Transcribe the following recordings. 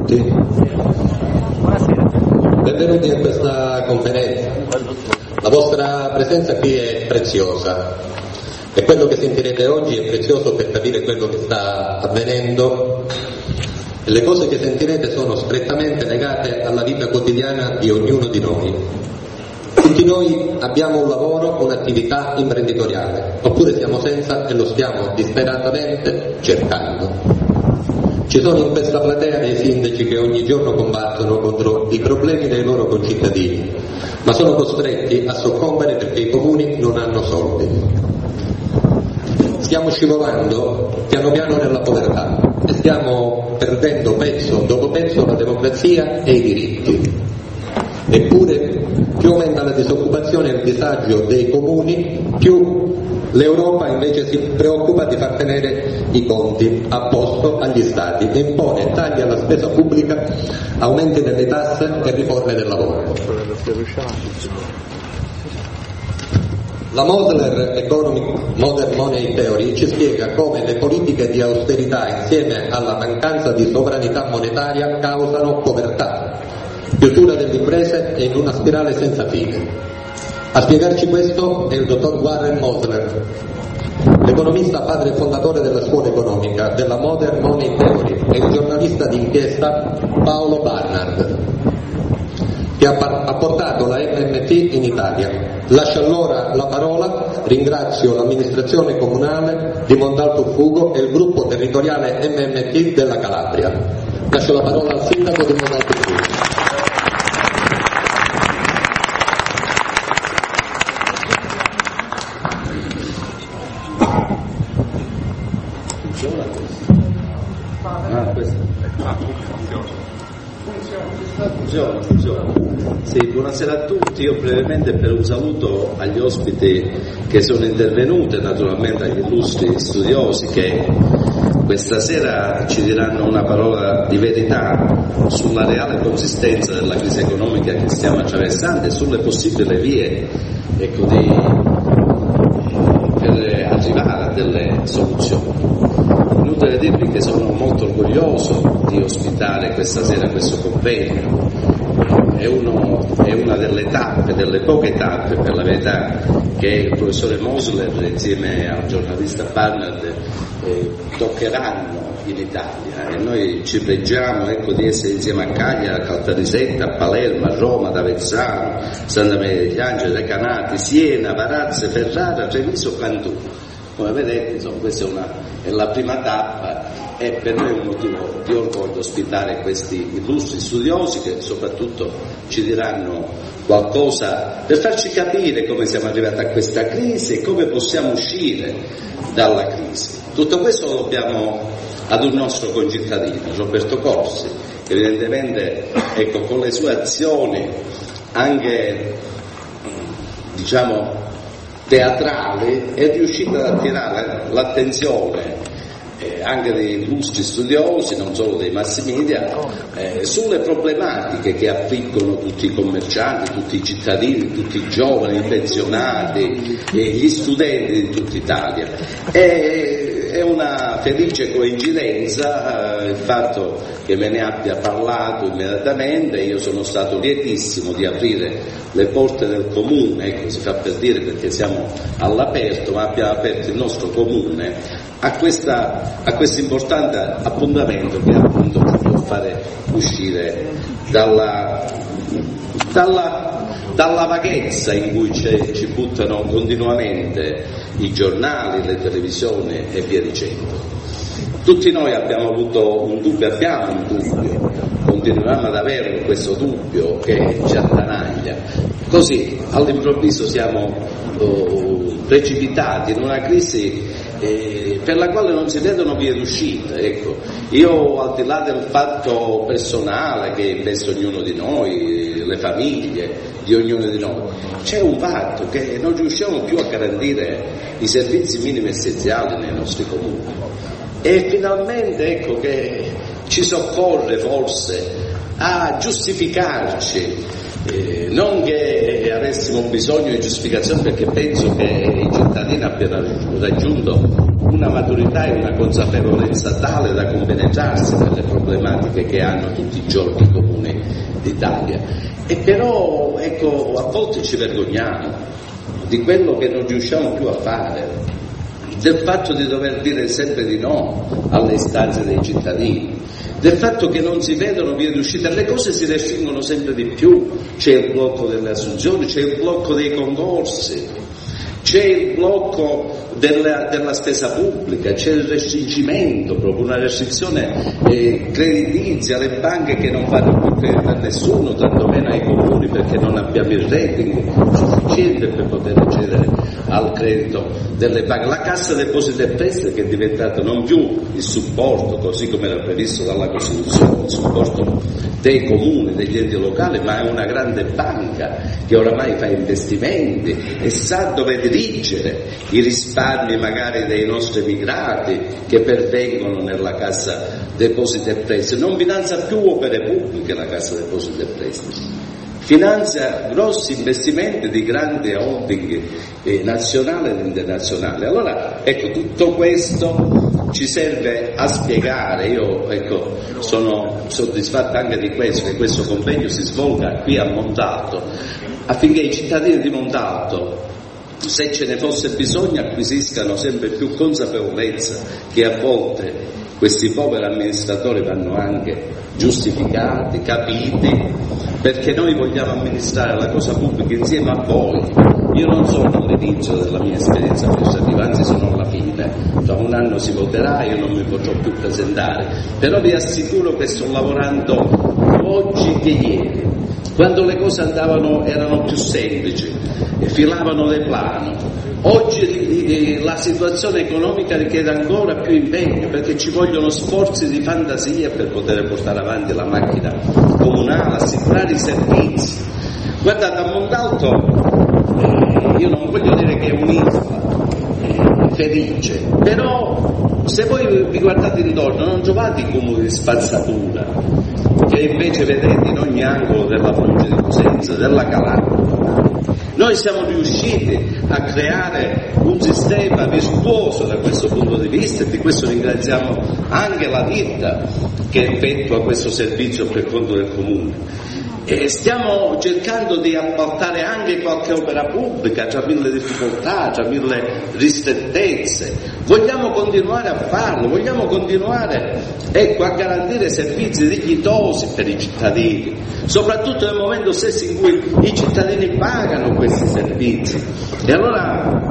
tutti. Benvenuti a questa conferenza. La vostra presenza qui è preziosa e quello che sentirete oggi è prezioso per capire quello che sta avvenendo. E le cose che sentirete sono strettamente legate alla vita quotidiana di ognuno di noi. Tutti noi abbiamo un lavoro, un'attività imprenditoriale, oppure siamo senza e lo stiamo disperatamente cercando. Ci sono in questa platea dei sindaci che ogni giorno combattono contro i problemi dei loro concittadini, ma sono costretti a soccombere perché i comuni non hanno soldi. Stiamo scivolando piano piano nella povertà e stiamo perdendo pezzo dopo pezzo la democrazia e i diritti. Eppure più aumenta la disoccupazione e il disagio dei comuni, più l'Europa invece si preoccupa di far tenere i conti a posto agli Stati e impone tagli alla spesa pubblica, aumenti delle tasse e riforme del lavoro. La Mosler Modern Money Theory ci spiega come le politiche di austerità insieme alla mancanza di sovranità monetaria causano povertà, chiusura delle imprese e in una spirale senza fine. A spiegarci questo è il dottor Warren Mosler, l'economista padre fondatore della scuola economica, della Modern Money Theory, e il giornalista d'inchiesta Paolo Barnard, che ha portato la MMT in Italia. Lascio allora la parola, ringrazio l'amministrazione comunale di Montalto Fugo e il gruppo territoriale MMT della Calabria. Lascio la parola al sindaco di Montalto Fugo. Funziona. Sì, buonasera a tutti. Io brevemente per un saluto agli ospiti che sono intervenuti, naturalmente agli illustri studiosi che questa sera ci diranno una parola di verità sulla reale consistenza della crisi economica che stiamo attraversando e sulle possibili vie per arrivare a delle soluzioni. Inutile dirvi che sono molto orgoglioso di ospitare questa sera questo convegno. È una delle poche tappe per la verità che il professore Mosler insieme al giornalista Barnard toccheranno in Italia, e noi ci preggiamo di essere insieme a Cagliari, a Caltanissetta, a Palermo, a Roma, ad Avezzano, Santa Maria degli Angeli, Recanati, Siena, Varazze, Ferrara, Treviso, Cantuno. Come vedete, insomma, questa è la prima tappa e per noi è un motivo di orgoglio ospitare questi illustri studiosi che soprattutto ci diranno qualcosa per farci capire come siamo arrivati a questa crisi e come possiamo uscire dalla crisi. Tutto questo lo dobbiamo ad un nostro concittadino, Roberto Corsi, che evidentemente con le sue azioni anche teatrali è riuscito ad attirare l'attenzione anche dei illustri studiosi, non solo dei mass media, sulle problematiche che affliggono tutti i commercianti, tutti i cittadini, tutti i giovani, i pensionati, gli studenti di tutta Italia. È una felice coincidenza il fatto che me ne abbia parlato immediatamente. Io sono stato lietissimo di aprire le porte del comune, si fa per dire perché siamo all'aperto, ma abbiamo aperto il nostro comune a questo importante appuntamento che appunto può fare uscire dalla vaghezza in cui ci buttano continuamente i giornali, le televisioni e via dicendo. Tutti noi abbiamo avuto un dubbio, continuiamo ad avere questo dubbio che ci attanaglia. Così all'improvviso siamo precipitati in una crisi per la quale non si vedono vie d'uscita. Io, al di là del fatto personale che investe ognuno di noi, le famiglie di ognuno di noi, c'è un fatto che non riusciamo più a garantire i servizi minimi essenziali nei nostri comuni, e finalmente che ci soccorre forse a giustificarci, non che adesso avessimo bisogno di giustificazione, perché penso che i cittadini abbiano raggiunto una maturità e una consapevolezza tale da compenetrarsi nelle problematiche che hanno tutti i giorni i comuni d'Italia. E però, ecco, a volte ci vergogniamo di quello che non riusciamo più a fare, del fatto di dover dire sempre di no alle istanze dei cittadini, del fatto che non si vedono vie d'uscita, le cose si restringono sempre di più, c'è il blocco delle assunzioni, c'è il blocco dei concorsi, c'è il blocco della spesa pubblica, c'è il restringimento, proprio una restrizione creditizia, le banche che non fanno più credito a nessuno, tantomeno ai comuni, perché non abbiamo il rating sufficiente per poter accedere al credito delle banche. La Cassa Depositi e Prestiti, che è diventata non più il supporto, così come era previsto dalla Costituzione, il supporto dei comuni, degli enti locali, ma è una grande banca che oramai fa investimenti e sa dove dirigere i risparmi magari dei nostri emigrati che pervengono nella Cassa Depositi e Prestiti. Non finanzia più opere pubbliche la Cassa Depositi e Prestiti, finanzia grossi investimenti di grandi holding nazionali ed internazionali. Allora, ecco, tutto questo ci serve a spiegare. Io, ecco, sono soddisfatto anche di questo, che questo convegno si svolga qui a Montalto, affinché i cittadini di Montalto, se ce ne fosse bisogno, acquisiscano sempre più consapevolezza che a volte questi poveri amministratori vanno anche giustificati, capiti, perché noi vogliamo amministrare la cosa pubblica insieme a voi. Io non sono all'inizio della mia esperienza amministrativa, anzi sono alla fine, tra un anno si voterà, io non mi potrò più presentare, però vi assicuro che sto lavorando oggi che ieri, quando le cose erano più semplici, filavano le plano. Oggi la situazione economica richiede ancora più impegno, perché ci vogliono sforzi di fantasia per poter portare avanti la macchina comunale, assicurare i servizi. Guardate, a Montalto, io non voglio dire che è un'isola felice, però se voi vi guardate intorno non trovate i comuni di spazzatura che invece vedete in ogni angolo della provincia di Cosenza, della Calabria. Noi siamo riusciti a creare un sistema virtuoso da questo punto di vista, e di questo ringraziamo anche la ditta che effettua questo servizio per conto del comune. E stiamo cercando di appaltare anche qualche opera pubblica, tra mille difficoltà, tra mille ristrettezze. Vogliamo continuare a farlo, vogliamo continuare, ecco, a garantire servizi dignitosi per i cittadini, soprattutto nel momento stesso in cui i cittadini pagano questi servizi. E allora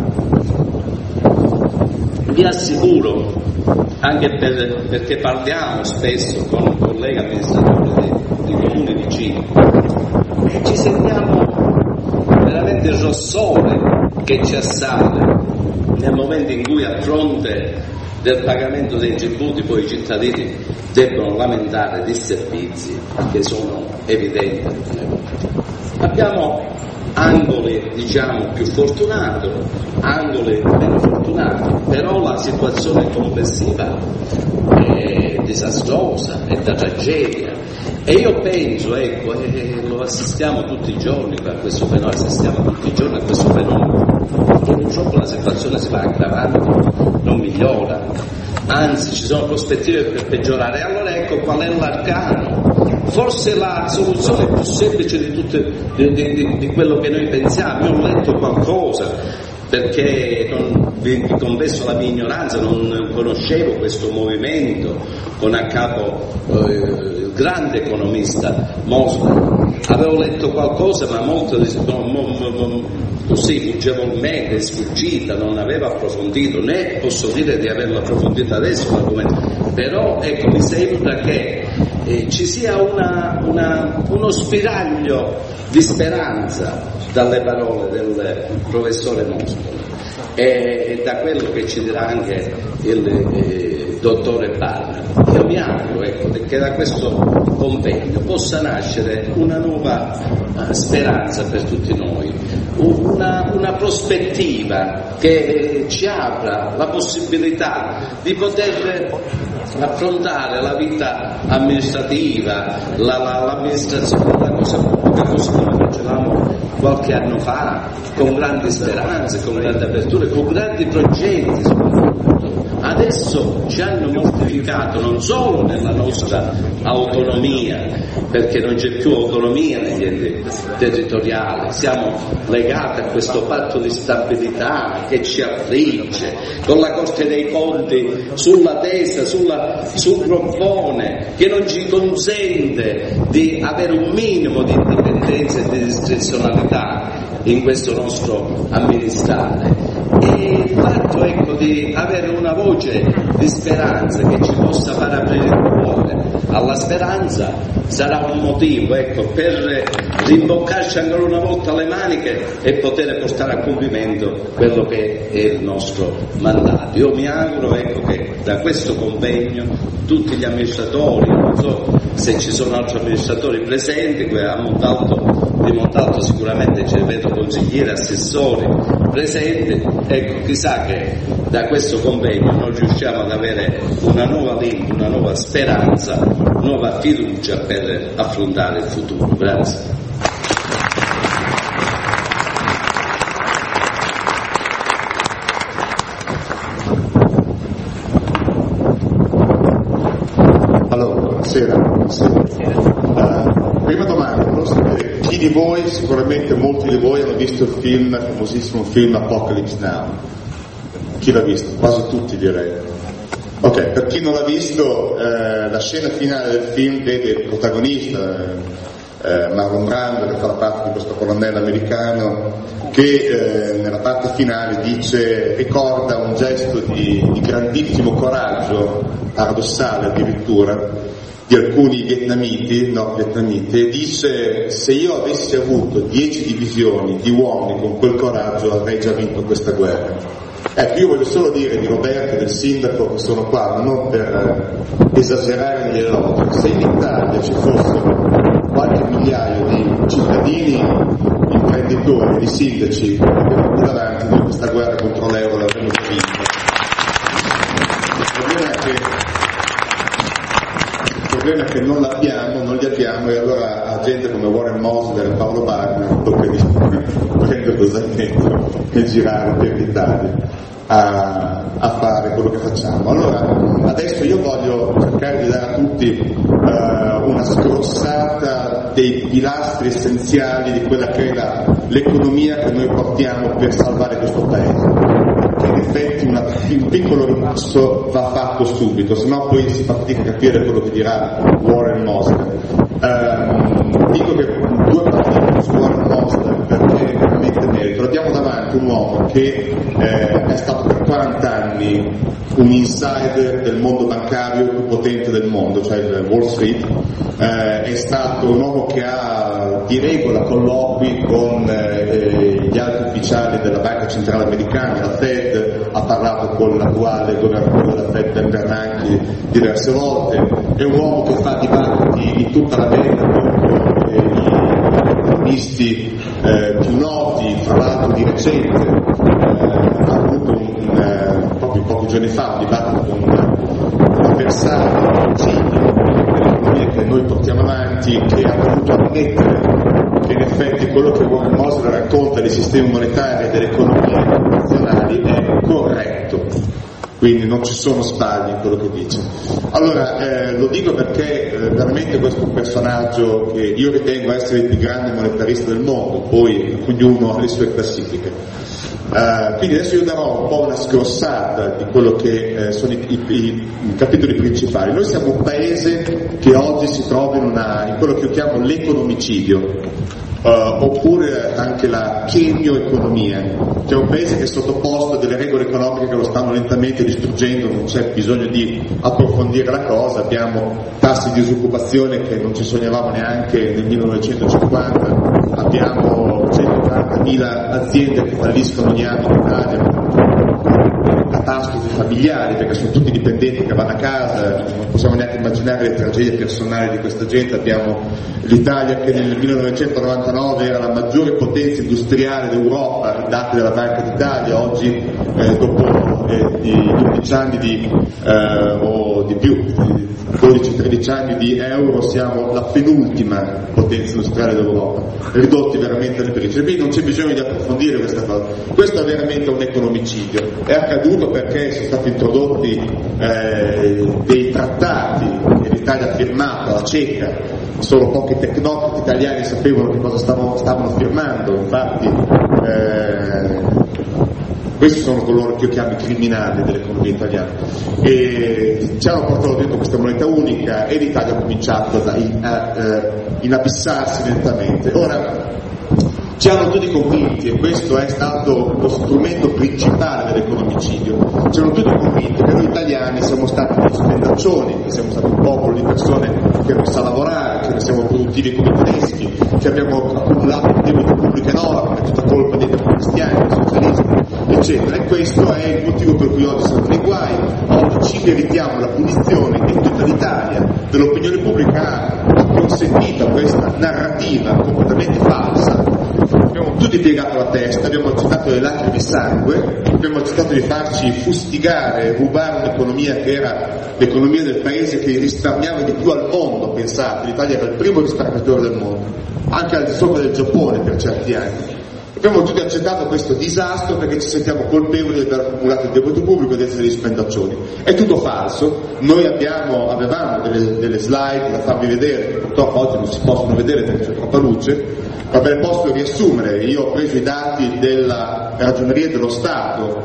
vi assicuro, anche perché parliamo spesso con un collega amministratore di comuni vicini, ci sentiamo veramente il rossore che ci assale nel momento in cui, a fronte del pagamento dei tributi, poi i cittadini debbono lamentare disservizi che sono evidenti. Abbiamo angoli, diciamo, più fortunati, angoli meno fortunati, però la situazione complessiva è disastrosa, è da tragedia. E io penso, ecco, lo assistiamo tutti i giorni a questo fenomeno, che purtroppo la situazione si va aggravando, non migliora, anzi ci sono prospettive per peggiorare. Allora ecco qual è l'arcano. Forse la soluzione più semplice di quello che noi pensiamo. Io ho letto qualcosa, perché vi confesso la mia ignoranza, non conoscevo questo movimento con a capo il grande economista Mosler. Avevo letto qualcosa, ma molto così fuggevolmente, è sfuggita, non avevo approfondito, né posso dire di averlo approfondito adesso l'argomento. Però ecco, mi sembra che ci sia uno spiraglio di speranza dalle parole del professore Mosler e da quello che ci dirà anche il dottore Barner. Io mi auguro, ecco, che da questo convegno possa nascere una nuova speranza per tutti noi, una prospettiva che ci apra la possibilità di poter affrontare la vita amministrativa, l'amministrazione, la cosa pubblica così come facevamo qualche anno fa, con grandi speranze, con grandi aperture, con grandi progetti soprattutto. Adesso ci hanno mortificato non solo nella nostra autonomia, perché non c'è più autonomia negli enti territoriali, siamo legati a questo patto di stabilità che ci affligge, con la Corte dei Conti sulla testa, sul groppone, che non ci consente di avere un minimo di indipendenza e di discrezionalità in questo nostro amministrare. E il fatto, ecco, di avere una voce di speranza che ci possa far aprire il cuore alla speranza sarà un motivo, ecco, per rimboccarci ancora una volta le maniche e poter portare a compimento quello che è il nostro mandato. Io mi auguro, ecco, che da questo convegno tutti gli amministratori, non so se ci sono altri amministratori presenti, a Montalto sicuramente ci vedo consiglieri, assessori presenti, ecco, chissà che da questo convegno noi riusciamo ad avere una nuova lingua, una nuova speranza, nuova fiducia per affrontare il futuro. Grazie. Prima domanda, chi di voi, sicuramente molti di voi hanno visto il film, il famosissimo film Apocalypse Now? Chi l'ha visto? Quasi tutti, direi. Ok, per chi non l'ha visto, la scena finale del film vede il protagonista Marlon Brando, che fa parte di questo colonnello americano, che nella parte finale ricorda un gesto di grandissimo coraggio, paradossale addirittura, di alcuni nord-vietnamiti, e dice: se io avessi avuto 10 divisioni di uomini con quel coraggio avrei già vinto questa guerra. Ecco, io voglio solo dire di Roberto e del sindaco che sono qua, ma non per esagerare negli elogi, se in Italia ci fossero qualche migliaio di cittadini, imprenditori, di sindaci che abbiamo più davanti, noi questa guerra contro l'euro l'avremmo vinta. Il problema è che non li abbiamo, e allora a gente come Warren Mosler e Paolo Barna tocca di prendere lo zainetto e girare per l'Italia a fare quello che facciamo. Allora, adesso io voglio cercare di dare a tutti una sgrossata dei pilastri essenziali di quella che è l'economia che noi portiamo per salvare questo paese. Che in effetti un piccolo ripasso va fatto subito, sennò poi si fatica a capire quello che dirà Warren Mosler. Dico che due parole su Warren Mosler perché è veramente merito. Abbiamo davanti un uomo che è stato per 40 anni un insider del mondo bancario più potente del mondo, cioè il Wall Street. È stato un uomo che ha di regola colloqui con gli alti ufficiali della Banca Centrale Americana, la Fed, ha parlato con l'attuale governatore della Fed, Ben Bernanke, diverse volte. È un uomo che fa dibattiti in tutta l'America con gli economisti più noti, fra l'altro di recente ha avuto proprio pochi giorni fa un dibattito con un avversario dell'economia che noi portiamo avanti, che ha dovuto ammettere che in effetti quello che Warren Mosler racconta dei sistemi monetari e delle economie nazionali è corretto, quindi non ci sono sbagli in quello che dice. Allora, lo dico perché veramente questo è un personaggio che io ritengo essere il più grande monetarista del mondo, poi ognuno ha le sue classifiche. Quindi adesso io darò un po' una sgrossata di quello che sono i capitoli principali. Noi siamo un paese che oggi si trova in quello che io chiamo l'economicidio, oppure anche la chemioeconomia, cioè un paese che è sottoposto a delle regole economiche che lo stanno lentamente distruggendo, non c'è bisogno di approfondire la cosa. Abbiamo tassi di disoccupazione che non ci sognavamo neanche nel 1950, abbiamo 140.000 aziende che falliscono ogni anno in Italia, catastrofi familiari perché sono tutti dipendenti che vanno a casa, non possiamo neanche immaginare le tragedie personali di questa gente. Abbiamo l'Italia che nel 1999 era la maggiore potenza industriale d'Europa, dati dalla Banca d'Italia. Oggi dopo di 11 anni di più, 12-13 anni di euro siamo la penultima potenza industriale d'Europa, ridotti veramente alle periferi, quindi non c'è bisogno di approfondire questa cosa. Questo è veramente un economicidio, è accaduto perché sono stati introdotti dei trattati che l'Italia ha firmato, la CECA, solo pochi tecnocrati italiani sapevano che cosa stavano firmando, infatti questi sono coloro che io chiamo i criminali dell'economia italiana, e ci hanno portato dentro questa moneta unica e l'Italia ha cominciato a inabissarsi lentamente. Ora ci hanno tutti convinti, e questo è stato lo strumento principale dell'economicidio, ci hanno tutti convinti che noi italiani siamo stati degli spendaccioni, che siamo stati un popolo di persone che non sa lavorare, che non siamo produttivi come i tedeschi, che abbiamo accumulato un debito pubblico enorme, tutta colpa dei cristiani, dei socialisti, eccetera. E questo è il motivo per cui oggi siamo nei guai, oggi ci meritiamo la punizione che tutta l'Italia dell'opinione pubblica ha consentito a questa narrativa completamente falsa. Abbiamo tutti piegato la testa, abbiamo accettato le lacrime di sangue, abbiamo accettato di farci fustigare, rubare un'economia che era l'economia del paese che risparmiava di più al mondo, pensate, l'Italia era il primo risparmiatore del mondo, anche al di sopra del Giappone per certi anni. Abbiamo tutti accettato questo disastro perché ci sentiamo colpevoli di aver accumulato il debito pubblico e di essere degli spendaccioni. È tutto falso, noi avevamo delle slide da farvi vedere, che purtroppo oggi non si possono vedere perché c'è troppa luce, ma ve le posso riassumere. Io ho preso i dati della Ragioneria dello Stato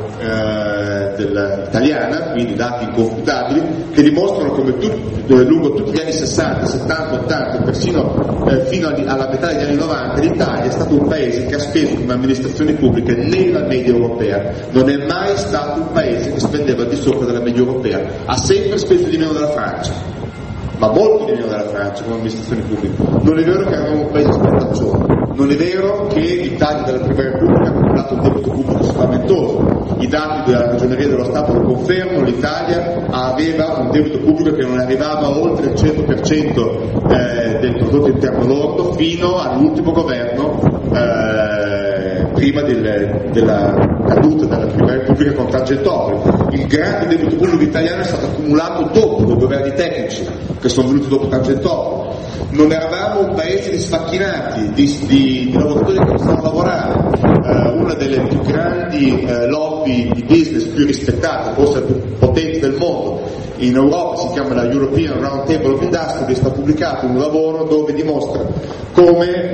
italiana, quindi dati inconfutabili, che dimostrano come lungo tutti gli anni 60, 70, 80, persino fino alla metà degli anni 90, l'Italia è stato un paese che ha speso come amministrazioni pubbliche nella media europea, non è mai stato un paese che spendeva al di sopra della media europea, ha sempre speso di meno della Francia, ma molto di meno della Francia come amministrazioni pubbliche. Non è vero che eravamo un paese spendaccione, non è vero che l'Italia della Prima Repubblica ha accumulato un debito pubblico spaventoso, i dati della Ragioneria dello Stato lo confermano, l'Italia aveva un debito pubblico che non arrivava oltre il 100% del prodotto interno lordo fino all'ultimo governo prima della caduta della Prima Repubblica con Tangentopoli. Il grande debito pubblico italiano è stato accumulato dopo i governi tecnici che sono venuti dopo Tangentopoli. Non eravamo un paese di sfacchinati, di lavoratori che non sanno lavorare, una delle più grandi lobby di business più rispettate, forse la più potente del mondo in Europa, si chiama la European Round Table of Industry, sta pubblicato un lavoro dove dimostra come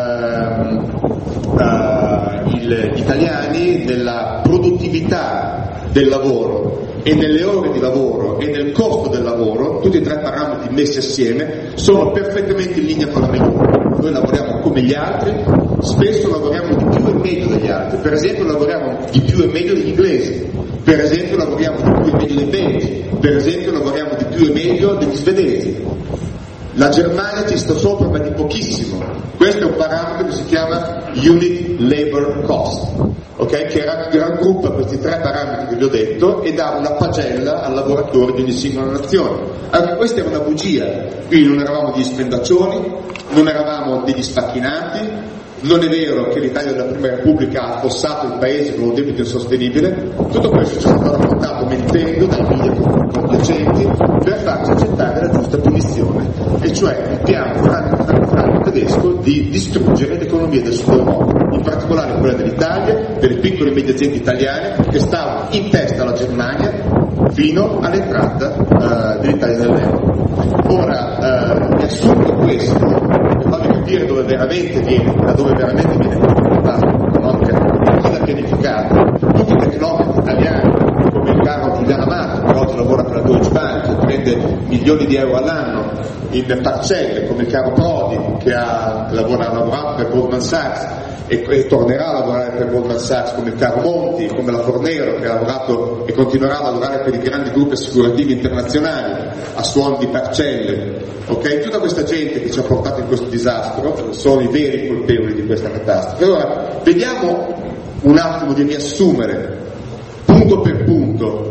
gli italiani nella produttività del lavoro e nelle ore di lavoro e nel costo del lavoro, tutti e tre parametri messi assieme, sono perfettamente in linea con la media. Noi lavoriamo come gli altri, spesso lavoriamo di più e meglio degli altri, per esempio lavoriamo di più e meglio degli inglesi, per esempio lavoriamo di più e meglio dei belgi, per esempio lavoriamo di più e meglio degli svedesi. La Germania ci sta sopra ma di pochissimo. Questo è un parametro che si chiama Unit Labor Cost, okay? Che raggruppa questi tre parametri che vi ho detto e dà una pagella al lavoratore di ogni singola nazione. Anche questa è una bugia, quindi non eravamo degli spendaccioni, non eravamo degli sfacchinati. Non è vero che l'Italia della Prima Repubblica ha affossato il paese con un debito insostenibile, tutto questo ci è stato raccontato mentendo dai media compiacenti per farci accettare la giusta punizione, e cioè il piano franco tedesco di distruggere l'economia del Sud Europa, in particolare quella dell'Italia, delle piccole e medie aziende italiane che stavano in testa alla Germania fino all'entrata dell'Italia nell'euro. Ora, riassunto questo, per farvi capire dove veramente viene la economica da pianificata, tutti i tecnocrati italiani, come il caro Giuliano Amato, che oggi lavora per la Deutsche Bank, prende milioni di euro all'anno in parcelle, come il caro Prodi, che ha lavorato per Goldman Sachs e tornerà a lavorare per Goldman Sachs, come il caro Monti, come la Fornero, che ha lavorato e continuerà a lavorare per i grandi gruppi assicurativi internazionali a suon di parcelle, ok? Tutta questa gente che ci ha portato in questo disastro sono i veri colpevoli di questa catastrofe. Allora, vediamo un attimo di riassumere punto per punto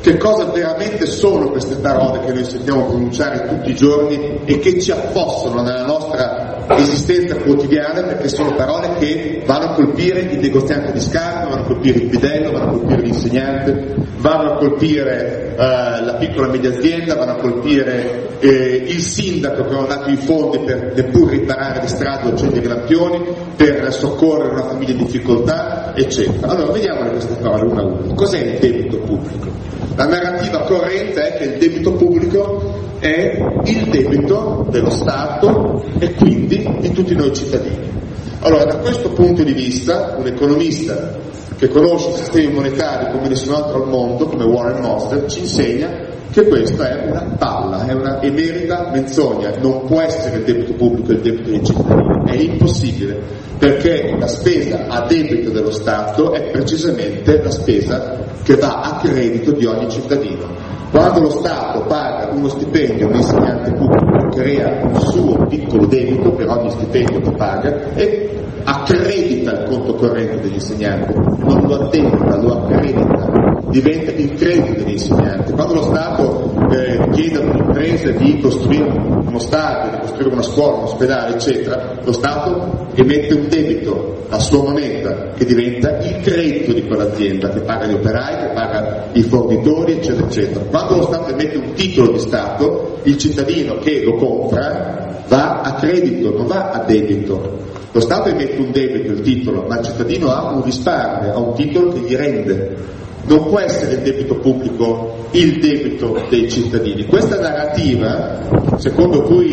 che cosa veramente sono queste parole che noi sentiamo pronunciare tutti i giorni e che ci affossano nella nostra esistenza quotidiana, perché sono parole che vanno a colpire il negoziante di scarpe, vanno a colpire il bidello, vanno a colpire l'insegnante, vanno a colpire la piccola e media azienda, vanno a colpire il sindaco che non ha dato i fondi per neppur riparare le strade o accendere i lampioni, per soccorrere una famiglia in difficoltà, eccetera. Allora vediamo queste parole una a una. Cos'è il debito pubblico? La narrativa corrente è che il debito pubblico è il debito dello Stato e quindi di tutti noi cittadini. Allora, da questo punto di vista, un economista che conosce i sistemi monetari come nessun altro al mondo, come Warren Mosler, ci insegna che questa è una balla, è una emerita menzogna. Non può essere il debito pubblico il debito dei cittadini, è impossibile, perché la spesa a debito dello Stato è precisamente la spesa che va a credito di ogni cittadino. Quando lo Stato paga uno stipendio a un insegnante pubblico, crea un suo piccolo debito per ogni stipendio che paga e accredita il conto corrente degli insegnanti, non lo addebita, lo accredita, diventa il credito degli insegnanti. Quando lo Stato chiede a un'impresa di costruire uno stadio, di costruire una scuola, un ospedale, eccetera, lo Stato emette un debito, la sua moneta, che diventa il credito di quell'azienda, che paga gli operai, che paga i fornitori, eccetera, eccetera. Quando lo Stato emette un titolo di Stato, il cittadino che lo compra va a credito, non va a debito. Lo Stato emette un debito, il titolo, ma il cittadino ha un risparmio, ha un titolo che gli rende. Non può essere il debito pubblico il debito dei cittadini. Questa narrativa, secondo cui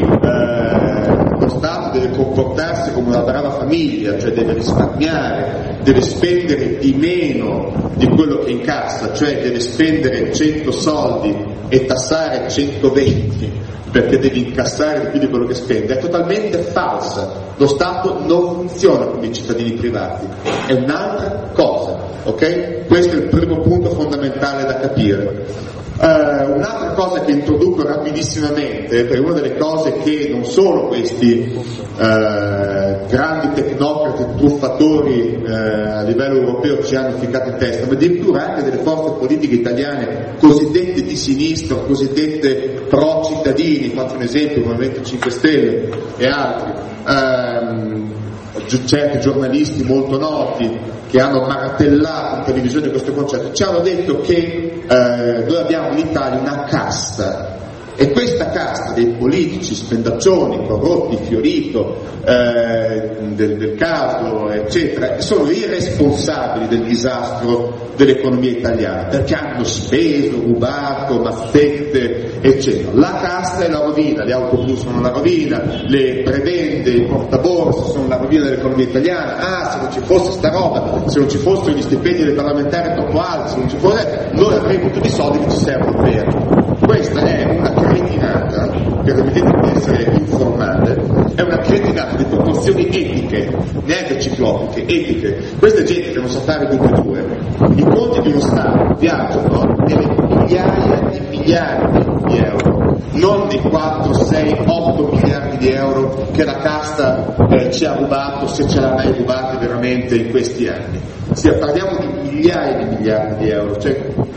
lo Stato deve comportarsi come una brava famiglia, cioè deve risparmiare, deve spendere di meno di quello che incassa, cioè deve spendere 100 soldi e tassare 120, perché devi incassare di più di quello che spende, è totalmente falsa. Lo Stato non funziona come i cittadini privati, è un'altra cosa, ok? Questo è il primo punto fondamentale da capire. Un'altra cosa che introduco rapidissimamente, per una delle cose che non solo questi grandi tecnocrati truffatori a livello europeo ci hanno ficcato in testa, ma addirittura anche delle forze politiche italiane cosiddette di sinistra, cosiddette pro cittadini, faccio un esempio, il Movimento 5 Stelle e altri, certi giornalisti molto noti che hanno martellato in televisione questo concetto, ci hanno detto che noi abbiamo in Italia una casta, e questa casta dei politici spendaccioni, corrotti, Fiorito, del caso, eccetera, sono i responsabili del disastro dell'economia italiana, perché hanno speso, rubato, mazzette, eccetera. La casta è la rovina, gli autobus sono la rovina, le prebende, i portaborse sono la rovina dell'economia italiana. Se non ci fosse sta roba, se non ci fossero gli stipendi dei parlamentari troppo alti, se non ci fosse, noi avremmo tutti i soldi che ci servono per. Questa è una cretinata, che dovete essere informate, è una cretinata di proporzioni etiche, neanche ciclopiche, etiche. Questa è gente che non sa fare 2 più 2. I conti di uno Stato viaggiano nelle migliaia di miliardi di euro, non nei 4, 6, 8 miliardi di euro che la casta ci ha rubato, se ce l'ha mai rubati veramente in questi anni. Parliamo di migliaia di miliardi di euro, cioè,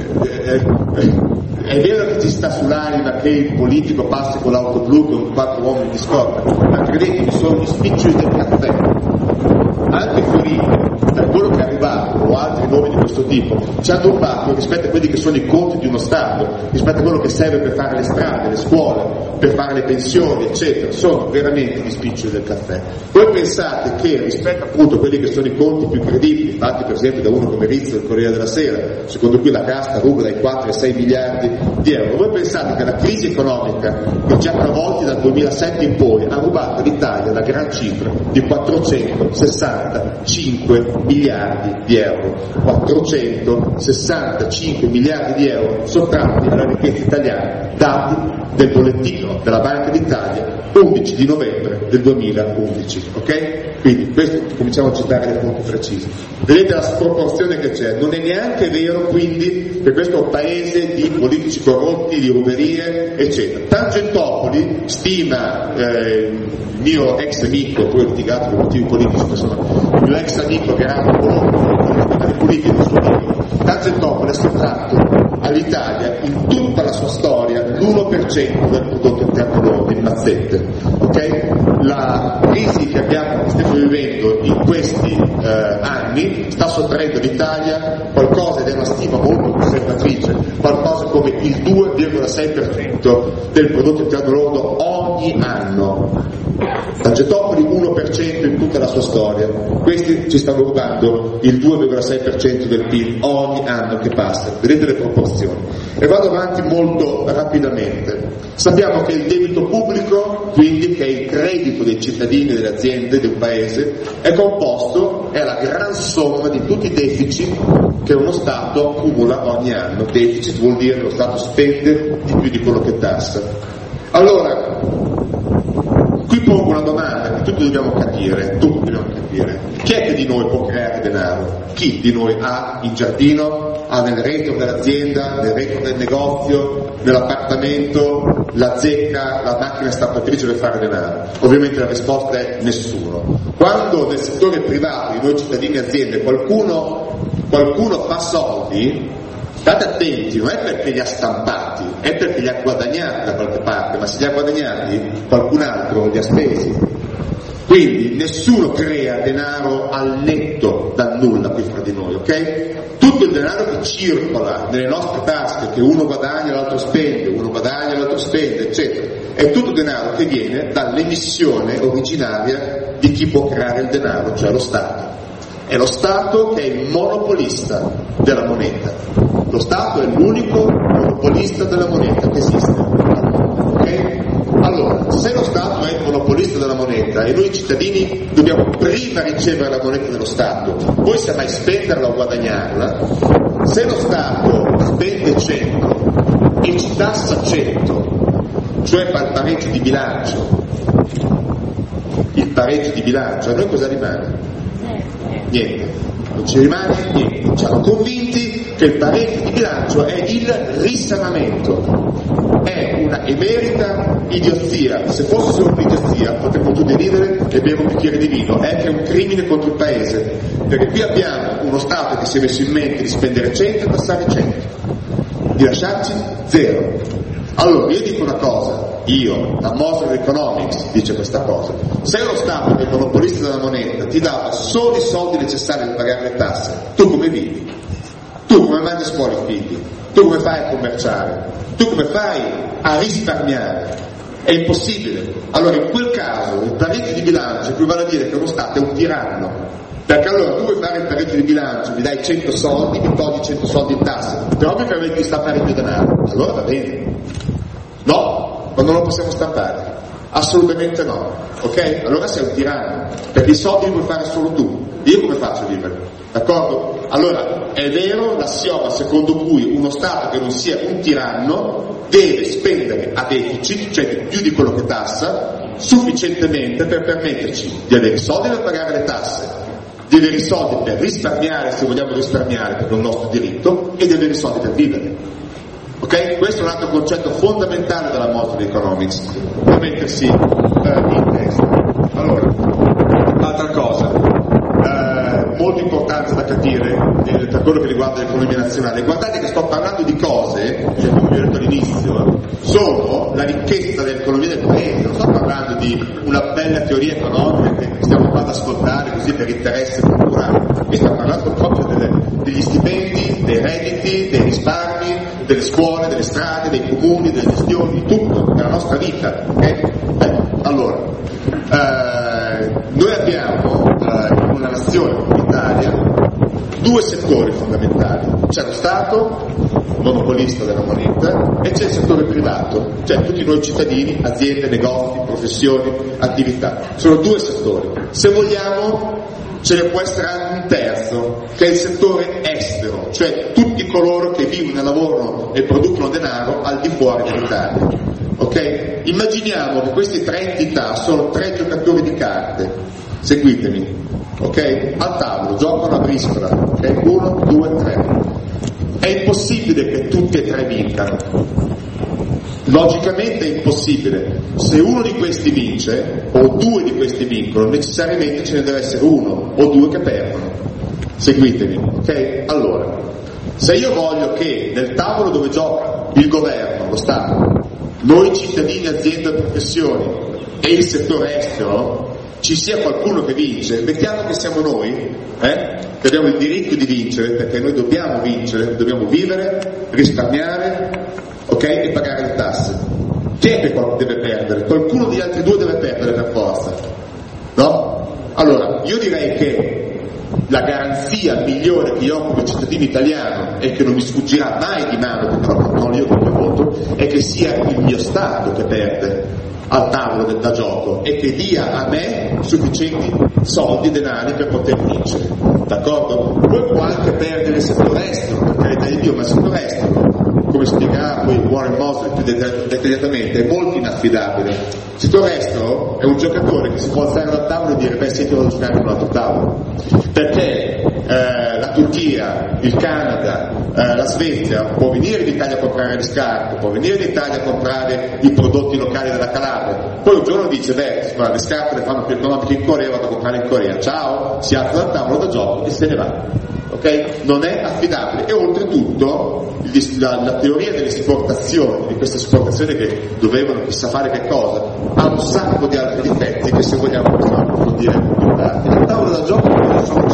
è vero che ci sta sull'anima che il politico passi con l'auto blu con 4 uomini di scorta, ma credetemi, sono gli spiccioli del caffè. Anche Fiorito, da quello che è arrivato, o altri nomi di questo tipo, ci hanno rubato rispetto a quelli che sono i conti di uno Stato, rispetto a quello che serve per fare le strade, le scuole, per fare le pensioni, eccetera. Sono veramente gli spiccioli del caffè. Voi pensate che rispetto appunto a quelli che sono i conti più credibili, fatti per esempio da uno come Rizzo del Corriere della Sera, secondo cui la casta ruba dai 4 ai 6 miliardi di euro, voi pensate che la crisi economica che ci ha travolti dal 2007 in poi ha rubato all'Italia la gran cifra di 465 miliardi di euro, 465 miliardi di euro sottratti alla ricchezza italiana, dati del bollettino della Banca d'Italia 11 di novembre del 2011, ok? Quindi questo, cominciamo a citare le fonti precise. Vedete la sproporzione che c'è, non è neanche vero quindi che questo è un paese di politici corrotti, di ruberie, eccetera. Tangentopoli stima il mio ex amico, poi ho litigato per motivi politici, il mio ex amico Gerardo Bologna, puliti nel suo libro, Tangentopoli ha sottratto all'Italia in tutta la sua storia l'1% del prodotto interno lordo in mazzette, ok? La crisi che stiamo vivendo in questi anni sta sottraendo all'Italia qualcosa, ed è una stima molto conservatrice, qualcosa come il 2,6% del prodotto interno lordo ogni anno. Tangentopoli 1% in tutta la sua storia, questi ci stanno rubando il 2,6% del PIL ogni anno che passa, vedete le proporzioni. E vado avanti molto rapidamente. Sappiamo che il debito pubblico, quindi che è il credito dei cittadini e delle aziende di un paese, è la gran somma di tutti i deficit che uno Stato accumula ogni anno. Deficit vuol dire che lo Stato spende di più di quello che tassa. Allora, qui pongo una domanda che tutti dobbiamo capire. Chi è che di noi può creare denaro? Chi di noi ha il giardino, ha nel retro dell'azienda, nel retro del negozio, nell'appartamento, la zecca, la macchina stampatrice per fare denaro? Ovviamente la risposta è nessuno. Quando nel settore privato, di noi cittadini e aziende, qualcuno fa soldi, state attenti, non è perché li ha stampati, è perché li ha guadagnati da qualche parte, ma se li ha guadagnati qualcun altro li ha spesi. Quindi nessuno crea denaro al netto dal nulla qui fra di noi, ok? Tutto il denaro che circola nelle nostre tasche, che uno guadagna e l'altro spende, uno guadagna e l'altro spende, eccetera, è tutto denaro che viene dall'emissione originaria di chi può creare il denaro, cioè lo Stato. È lo Stato che è il monopolista della moneta. Lo Stato è l'unico monopolista della moneta che esiste. Okay? Allora, se lo Stato è il monopolista della moneta e noi cittadini dobbiamo prima ricevere la moneta dello Stato, poi semmai spenderla o guadagnarla, se lo Stato spende 100 e ci tassa 100, cioè fa il pareggio di bilancio, a noi cosa rimane? Niente, non ci rimane niente. Ci hanno convinti che il pareggio di bilancio è il risanamento, è una emerita idiozia. Se fosse solo un'idiozia potremmo tutti ridere e bere un bicchiere di vino. È che è un crimine contro il paese, perché qui abbiamo uno Stato che si è messo in mente di spendere 100 e tassare 100, di lasciarci 0. Allora io dico una cosa, la Moser Economics dice questa cosa: se lo Stato, che è il monopolista della moneta, ti dava solo i soldi necessari per pagare le tasse, tu come vivi? Tu come mandi a scuola i figli? Tu come fai a commerciare? Tu come fai a risparmiare? È impossibile. Allora in quel caso il pareggio di bilancio equivale a dire che uno Stato è un tiranno, perché allora tu vuoi fare il pareggio di bilancio, mi dai 100 soldi, mi togli 100 soldi in tasse, però ovviamente mi sta parecchio denaro, allora va bene. No, ma non lo possiamo stampare, assolutamente no, ok? Allora sei un tiranno, perché i soldi li puoi fare solo tu, io come faccio a vivere? D'accordo? Allora è vero l'assioma secondo cui uno Stato che non sia un tiranno deve spendere a deficit, cioè più di quello che tassa, sufficientemente per permetterci di avere i soldi per pagare le tasse, di avere i soldi per risparmiare se vogliamo risparmiare perché è un nostro diritto, e di avere i soldi per vivere. Ok? Questo è un altro concetto fondamentale della Moser Economics da mettersi in testa. Allora, altra cosa molto importante da capire per quello che riguarda l'economia nazionale. Guardate che sto parlando di cose, come vi ho detto all'inizio, sono la ricchezza dell'economia del paese, non sto parlando di una bella teoria economica che stiamo qua ad ascoltare così per interesse culturale, qui stiamo parlando proprio degli stipendi, dei redditi, dei risparmi, delle scuole, delle strade, dei comuni, delle gestioni, di tutto, della nostra vita. Okay? Allora, noi abbiamo in una nazione come l'Italia due settori fondamentali: c'è lo Stato, monopolista della moneta, e c'è il settore privato, cioè tutti noi cittadini, aziende, negozi, professioni, attività. Sono due settori. Se vogliamo ce ne può essere anche un terzo, che è il settore estero, cioè tutti coloro che vivono e lavorano e producono denaro al di fuori dell'Italia. Ok? Immaginiamo che queste tre entità sono tre giocatori di carte. Seguitemi. Ok? Al tavolo giocano a briscola. Ok? 1, 2, 3. È impossibile che tutti e tre vincano. Logicamente è impossibile. Se uno di questi vince o due di questi vincono, necessariamente ce ne deve essere uno o due che perdono. Seguitemi, ok? Allora, se io voglio che nel tavolo dove gioca il governo, lo Stato, noi cittadini, aziende e professioni e il settore estero, ci sia qualcuno che vince, mettiamo che siamo noi, che abbiamo il diritto di vincere, perché noi dobbiamo vincere, dobbiamo vivere, risparmiare, ok? E pagare le tasse. Chi è che deve perdere? Qualcuno degli altri due deve perdere per forza, no? Allora, io direi che la garanzia migliore che io ho come cittadino italiano e che non mi sfuggirà mai di mano, perché lo controllo io come voto, è che sia il mio Stato che perde al tavolo da gioco e che dia a me sufficienti soldi, denari per poter vincere, d'accordo? Poi può anche perdere il settore estero, per carità di Dio, ma il settore estero, come spiegherà poi Warren Mosley più dettagliatamente, è molto inaffidabile. Il settore estero è un giocatore che si può alzare dal tavolo e dire beh sì, io vado a giocare con un altro tavolo, perché la Turchia, il Canada, la Svezia può venire in Italia a comprare le scarpe, può venire in Italia a comprare i prodotti locali della Calabria, poi un giorno dice beh, le scarpe le fanno più economiche in Corea, vado a comprare in Corea, ciao, si alza dal tavolo da gioco e se ne va, ok? Non è affidabile. E oltretutto la teoria delle esportazioni, di queste esportazioni che dovevano chissà fare che cosa, ha un sacco di altri difetti che se vogliamo possiamo approfondire più tardi. Nel tavolo da gioco io sono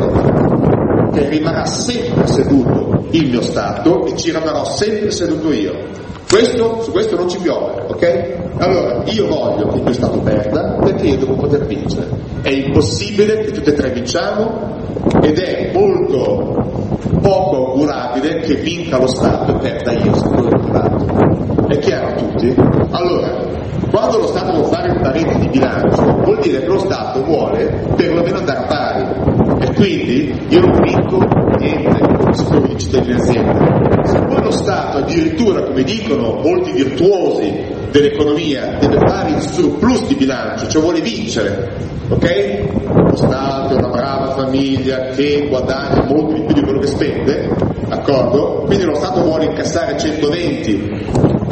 certo che rimarrà sempre seduto il mio Stato e ci rimarrò sempre seduto io. Su questo non ci piove, ok? Allora, io voglio che il mio Stato perda perché io devo poter vincere. È impossibile che tutti e tre vinciamo ed è molto poco augurabile che vinca lo Stato e perda io, settore privato. È chiaro a tutti? Allora, quando lo Stato vuole fare un pareggio di bilancio, vuol dire che lo Stato vuole perlomeno andare a pari. E quindi io non vinco niente come settore di cittadini aziende. Se poi lo Stato addirittura, come dicono molti virtuosi dell'economia, deve fare il surplus di bilancio, cioè vuole vincere, ok? Lo Stato è una brava famiglia che guadagna molto di più di quello che spende, d'accordo? Quindi lo Stato vuole incassare 120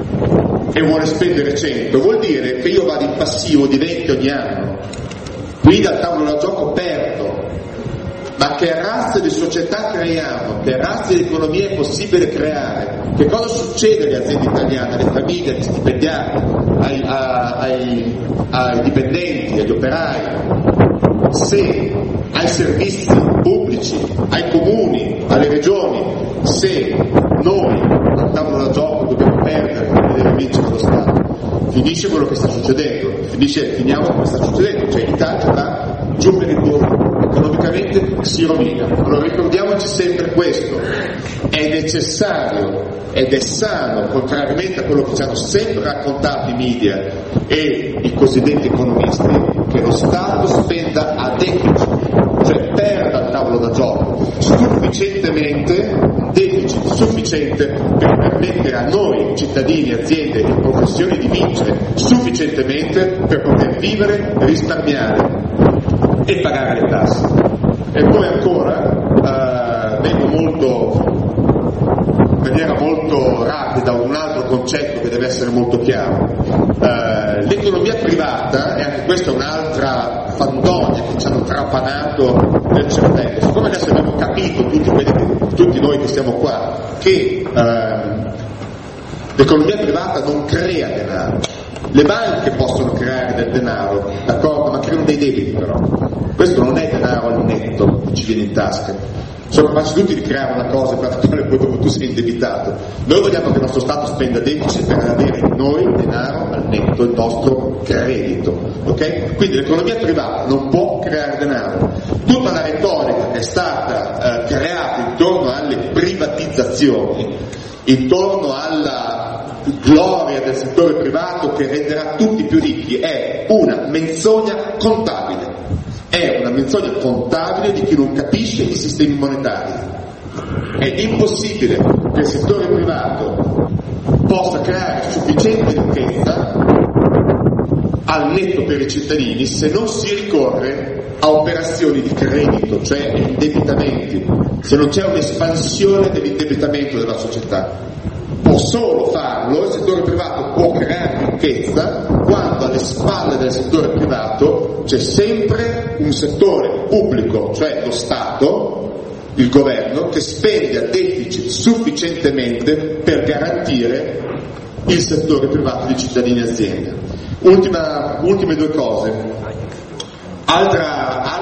e vuole spendere 100, vuol dire che io vado in passivo di 20 ogni anno, quindi al tavolo da gioco perdo. Ma che razze di società creiamo? Che razze di economia è possibile creare? Che cosa succede alle aziende italiane, alle famiglie, agli stipendiati, ai dipendenti, agli operai? Se ai servizi pubblici, ai comuni, alle regioni, se noi al tavolo da gioco dobbiamo perdere e deve vincere lo Stato, finisce quello che sta succedendo, finiamo come sta succedendo, cioè l'Italia va giù per il burro, economicamente si rovina. Allora ricordiamoci sempre questo, è necessario ed è sano, contrariamente a quello che ci hanno sempre raccontato i media e i cosiddetti economisti, che lo Stato spenda a deficit, cioè perda il tavolo da gioco sufficientemente, deficit sufficiente per permettere a noi cittadini, aziende e professioni di vincere sufficientemente per poter vivere, risparmiare e pagare le tasse. E poi ancora vengo in maniera molto rapida ad un altro concetto che deve essere molto chiaro. L'economia privata, e anche questa è un'altra fandonia che ci hanno trapanato nel cervello, siccome adesso abbiamo capito tutti noi che siamo qua che l'economia privata non crea denaro. Le banche possono creare del denaro, d'accordo, ma creano dei debiti però. Questo non è denaro al netto che ci viene in tasca. Sono capaci tutti di creare una cosa per la quale poi dopo tu sei indebitato. Noi vogliamo che il nostro Stato spenda deficit per avere noi denaro al netto, il nostro credito, ok? Quindi l'economia privata non può creare denaro. Tutta la retorica che è stata creata intorno alle privatizzazioni, intorno alla gloria del settore privato che renderà tutti più ricchi, è una menzogna contabile. È una menzogna contabile di chi non capisce i sistemi monetari. È impossibile che il settore privato possa creare sufficiente ricchezza al netto per i cittadini se non si ricorre a operazioni di credito, cioè indebitamenti, se non c'è un'espansione dell'indebitamento della società. può solo farlo, il settore privato può creare ricchezza quando alle spalle del settore privato c'è sempre un settore pubblico, cioè lo Stato, il governo, che spende a deficit sufficientemente per garantire il settore privato di cittadini e aziende. Ultime due cose. Altra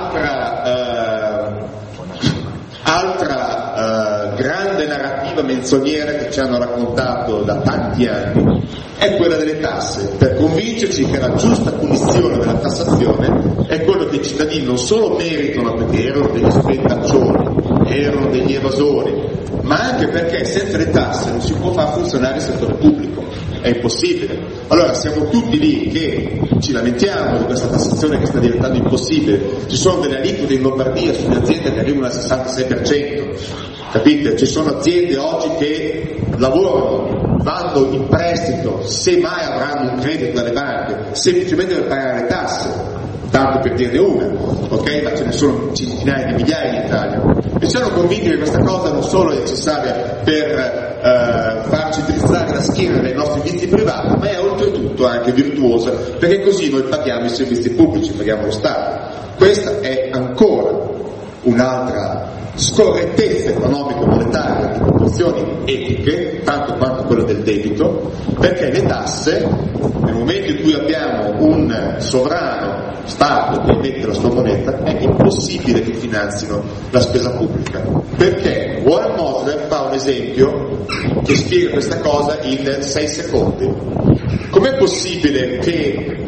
grande narrativa menzognera che ci hanno raccontato da tanti anni è quella delle tasse, per convincerci che la giusta punizione della tassazione è quello che i cittadini non solo meritano perché erano degli spendaccioni, erano degli evasori, ma anche perché senza le tasse non si può far funzionare il settore pubblico, è impossibile. Allora siamo tutti lì che ci lamentiamo di questa tassazione che sta diventando impossibile, ci sono delle aliquote in Lombardia sulle aziende che arrivano al 66%, capite? Ci sono aziende oggi che lavorano, vanno in prestito, se mai avranno un credito dalle banche, semplicemente per pagare le tasse, tanto per dirne una, ok? Ma ce ne sono centinaia di migliaia in Italia. E ci hanno convinti che questa cosa non solo è necessaria per farci drizzare la schiena dai nostri vizi privati, ma è oltretutto anche virtuosa, perché così noi paghiamo i servizi pubblici, paghiamo lo Stato. Questa è ancora un'altra scorrettezza economico-monetaria di proporzioni etiche, tanto quanto quella del debito, perché le tasse, nel momento in cui abbiamo un sovrano Stato che emette la sua moneta, è impossibile che finanzino la spesa pubblica. Perché? Warren Mosler fa un esempio che spiega questa cosa in 6 secondi. Com'è possibile che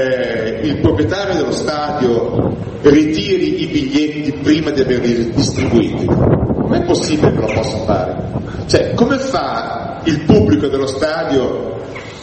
il proprietario dello stadio ritiri i biglietti prima di averli distribuiti? Com'è possibile che lo possa fare? Cioè, come fa il pubblico dello stadio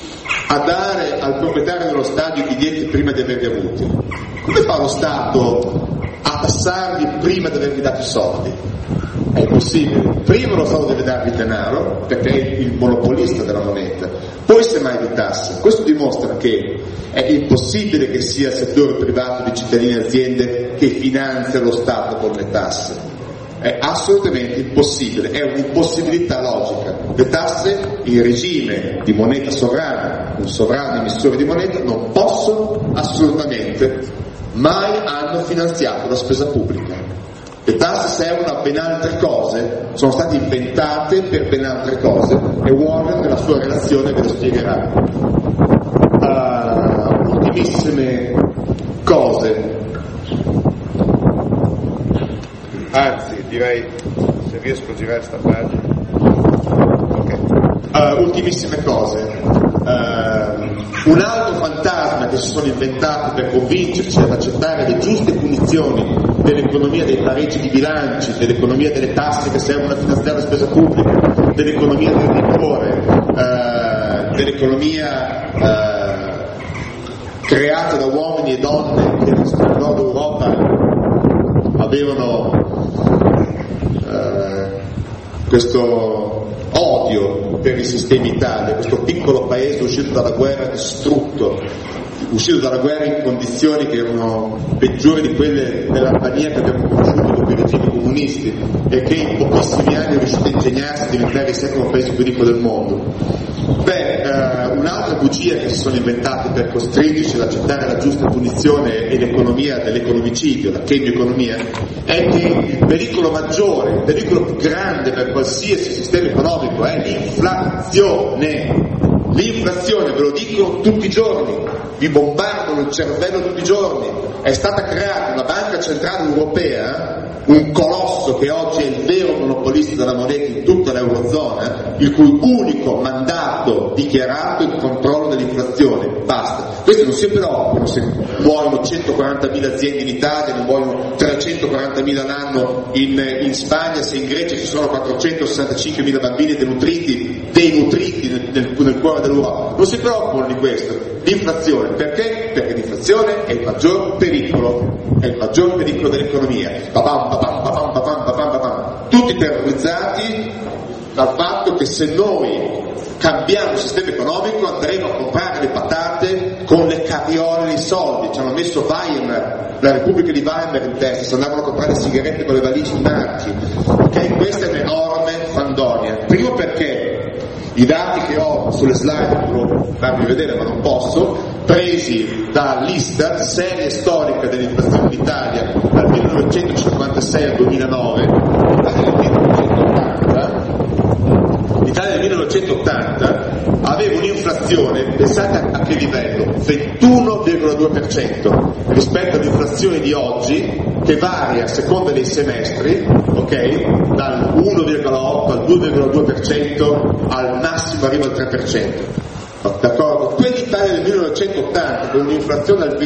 a dare al proprietario dello stadio i biglietti prima di averli avuti? Come fa lo Stato a tassarli prima di avergli dato i soldi? È impossibile. Prima lo Stato deve dargli il denaro, perché è il monopolista della moneta, poi semmai di tasse. Questo dimostra che è impossibile che sia il settore privato di cittadini e aziende che finanzia lo Stato con le tasse. È assolutamente impossibile, è un'impossibilità logica. Le tasse in regime di moneta sovrana, un sovrano emissore di moneta, non possono assolutamente, mai hanno finanziato la spesa pubblica. Le tasse servono a ben altre cose, sono state inventate per ben altre cose, e Warren nella sua relazione ve lo spiegherà. Ultimissime cose. Anzi, direi, se riesco a girare sta pagina. Okay. Ultimissime cose. Un altro fantasma che si sono inventati per convincerci ad accettare le giuste punizioni dell'economia dei pareggi di bilanci, dell'economia delle tasse che servono a finanziare la spesa pubblica, dell'economia del rigore, dell'economia creata da uomini e donne che nel nord Europa avevano questo odio per il sistema Italia, questo piccolo paese uscito dalla guerra distrutto, uscito dalla guerra in condizioni che erano peggiori di quelle dell'Albania che abbiamo conosciuto dopo i regimi comunisti, e che in pochissimi anni è riuscito a ingegnarsi a diventare il secondo paese più ricco del mondo. Un'altra bugia che si sono inventati per costringerci ad accettare la giusta punizione e l'economia dell'economicidio, la chemioeconomia, è che il pericolo maggiore, il pericolo più grande per qualsiasi sistema economico è l'inflazione. L'inflazione, ve lo dicono tutti i giorni, vi bombardano il cervello tutti i giorni. È stata creata una banca centrale europea, un colosso che oggi è il vero monopolista della moneta in tutta l'Eurozona, il cui unico mandato dichiarato è il controllo dell'inflazione. Basta. Questi non si preoccupano se muoiono 140.000 aziende in Italia, ne muoiono 340.000 l'anno in Spagna, se in Grecia ci sono 465.000 bambini denutriti nel cuore dell'Europa. Non si preoccupano di questo. L'inflazione, perché? Perché l'inflazione è il maggior pericolo dell'economia. Tutti terrorizzati dal fatto che se noi cambiamo il sistema economico andremo a comprare le patate con le carriole dei soldi. Ci hanno messo Weimar, la Repubblica di Weimar in testa, si andavano a comprare le sigarette con le valigie di marchi. Okay? Questa è un'enorme fandonia. Primo perché I dati che ho sulle slide volevo farvi vedere ma non posso, presi dall'Istat, serie storica dell'inflazione in Italia dal 1956 al 2009, l'Italia del 1980 aveva un'inflazione, pensate a che livello, 21,2% rispetto all'inflazione di oggi che varia a seconda dei semestri, ok? Dal 1,8 al 2,2% al massimo arriva al 3%. D'accordo? Quell'Italia del 1980 con un'inflazione al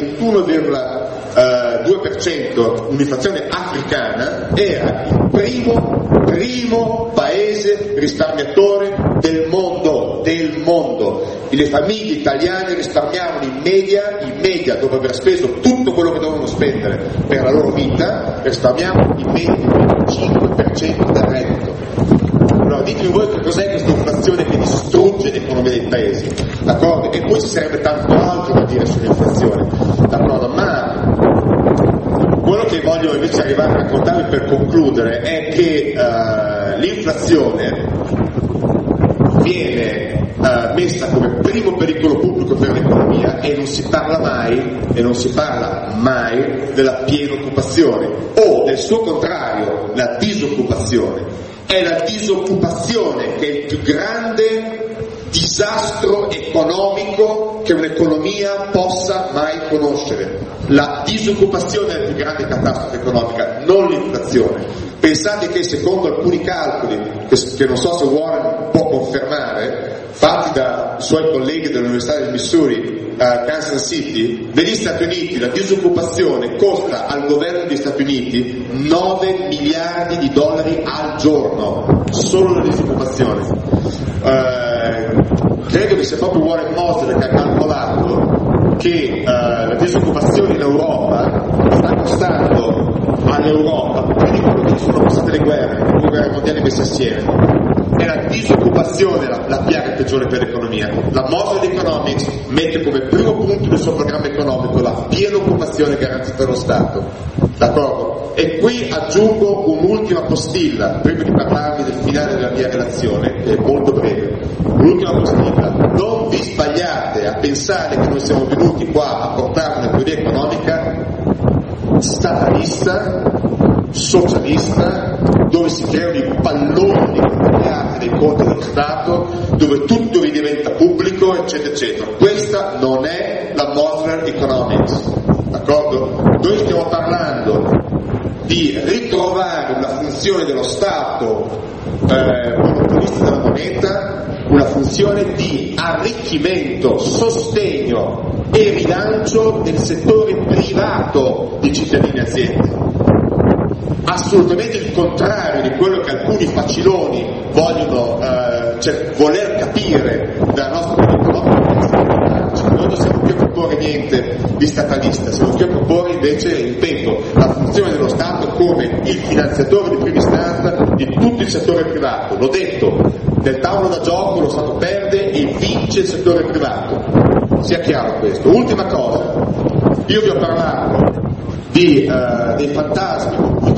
21,2%, un'inflazione africana, era il primo paese risparmiatore del mondo. E le famiglie italiane risparmiavano in media dopo aver speso tutto quello che dovevano spendere per la loro vita, risparmiavano in media il 5% del reddito. Allora ditemi voi che cos'è questa inflazione che distrugge l'economia dei paesi, d'accordo? E poi ci sarebbe tanto altro da dire sull'inflazione, d'accordo? Ma quello che voglio invece arrivare a raccontarvi per concludere è che l'inflazione viene messa come primo pericolo pubblico per l'economia e non si parla mai della piena occupazione o del suo contrario, la disoccupazione. È la disoccupazione che è il più grande disastro economico che un'economia possa mai conoscere. La disoccupazione è la più grande catastrofe economica, non l'inflazione. Pensate che secondo alcuni calcoli, che non so se Warren può confermare, fatti dai suoi colleghi dell'Università del Missouri a Kansas City, negli Stati Uniti la disoccupazione costa al governo degli Stati Uniti 9 miliardi di dollari al giorno, solo la disoccupazione. Credo che sia proprio Warren Mosler che ha calcolato che la disoccupazione in Europa sta costando all'Europa più di quello che sono costate le guerre mondiali messe assieme. È la disoccupazione la piaga peggiore per l'economia. La Mosler Economics mette come primo punto del suo programma economico la piena occupazione garantita dallo Stato, d'accordo? E qui aggiungo un'ultima postilla prima di parlarvi del finale della mia relazione, che è molto breve. L'ultima postilla: non vi sbagliate a pensare che noi siamo venuti qua a portare una teoria economica statalista, socialista, dove si creano i palloni dei conti dello Stato, dove tutto ridiventa pubblico, eccetera, eccetera. Questa non è la Mosler Economics, d'accordo? Noi stiamo parlando di ritrovare una funzione dello Stato monopolista della moneta, una funzione di arricchimento, sostegno e rilancio del settore privato di cittadini e aziende. Assolutamente il contrario di quello che alcuni faciloni vogliono voler capire dalla nostra economia. Noi non siamo qui a proporre niente di statalista, siamo qui a proporre invece, ripeto, la funzione dello Stato come il finanziatore di prima istanza di tutto il settore privato. L'ho detto, nel tavolo da gioco lo Stato perde e vince il settore privato, sia chiaro questo. Ultima cosa, io vi ho parlato dei fantasmi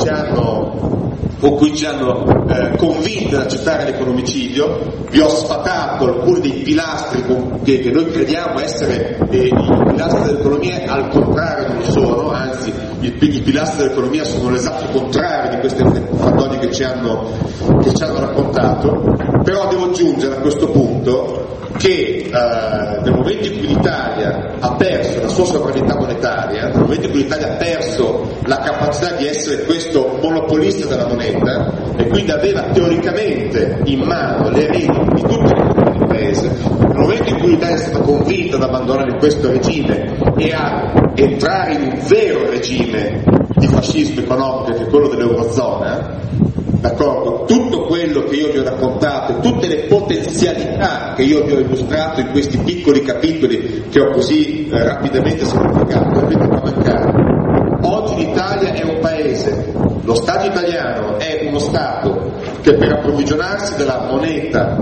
con cui ci hanno convinto ad accettare l'economicidio, vi ho sfatato alcuni dei pilastri che noi crediamo essere i pilastri dell'economia, al contrario non lo sono, anzi i pilastri dell'economia sono l'esatto contrario di queste fandonie che ci hanno raccontato. Però devo aggiungere a questo punto che nel momento in cui l'Italia ha perso la sua sovranità monetaria, nel momento in cui l'Italia ha perso la capacità di essere questo monopolista della moneta e quindi aveva teoricamente in mano le redini di tutte le economie del paese, nel momento in cui l'Italia è stata convinta ad abbandonare questo regime e a entrare in un vero regime di fascismo economico che è quello dell'Eurozona, d'accordo? Tutto quello che io vi ho raccontato, tutte le potenzialità che io vi ho illustrato in questi piccoli capitoli che ho così rapidamente semplificato, vengono a mancare. Oggi l'Italia è un paese, lo Stato italiano è uno Stato che per approvvigionarsi della moneta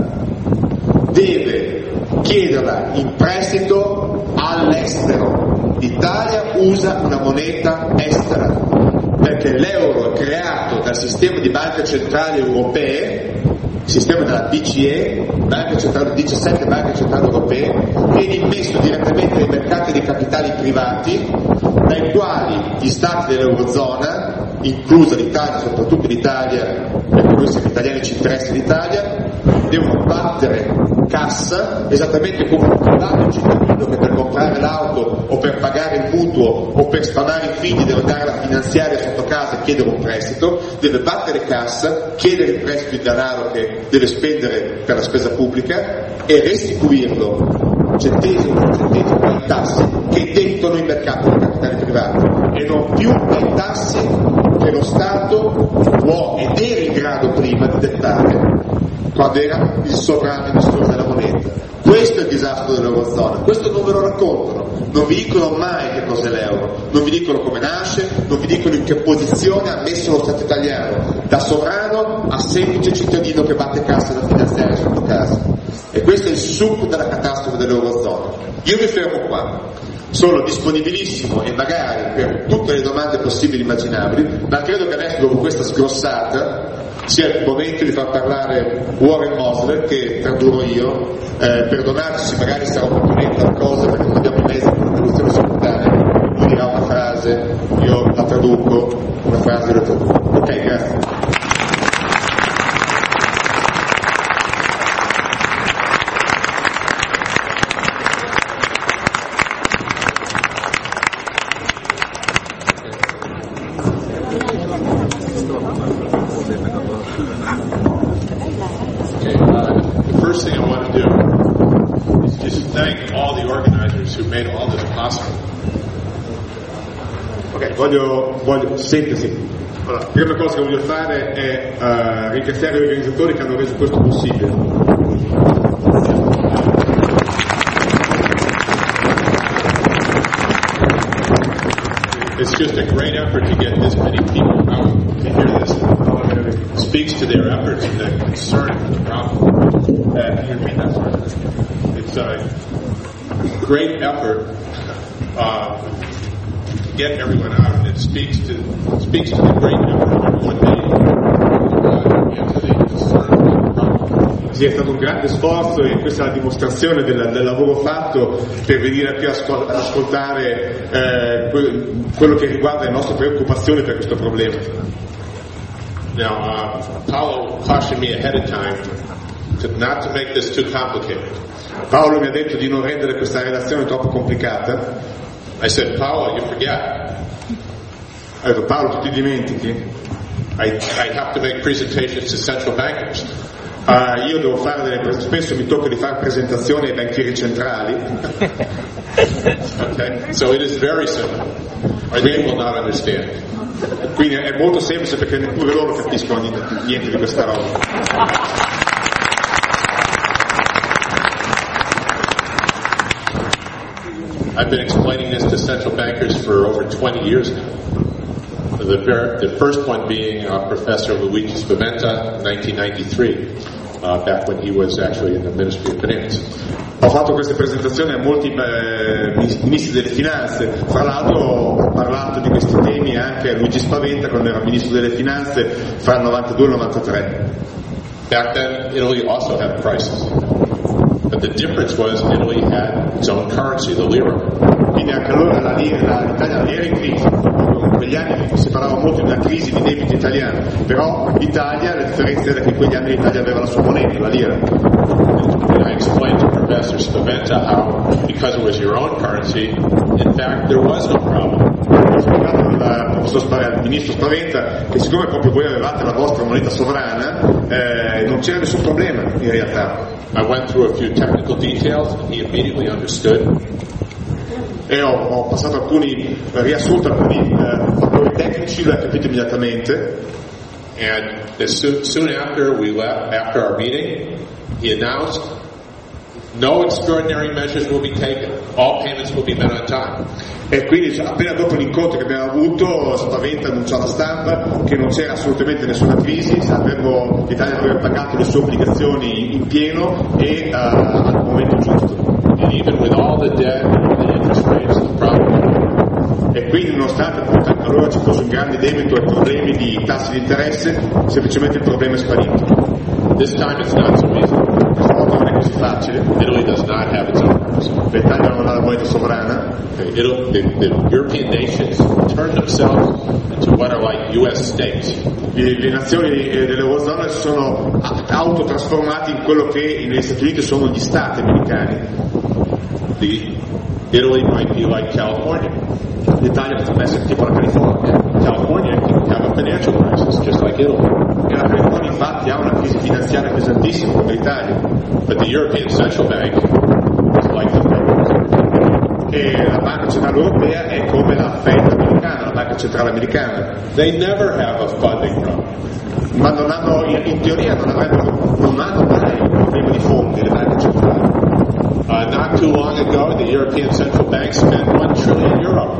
deve chiederla in prestito all'estero. L'Italia usa una moneta estera perché l'euro è creato dal sistema di banche centrali europee sistema della BCE, banche centrali, 17 banche centrali europee, viene immesso direttamente nei mercati dei capitali privati, dai quali gli stati dell'Eurozona, inclusa l'Italia, soprattutto l'Italia, perché noi siamo italiani, ci interessa l'Italia, devono battere cassa esattamente come un privato cittadino che per comprare l'auto o per pagare il mutuo o per spamare i figli deve andare alla finanziaria sotto casa e chiedere un prestito, deve battere cassa, chiedere il prestito di denaro che deve spendere per la spesa pubblica e restituirlo centesimo per centesimo dai tassi che dentono i mercati dei capitali privati e non più dai tassi che lo Stato può ed era in grado prima di dettare quando era il sovrano emissore della moneta. Questo è il disastro dell'Eurozona, questo non ve lo raccontano, non vi dicono mai che cos'è l'euro, non vi dicono come nasce, non vi dicono in che posizione ha messo lo Stato italiano, da sovrano a semplice cittadino che batte cassa da finanziaria sotto casa. E questo è il succo della catastrofe dell'Eurozona. Io mi fermo qua, sono disponibilissimo e magari per tutte le domande possibili e immaginabili, ma credo che adesso dopo questa sgrossata sia il momento di far parlare Warren Mosler, che tradurrò io, perdonateci se magari sarà un po' lenta la cosa perché non abbiamo i mezzi per la traduzione simultanea, lui dirà una frase, io la traduco, una frase la traduco. Ok, grazie. Voglio sintesi. Allora, la prima cosa che voglio fare è ringraziare gli organizzatori che hanno reso questo possibile. It's just a great effort to get this many people out to hear this. It speaks to their efforts and their concern for the problem. Can you repeat that, sorry? It's a great effort to get everyone out, and it speaks to the great effort of everyone made to the concern for the problem. Sì, è stato un grande sforzo e questa è la dimostrazione del lavoro fatto per venire qui ad ascoltare quello che riguarda le nostre preoccupazioni per questo problema. Now, Paolo cautioned me ahead of time not to make this too complicated. Paolo mi ha detto di non rendere questa relazione troppo complicata. I said, Paolo, you forget. Ho detto, Paolo, tu ti dimentichi? I have to make presentations to central bankers. Io devo fare spesso mi tocca di fare presentazioni ai banchieri centrali. Okay, so it is very simple, or they will not understand. Quindi è molto semplice perché neppure loro capiscono niente di questa roba. I've been explaining this to central bankers for over 20 years now. The first one being Professor Luigi Spaventa in 1993, back when he was actually in the Ministry of Finance. Ho fatto queste presentazioni a molti ministri delle finanze, fra l'altro ho parlato di questi temi anche a Luigi Spaventa quando era ministro delle finanze fra il 92 e il 93. Back then Italy also had a crisis. But the difference was Italy had its own currency, the lira. Quindi anche allora l'Italia era in crisi. In quegli anni si parlava molto di una crisi di debito italiano, però l'Italia, la differenza era che in quegli anni l'Italia aveva la sua moneta, la lira. And I explained to Professor Spaventa how, because it was your own currency, in fact there was no problem. Ho spiegato al ministro Spaventa che siccome proprio voi avevate la vostra moneta sovrana, non c'era nessun problema in realtà. I went through a few technical details and he immediately understood. E ho passato riassunto alcuni fattori tecnici, l'ho capito immediatamente. And soon after we left, after our meeting, he announced no extraordinary measures will be taken. All payments will be met on time. E quindi appena dopo l'incontro che abbiamo avuto, Spaventa annunciò alla stampa che non c'era assolutamente nessuna crisi, l'Italia avrebbe pagato le sue obbligazioni in pieno e al momento giusto. And even with all the debt and the interest rates, the problem. E quindi nonostante appunto anche allora ci fosse un grande debito e problemi di tassi di interesse, semplicemente il problema è sparito. This time it's not so easy. Questa volta non è così facile. Italy does not have its own currency. L'Italia non ha la moneta sovrana. The European nations turn themselves into what are like U.S. states. Le nazioni dell'Eurozona si sono autotrasformate in quello che negli Stati Uniti sono gli stati americani. Italy might be like California. L'Italia potrebbe essere tipo la California. California can have a financial crisis just like Italy. E la California infatti ha una crisi finanziaria pesantissima come l'Italia. But the European Central Bank is like the Federal Reserve. E la Banca Centrale Europea è come la Fed americana, la Banca Centrale Americana. They never have a funding problem. Ma non hanno, in teoria non hanno mai un problema di fondi le banche centrali. Not too long ago, the European Central Bank spent €1 trillion.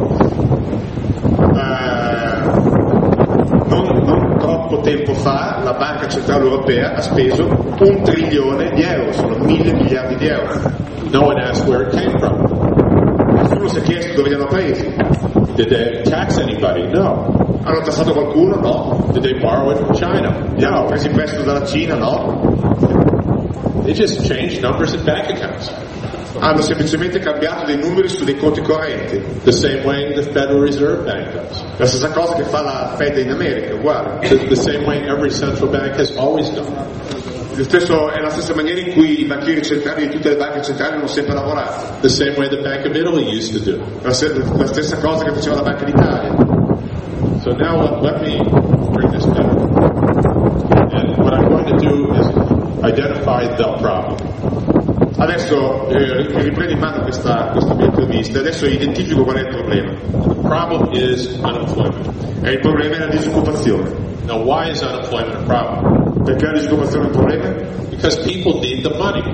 Non troppo tempo fa la Banca Centrale Europea ha speso €1 trilione, sono 1.000 miliardi di euro. No one asked where it came from. Nessuno si è chiesto dove li hanno presi. Did they tax anybody? No. Hanno tassato qualcuno? No. Did they borrow it from China? Li hanno presi in prestito dalla Cina? No. They just changed numbers in bank accounts. Hanno semplicemente cambiato dei numeri su dei conti correnti. The same way the Federal Reserve Bank does. La stessa cosa che fa la Fed in America, uguale. The same way every central bank has always done. È la stessa maniera in cui i banchieri centrali di tutte le banche centrali hanno sempre lavorato. The same way the Bank of Italy used to do. La stessa cosa che faceva la Banca d'Italia. So now let me bring this down. And what I'm going to do is identify the problem. Adesso riprendo in mano questa mia intervista e adesso identifico qual è il problema. The problem is unemployment. E il problema è la disoccupazione. Now why is unemployment a problem? Perché la disoccupazione è un problema? Because people need the money.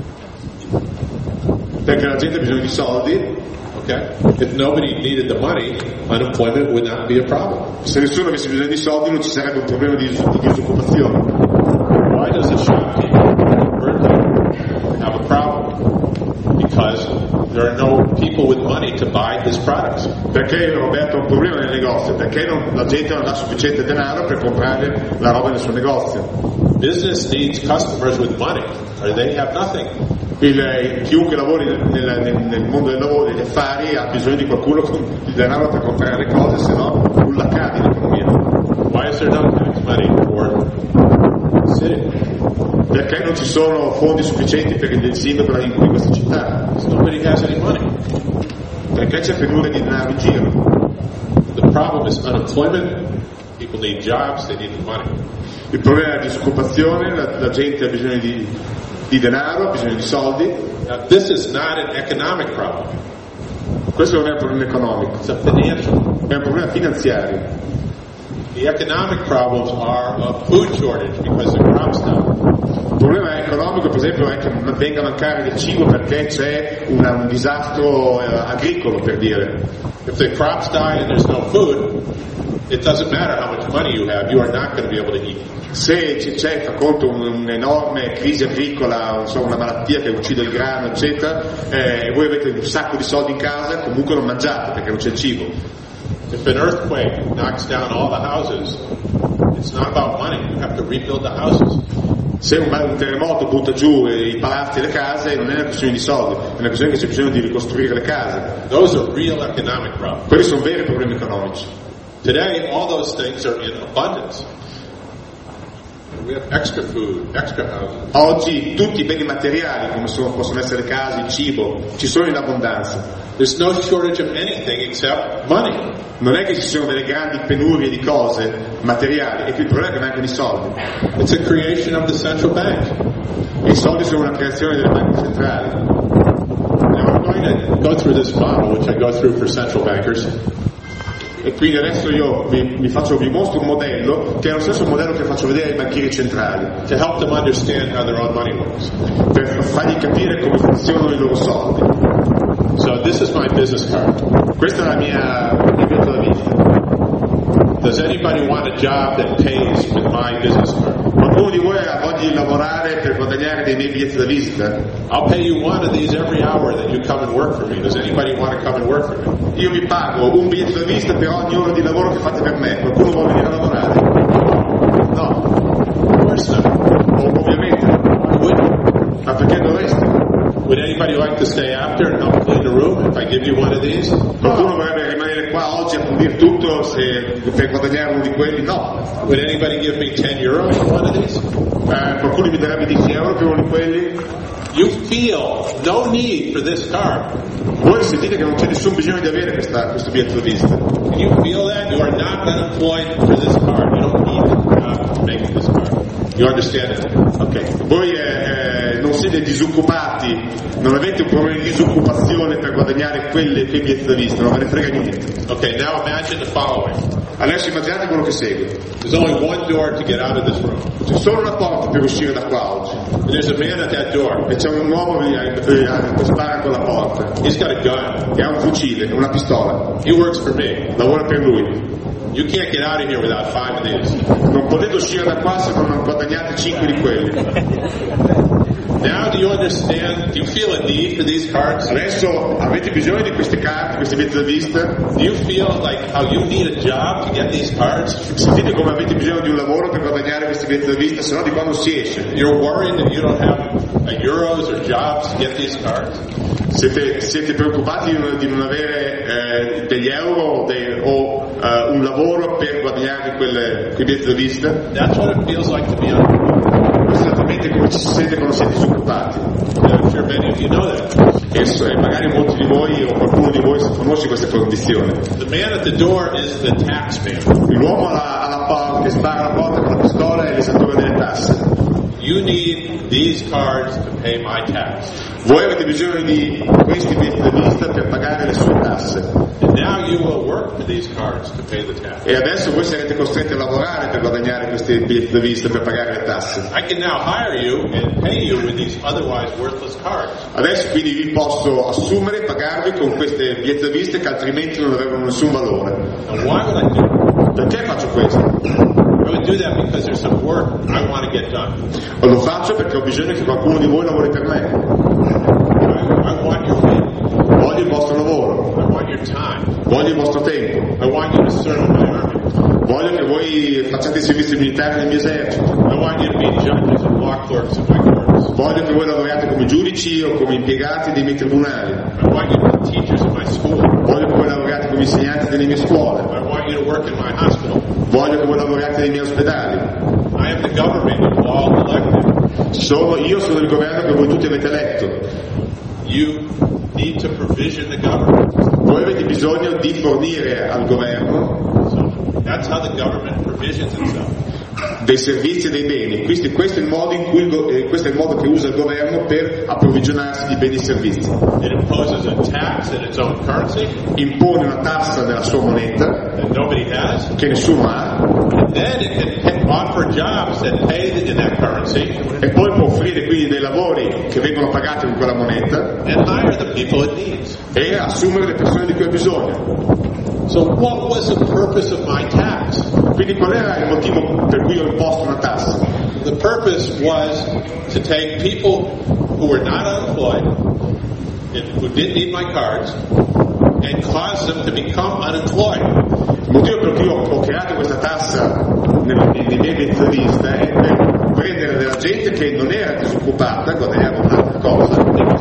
Perché la gente ha bisogno di soldi. Okay? If nobody needed the money, unemployment would not be a problem. Se nessuno avesse bisogno di soldi non ci sarebbe un problema di disoccupazione. Why does a shopkeeper have a problem? Because there are no people with money to buy his products. Perché Roberto ha un problema nel negozio? Perché la gente non ha sufficiente denaro per comprare la roba nel suo negozio. Business needs customers with money, or they have nothing. Chiunque lavori nel mondo del lavoro, degli affari, ha bisogno di qualcuno con il denaro per comprare le cose, se no nulla accade in economia. Why is there no tax money for the city? Perché non ci sono fondi sufficienti per il sindaco in questa città? Nobody has any money. Perché c'è penuria di denaro in giro. The problem is unemployment. People need jobs, they need the money. Il problema è la disoccupazione, la gente ha bisogno di denaro, ha bisogno di soldi. Now, this is not an economic problem. Questo non è un problema economico, It's a financial. è un problema finanziario. The economic problems are a food shortage because the crops die. Il problema economico, per esempio, è che venga a mancare del cibo perché c'è un disastro agricolo, per dire. If the crops die and there's no food, it doesn't matter how much money you have, you are not going to be able to eat. Se c'è fa conto un'enorme crisi agricola, una malattia che uccide il grano, eccetera, e voi avete un sacco di soldi in casa, comunque non mangiate perché non c'è il cibo. If an earthquake knocks down all the houses, it's not about money, you have to rebuild the houses. Se un terremoto butta giù i palazzi e le case, non è una questione di soldi, è una questione che c'è bisogno di ricostruire le case. Those are real economic problems. Quelli sono veri problemi economici. Today, all those things are in abundance. We have extra food, extra houses. Oggi tutti i beni materiali, come possono essere le case, il cibo, ci sono in abbondanza. There's no shortage of anything except money. Non è che ci siano delle grandi penurie di cose materiali, e qui il problema è che mancano i soldi. It's a creation of the central bank. E i soldi sono una creazione delle banche centrali. Now I'm going to go through this model, which I go through for central bankers. E quindi adesso io vi mostro un modello che è lo stesso modello che faccio vedere ai banchieri centrali, to help them understand how their own money works. per fargli capire come funzionano i loro soldi. So this is my business card. Questa è la mia biglietto da visita. Does anybody want a job that pays with my business card? Qualcuno di voi ha voglia di lavorare per guadagnare dei miei biglietti da visita? I'll pay you one of these every hour that you come and work for me. Does anybody want to come and work for me? Io vi pago un biglietto da visita per ogni ora di lavoro che fate per me. Qualcuno vuole venire a lavorare? No. course not. Ovviamente. Ma perché dovresti? Would anybody like to stay after and help clean the room if I give you one of these? Qualcuno vorrebbe rimanere qua oggi a pulire tutto per guadagnare uno di quelli? No. Would anybody give me €10 for one of these? Qualcuno mi darebbe €10 per uno di quelli? You feel no need for this card. Voi sentite che non c'è nessun bisogno di avere questo biglietto di vista. Can you feel that? You are not unemployed for this card. You don't need to make this card. You understand that? Ok. Voi non siete disoccupati, non avete un problema di disoccupazione per guadagnare quei biglietti da vista, non ve ne frega niente. Okay, now imagine the following. Adesso immaginate quello che segue. There's only one door to get out of this room. C'è solo una porta per uscire da qua oggi. And there's a man at that door. E c'è un uomo che spara con la porta. He's got a gun. Che ha un fucile, una pistola. He works for me. Lavora per lui. You can't get out of here without 5 of these. Non potete uscire da qua se non guadagnate 5 di quelli. Now do you understand? Do you feel a need for these cards? Adesso avete bisogno di queste carte, questi biglietti da vista? Do you feel like how you need a job to get these cards? Sentite come avete bisogno di un lavoro per guadagnare questi biglietti da vista, se no di quando si esce? You're worried that you don't have euros or jobs to get these cards? Siete preoccupati di non avere degli euro o un lavoro per guadagnare quei biglietti da vista? That's what it feels like to be unemployed. Questo è esattamente come ci si sente quando siete disoccupati. I'm sure many of you know that. E magari molti di voi o qualcuno di voi conosce questa condizione. The man at the door is the tax man. L'uomo alla porta, che spara alla porta con la pistola è l'esattore delle tasse. You need these cards to pay my tax. Voi avete bisogno di questi biglietti da vista per pagare le sue tasse. And now you will work for these cards to pay the tax. E adesso voi sarete costretti a lavorare per guadagnare questi biglietti da vista per pagare le tasse. I can now hire you and pay you with these otherwise worthless cards. Adesso quindi vi posso assumere e pagarvi con queste biglietti da vista che altrimenti non avevano nessun valore. And why would I do it? Perché faccio questo? I would do that because there's some work I want to get done. Lo faccio perché ho bisogno che qualcuno di voi lavori per me. I want your money. Voglio il vostro lavoro. I want your time. Voglio il vostro tempo. I want you to serve in my army. Voglio che voi facciate il servizio militare nel mio esercito. I want you to be judges and law clerks in my courts. Voglio che voi lavoriate come giudici o come impiegati dei miei tribunali. I want you to be teachers in my school. Voglio che voi lavoriate come insegnanti delle mie scuole. I want you to work in my hospital. Voglio che voi lavoriate nei miei ospedali. I am the government you all elected. Io sono il governo che voi tutti avete eletto. You need to provision the government. Voi avete bisogno di fornire al governo So that's how the government provisions itself. dei servizi e dei beni. Questo è il modo in cui questo è il modo che usa il governo per approvvigionarsi di beni e servizi. It imposes a tax in its own currency Impone una tassa nella sua moneta that nobody has. che nessuno ha And then it can offer jobs that pay in that currency e poi può offrire quindi dei lavori che vengono pagati con quella moneta and hire the people it needs. e assumere le persone di cui ha bisogno. So what was the purpose of my tax? Quindi qual era il motivo per cui ho imposto una tassa? The purpose was to take people who were not unemployed and who didn't need my cards and cause them to become unemployed. Il motivo per cui ho creato questa tassa nei miei biglietti da vista è per prendere della gente che non era disoccupata, guadagnava un'altra cosa,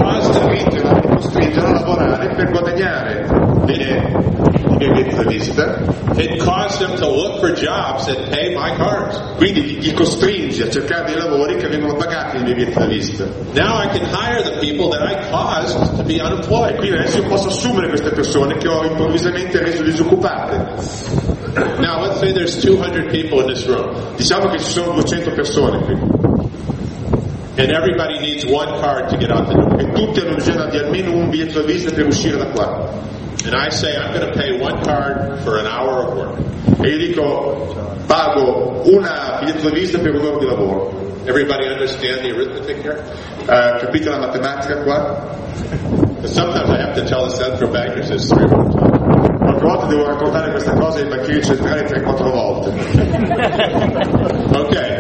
e costringerla a lavorare per guadagnare i miei biglietti da vista. It caused them to look for jobs that pay my cards. Quindi li costringe a cercare dei lavori che vengono pagati nei miei biglietti da vista. Now I can hire the people that I caused to be unemployed. Quindi adesso io posso assumere queste persone che ho improvvisamente reso disoccupate. Now let's say there's 200 people in this room Diciamo che ci sono 200 persone qui and everybody needs one card to get out the door. e tutti hanno bisogno di almeno un biglietto da vista per uscire da qua. And I say I'm going to pay one card for an hour of work. E io dico pago una biglietto da vista per un'ora di lavoro. Everybody understand the arithmetic here? Capite la matematica qua? Sometimes I have to tell the central bankers this 3 or 4 times. Qualche volta devo raccontare questa cosa ai banchieri centrali 3-4 volte. Okay.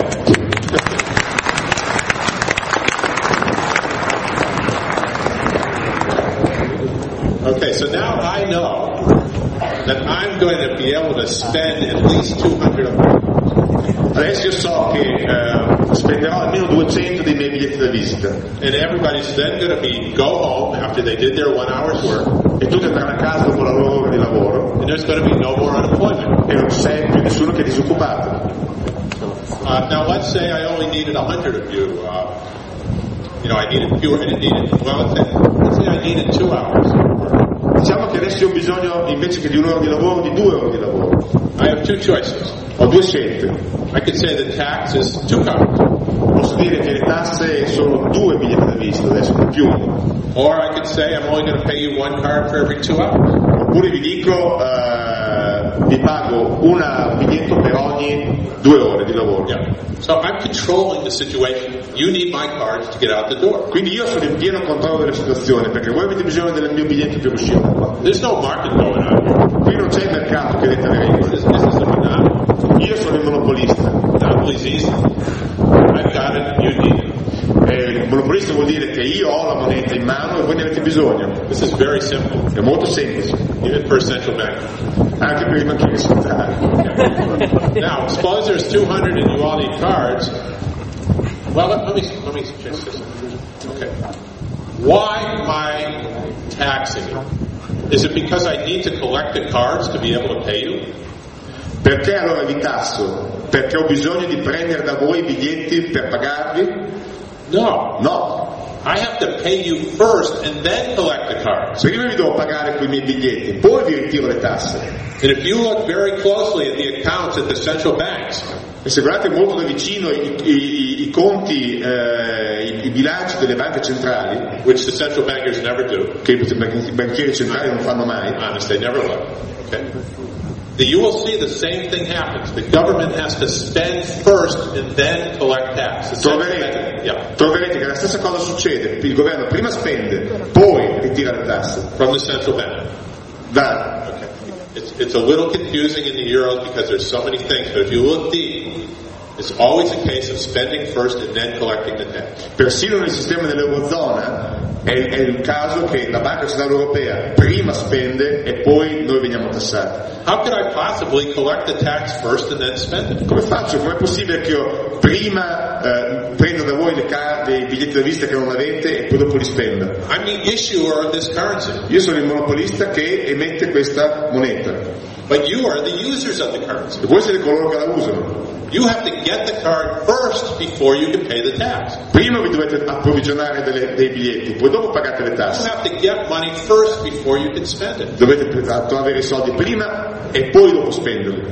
Okay, so now I know that I'm going to be able to spend at least 200 of them. Adesso io so che spenderò almeno 200 dei miei biglietti da visita. And everybody's then going to go home after they did their 1 hour's work. E tutti andranno a casa dopo la loro ora di lavoro. And there's going to be no more unemployment. E non c'è più nessuno che è disoccupato. Now let's say I only needed 100 of you. I needed fewer. I didn't need it. Well, let's say I needed 2 hours. Diciamo che adesso io ho bisogno, invece che di un'ora di lavoro, di 2 ore di lavoro. I have two choices. Ho due scelte. I could say the tax is 2 cards. Posso dire che le tasse sono 2 biglietti da visita, adesso non più. Or I could say I'm only going to pay you 1 card for every 2 hours. Oppure vi dico, vi pago un biglietto per ogni 2 ore di lavoro. Yeah. So I'm controlling the situation. You need my cards to get out the door. Quindi io sono in pieno controllo della situazione, perché voi avete bisogno del mio biglietto per uscire da qua. There's no market going on here. Qui non c'è il mercato che detta le regole. This is the monopoly. Io sono il monopolista. Monopoly's easy. I've got it, you need it. Il monopolista vuol dire che io ho la moneta in mano e voi ne avete bisogno. This is very simple. È molto semplice. Even for a central bank. Anche per i banchieri centrali. Now, suppose there's 200 and you all need cards. Well, let me change this. Okay. Why am I taxing you? Is it because I need to collect the cards to be able to pay you? Perché allora vi tasso? Perché ho bisogno di prendere da voi i biglietti per pagarvi? No. No. I have to pay you first and then collect the cards. Prima vi devo pagare con i miei biglietti, poi vi ritiro le tasse. And if you look very closely at the accounts at the central banks, E se guardate molto da vicino i conti, i bilanci delle banche centrali, which the central bankers never do, che i banchieri centrali non fanno mai, honest, they never look. Okay. You will see the same thing happens. The government has to spend first and then collect tax. Troverete che la stessa cosa succede. Il governo prima spende, poi ritira le tasse. From the central bank. Okay. It's a little confusing in the euros because there's so many things, but if you look deep, it's always a case of spending first and then collecting the tax. Persino nel sistema dell'Eurozona è il caso che la Banca Centrale Europea prima spende e poi noi veniamo tassati. How could I possibly collect the tax first and then spend it? Come faccio? Com'è possibile che io prima prenda da voi i biglietti da visita che non avete e poi dopo li spenda? I'm the issuer of this currency. Io sono il monopolista che emette questa moneta. But you are the users of the currency. E voi siete coloro che la usano. You have to get the card first before you can pay the tax. Prima vi dovete approvvigionare dei biglietti, poi dopo pagate le tasse. You have to get money first before you can spend it. Dovete avere i soldi prima e poi dopo spenderli.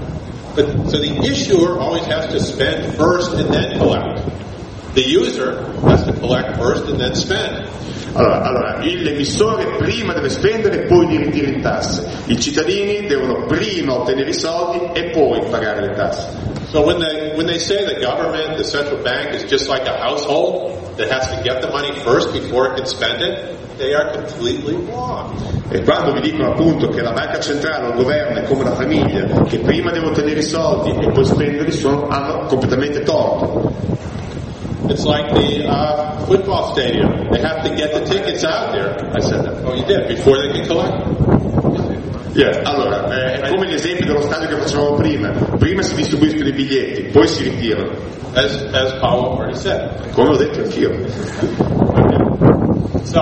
So the issuer always has to spend first and then collect. The user has to collect first and then spend. Allora, l'emissore prima deve spendere e poi li ritira in tasse. I cittadini devono prima ottenere i soldi e poi pagare le tasse. So when they say the government, the central bank is just like a household that has to get the money first before it can spend it, they are completely wrong. E quando vi dicono appunto che la banca centrale o il governo è come la famiglia, che prima deve ottenere i soldi e poi spenderli, hanno completamente torto. It's like the football stadium. They have to get the tickets out there. I said that. Oh, you did, before they can collect. Yeah. Allora, è come l'esempio dello stadio che facevamo prima. Prima si distribuiscono i biglietti, poi si ritirano. As Paolo already said. Come ho detto anch'io. So,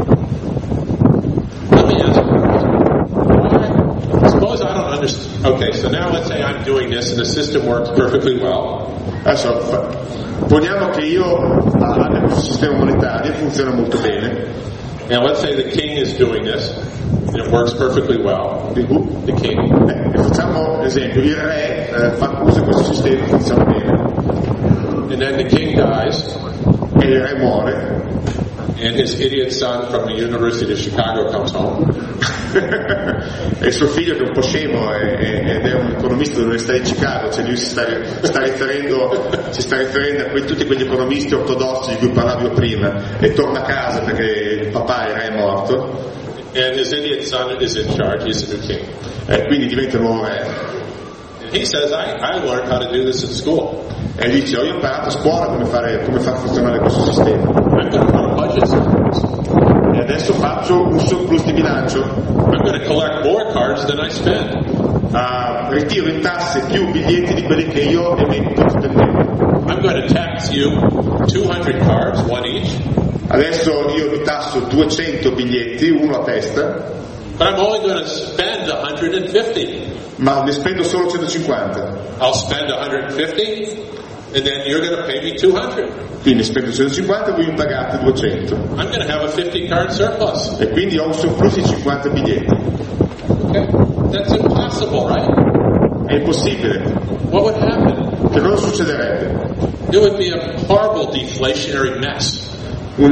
let me ask you, suppose I don't understand. Okay, so now let's say I'm doing this and the system works perfectly well. Adesso, poniamo che io abbia questo sistema monetario e funziona molto bene. And let's say the king is doing this and it works perfectly well. The king. Facciamo l'esempio, il re usa questo sistema e funziona bene. And then the king dies. E il re muore. And his idiot son from the University of Chicago comes home. E suo figlio che è un po' scemo ed è un economista dell'Università di Chicago, cioè lui si sta riferendo a tutti quegli economisti ortodossi di cui parlavo prima, e torna a casa perché il papà, il re, è morto. And his idiot son is in charge, he's the new king. Quindi diventa il nuovo re. And he says, I learned how to do this in school. E dice, ho imparato a scuola come far funzionare questo sistema. I'm going to run a budget surplus. E adesso faccio un surplus di bilancio. I'm going to collect more cards than I spend. ritiro in tasse più biglietti di quelli che io emetto spendendo. I'm going to tax you 200 cards, one each. Adesso io vi tasso 200 biglietti, uno a testa, But I'm only going to spend 150. ma ne spendo solo 150. I'll spend 150, and then you're going to pay me 200. Quindi spendo 150 e voi mi pagate 200. I'm going to have a 50 card surplus. E quindi ho un surplus di 50 biglietti. Okay? That's impossible, right? È impossibile. What would happen? Che cosa succederebbe? It would be a horrible deflationary mess. Un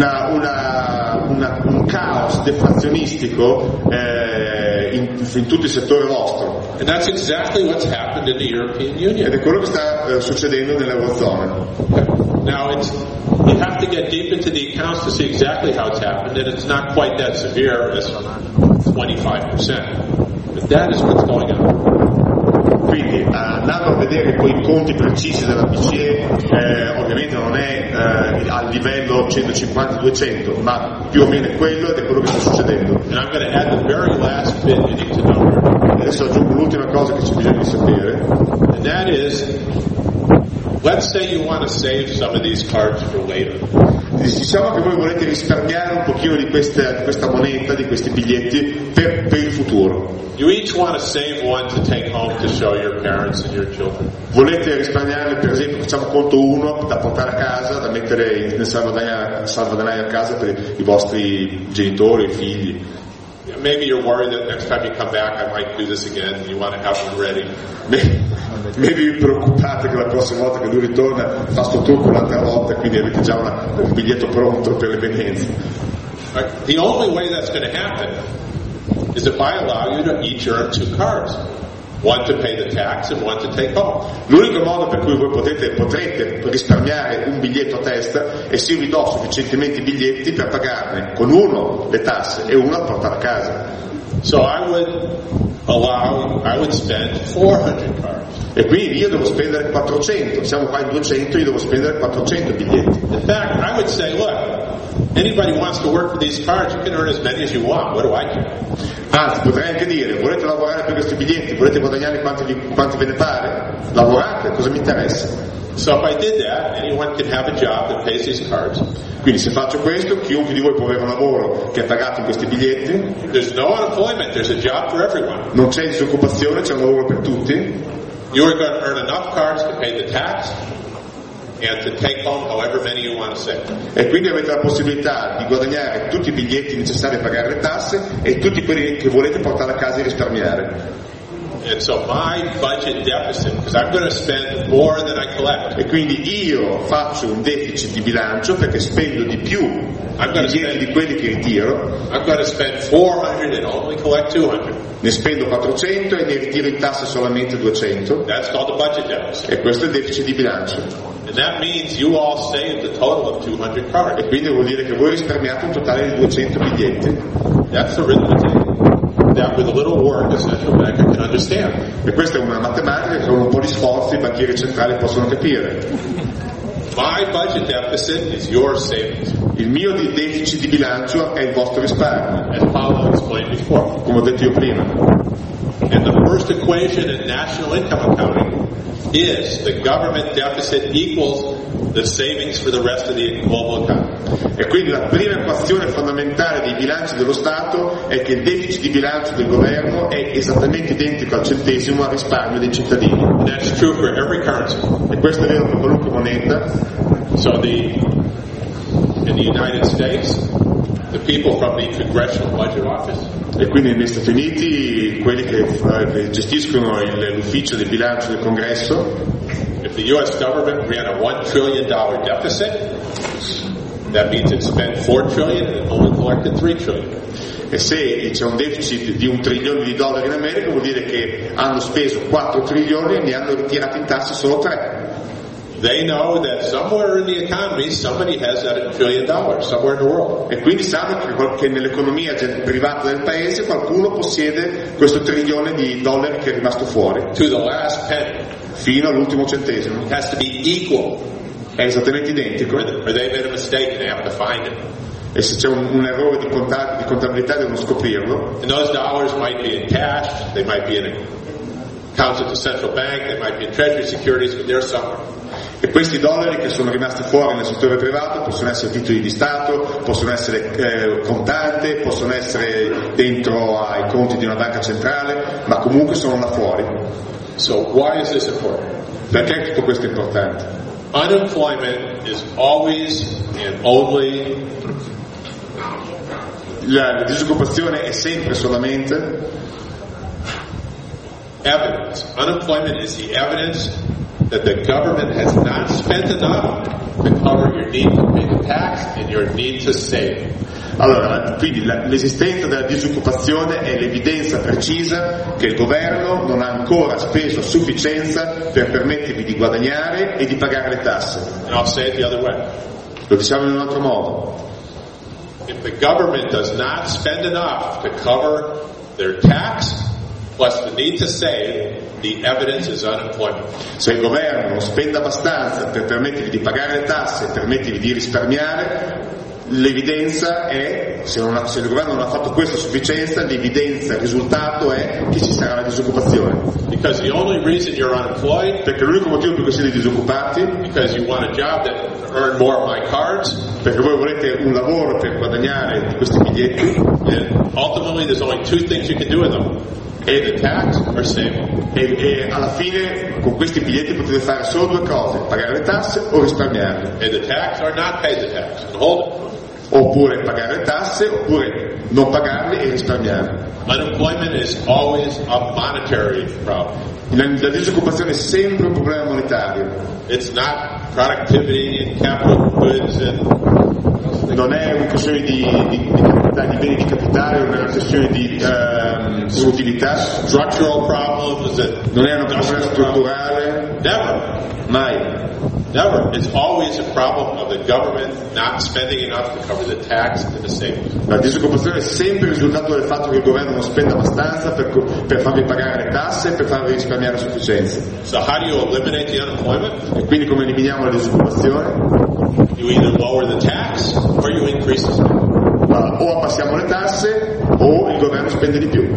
caos deflazionistico in tutto il settore vostro. And that's exactly what's happened in the European Union. Ed è quello che sta succedendo nell'Eurozona. Now, you have to get deep into the accounts to see exactly how it's happened, and it's not quite that severe as 25%. But that is what's going on. Quindi andando a vedere poi i conti precisi della BCE, ovviamente non è al livello 150-200, ma più o meno è quello ed è quello che sta succedendo. And I'm going to add the very last bit you need to know. Adesso aggiungo l'ultima cosa che c'è bisogno di sapere. And that is, let's say you want to save some of these cards for later. Diciamo che voi volete risparmiare un pochino di questa moneta, di questi biglietti per il futuro. You each want to save one to take home to show your parents and your children. Volete risparmiarne, per esempio, facciamo conto uno da portare a casa, da mettere nel salvadanaio a casa per i vostri genitori, i figli. Maybe you're worried that next time you come back I might do this again and you want to have one ready. Maybe vi preoccupate che la prossima volta che lui ritorna fa sto trucco un'altra volta, quindi avete già un biglietto pronto per l'evenienza. The only way that's going to happen is if I allow you to each earn 2 cards. One to pay the tax and one to take home. L'unico modo per cui voi potrete risparmiare un biglietto a testa è se vi do sufficientemente biglietti per pagarne con uno le tasse e uno a portare a casa. So I would spend 400 cards. E quindi io devo spendere 400, siamo qua in 200, io devo spendere 400 biglietti. In fact, I would say, look, anybody who wants to work for these cards, you can earn as many as you want. What do I care? Anzi, potrei anche dire, volete lavorare per questi biglietti, volete guadagnare quanti ve ne pare? Lavorate, cosa mi interessa? So if I did that, anyone can have a job that pays these cards. Quindi se faccio questo, chiunque di voi può avere un lavoro che è pagato in questi biglietti. There's no unemployment, there's a job for everyone. Non c'è disoccupazione, c'è un lavoro per tutti. You are going to earn enough cards to pay the tax and to take home however many you want to save. E quindi avete la possibilità di guadagnare tutti i biglietti necessari a pagare le tasse e tutti quelli che volete portare a casa e risparmiare. And so my budget deficit, because I'm going to spend more than I collect. E quindi io faccio un deficit di bilancio perché spendo di più biglietti di quelli che ritiro. I'm going to spend 400 and only collect 200. Ne spendo 400 e ne ritiro in tasse solamente 200. That's called the budget deficit. E questo è il deficit di bilancio. And that means you all saved a total of 200 cards. E quindi vuol dire che voi risparmiate un totale di 200 biglietti. That's arithmetic that with a little work a central banker can understand. E questa è una matematica che con un po' di sforzi i banchieri centrali possono capire. My budget deficit is your savings. Il mio deficit di bilancio è il vostro risparmio, As Paolo explained before. come ho detto io prima. And the first equation in national income accounting is the government deficit equals the savings for the rest of the global economy. E quindi la prima equazione fondamentale dei bilanci dello Stato è che il deficit di bilancio del governo è esattamente identico al centesimo al risparmio dei cittadini. And that's true for every currency. E questo è vero per qualunque moneta. So in the United States, the people from the Congressional Budget Office, E quindi negli Stati Uniti quelli che gestiscono l'ufficio del bilancio del Congresso, if the U.S. government ran a $1 trillion deficit, that means it spent $4 trillion and only collected $3 trillion. e se c'è un deficit di $1 trilione in America vuol dire che hanno speso 4 trilioni e ne hanno ritirati in tasse solo 3. They know that somewhere in the economy somebody has that $1 trillion, somewhere in the world. E quindi sanno che nell'economia privata del paese qualcuno possiede questo $1 trilione che è rimasto fuori. To the last penny. Fino all'ultimo centesimo. It has to be equal. È esattamente identico. Or they made a mistake and they have to find it. E se c'è un errore di contabilità devono scoprirlo. And those dollars might be in cash, they might be in accounts at the central bank, they might be in treasury securities, but they're somewhere. E questi dollari che sono rimasti fuori nel settore privato possono essere titoli di Stato, possono essere contante, possono essere dentro ai conti di una banca centrale, ma comunque sono là fuori. So why is this important? Perché tutto questo è importante? Unemployment is always and only La disoccupazione è sempre solamente evidence. Unemployment is the evidence that the government has not spent enough to cover your need to pay the tax and your need to save. Allora, quindi l'esistenza della disoccupazione è l'evidenza precisa che il governo non ha ancora speso a sufficienza per permettervi di guadagnare e di pagare le tasse. And I'll say it the other way. Lo diciamo in un altro modo. If the government does not spend enough to cover their tax plus the need to save, the evidence is unemployment. Se il governo non spende abbastanza per permettervi di pagare le tasse e permettervi di risparmiare, l'evidenza è, se il governo non ha fatto questo a sufficienza, l'evidenza, il risultato è che ci sarà la disoccupazione. Because the only reason you're unemployed, Perché l'unico motivo per cui siete disoccupati, because you want a job that earn more of my cards, perché voi volete un lavoro per guadagnare di questi biglietti, and ultimately there's only two things you can do with them: pay the tax or save. e alla fine con questi biglietti potete fare solo due cose: pagare le tasse o risparmiare. Pay the tax or not pay the tax and hold it. Oppure pagare le tasse oppure non pagarle e risparmiare. Unemployment is always a monetary problem. La disoccupazione è sempre un problema monetario, It's not productivity and capital goods and non è una questione di beni di capitale, è una questione di produttività, structural problems and non è un problema strutturale, never. mai. Never. It's always a problem of the government not spending enough to cover the tax and the savings. La disoccupazione è sempre il risultato del fatto che il governo non spenda abbastanza per farvi pagare le tasse e per farvi risparmiare a sufficienza. So how do you eliminate the unemployment? E quindi come eliminiamo la disoccupazione? You either lower the tax or you increase the spending. O abbassiamo le tasse o il governo spende di più.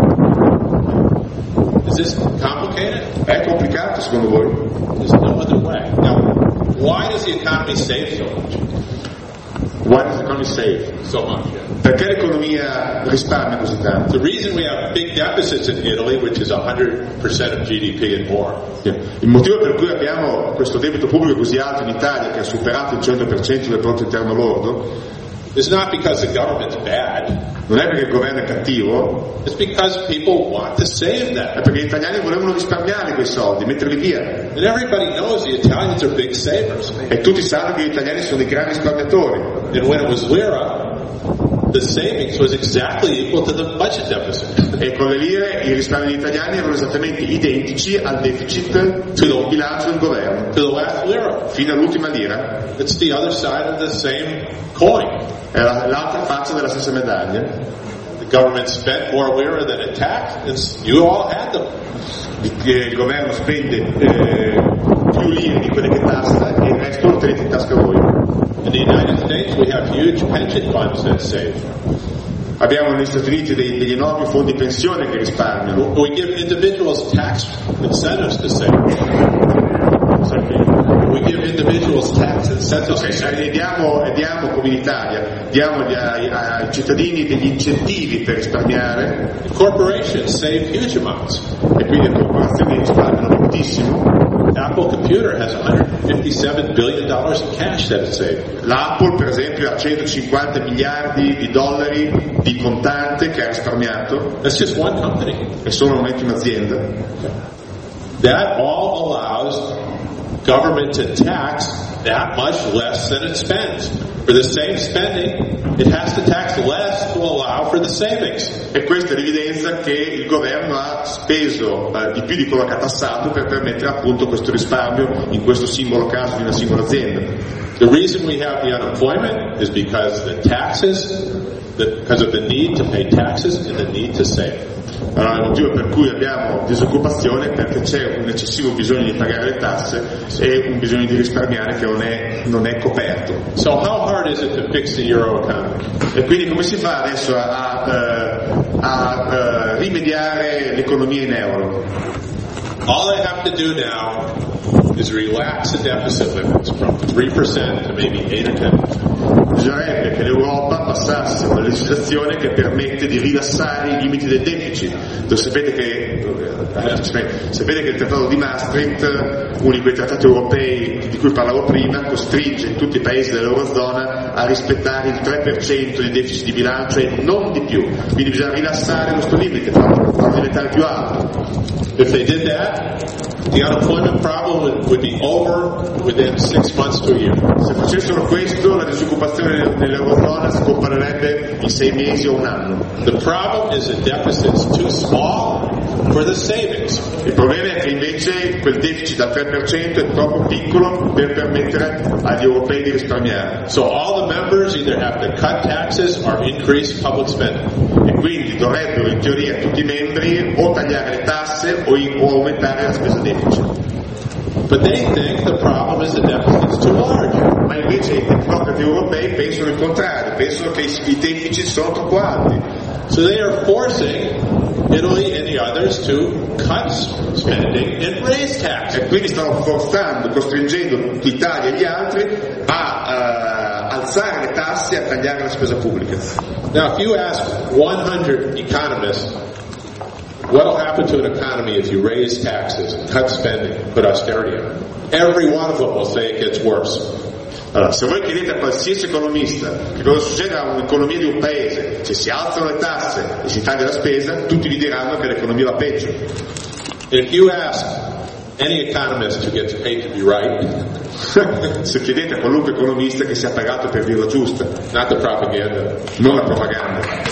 Is this complicated? È complicato secondo voi? There's no other way. Now, why does the economy save so much? Why does the economy save? So much, yeah. Perché l'economia risparmia così tanto? The reason we have big deficits in Italy, which is 100% of GDP and more, Il motivo per cui abbiamo questo debito pubblico così alto in Italia, che ha superato il 100% del prodotto interno lordo, is not because the government's bad. non è perché il governo è cattivo, It's because people want to save è them. perché gli italiani volevano risparmiare quei soldi, metterli via. And everybody knows the Italians are big savers. E tutti sanno che gli italiani sono dei grandi risparmiatori. And when it was lira, the savings was exactly equal to the budget deficit. E con le lire i risparmi degli italiani erano esattamente identici al deficit del bilancio del governo, To the last lira. fino all'ultima lira. It's the other side of the same coin. È l'altra faccia della stessa medaglia. The government spent more lira than it taxed, and you all had them. Il governo spende più lire di quelle che tassa e il resto lo tenete in tasca voi. In the United States, we have huge pension funds that save. Abbiamo negli Stati Uniti degli enormi fondi pensione che risparmiano. We give individuals tax incentives to save. We give individuals tax incentives to save. E diamo come in Italia, diamo ai cittadini degli incentivi per risparmiare Corporations save huge amounts. e quindi le corporazioni risparmiano moltissimo. Apple Computer has $157 billion in cash that it saved. L'Apple per esempio ha 150 miliardi di dollari di contante che ha risparmiato, That's just one company. è solo al momento un'azienda. That all allows government to tax that much less than it spends. For the same spending, it has to tax less to allow for the savings. E questa è l'evidenza che il governo ha speso di più di quello che ha tassato per permettere appunto questo risparmio in questo singolo caso di una singola azienda. The reason we have the unemployment is because because of the need to pay taxes and the need to save. Allora il motivo per cui abbiamo disoccupazione è perché c'è un eccessivo bisogno di pagare le tasse e un bisogno di risparmiare che non è coperto. So how hard is it to fix the euro economy? E quindi come si fa adesso a rimediare l'economia in euro? All they have to do now is relax the deficit limits from 3% to maybe 8 or 10%. Bisognerebbe che l'Europa passasse una legislazione che permette di rilassare i limiti del deficit. Sapete che il Trattato di Maastricht, uno di quei trattati europei di cui parlavo prima, costringe tutti i paesi dell'Eurozona a rispettare il 3% di deficit di bilancio e non di più. Quindi bisogna rilassare questo limite, farlo diventare più alto. If they did that, the unemployment problem would be over within 6 months to a year. Se facessero questo, la disoccupazione nell'Eurozona scomparerebbe in 6 mesi o un anno. The problem is the deficit's too small for the savings. Il problema è che invece quel deficit al 3% è troppo piccolo per permettere agli europei di risparmiare. So all the members either have to cut taxes or increase public spending. E quindi dovrebbero in teoria tutti i membri o tagliare le tasse o aumentare la spesa deficit. But they think the problem is the deficit's too large. Ma invece i tecnocrati europei pensano il contrario, pensano che i deficit sono troppo alti. So they are forcing Italy and the others to cut spending and raise taxes. E quindi stanno costringendo l'Italia e gli altri a alzare le tasse e a tagliare la spesa pubblica. Now, if you ask 100 economists what will happen to an economy if you raise taxes, cut spending, put austerity on it, every one of them will say it gets worse. Allora, se voi chiedete a qualsiasi economista che cosa succede a un'economia di un paese se si alzano le tasse e si taglia la spesa, tutti vi diranno che l'economia va peggio. If you ask any economist who gets paid to be right, se chiedete a qualunque economista che sia pagato per dirla giusta, not the propaganda, non la propaganda.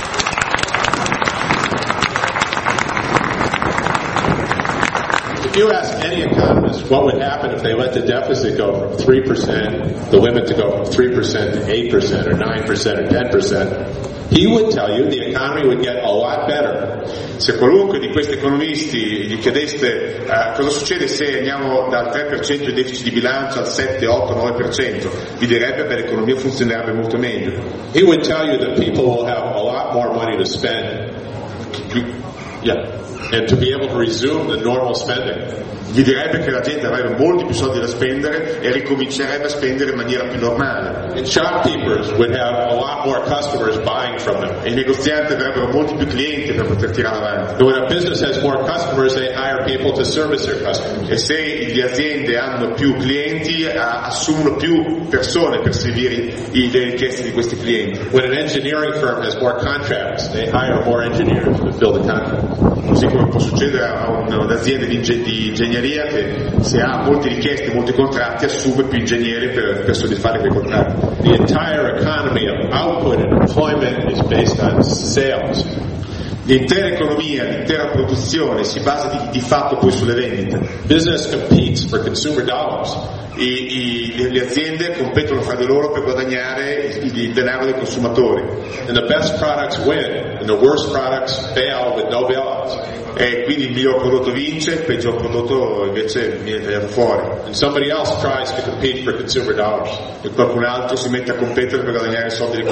If you ask any economist what would happen if they let the deficit go from 3%, the limit to go from 3% to 8% or 9% or 10%, he would tell you the economy would get a lot better. Se qualunque di questi economisti gli chiedeste cosa succede se andiamo dal 3% di deficit di bilancio al 7, 8, 9%, vi direbbe che l'economia funzionerebbe molto meglio. He would tell you that people will have a lot more money to spend. Yeah. And to be able to resume the normal spending. Vi direbbe che la gente avrebbe molti più soldi da spendere e ricomincerebbe a spendere in maniera più normale. And shopkeepers would have a lot more customers buying from them. E i negozianti avrebbero molti più clienti per poter tirare avanti. And when a business has more customers, they hire people to service their customers. E se le aziende hanno più clienti, assumono più persone per servire le richieste di questi clienti. When an engineering firm has more contracts, they hire more engineers to fill the contracts. Così come può succedere a un'azienda di ingegneria che se ha molte richieste, molti contratti, assume più ingegneri per soddisfare quei contratti. The entire economy of output and employment is based on sales. L'intera economia, l'intera produzione si basa di fatto poi sulle vendite. Business competes for consumer dollars. Le aziende competono fra di loro per guadagnare il denaro dei consumatori. And the best products win, and the worst products fail with no bailouts. E quindi il miglior prodotto vince, il peggior prodotto invece viene tagliato fuori. And somebody else tries to compete for consumer dollars. E qualcun altro si mette a competere per guadagnare i soldi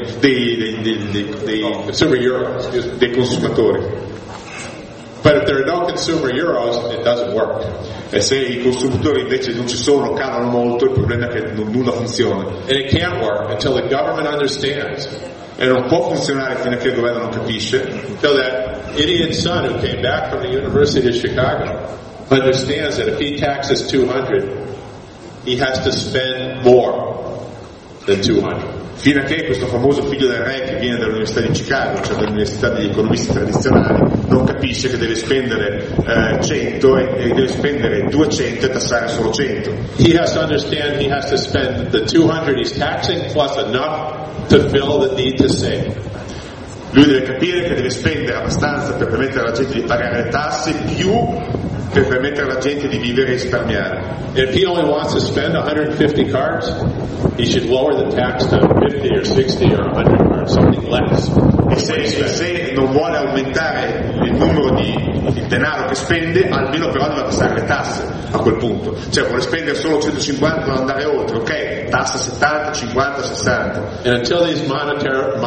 dei consumer euro, dei consumatori. But if there are no consumer euros, it doesn't work. E se i consumatori invece non ci sono, calano molto, il problema è che nulla funziona. And it can't work until the government understands. E non può funzionare fino a che il governo non capisce. Until that idiot son who came back from the University of Chicago understands that if he taxes 200, he has to spend more than 200. Fino a che questo famoso figlio del re che viene dall'Università di Chicago, cioè dall'Università degli economisti tradizionali, non capisce che deve spendere 100 e deve spendere 200 e tassare solo 100. He has to understand he has to spend the 200 he's taxing plus enough to fill the need to save. Lui deve capire che deve spendere abbastanza per permettere alla gente di pagare le tasse, più per permettere alla gente di vivere e risparmiare. If he only wants to spend 150 cards, he should lower the tax to 50 or 60 or 100 cards, something less. E se non vuole aumentare il numero di denaro che spende, almeno però deve tassare le tasse a quel punto. Cioè vuole spendere solo 150 per andare oltre, ok, tassa 70, 50, 60. And until these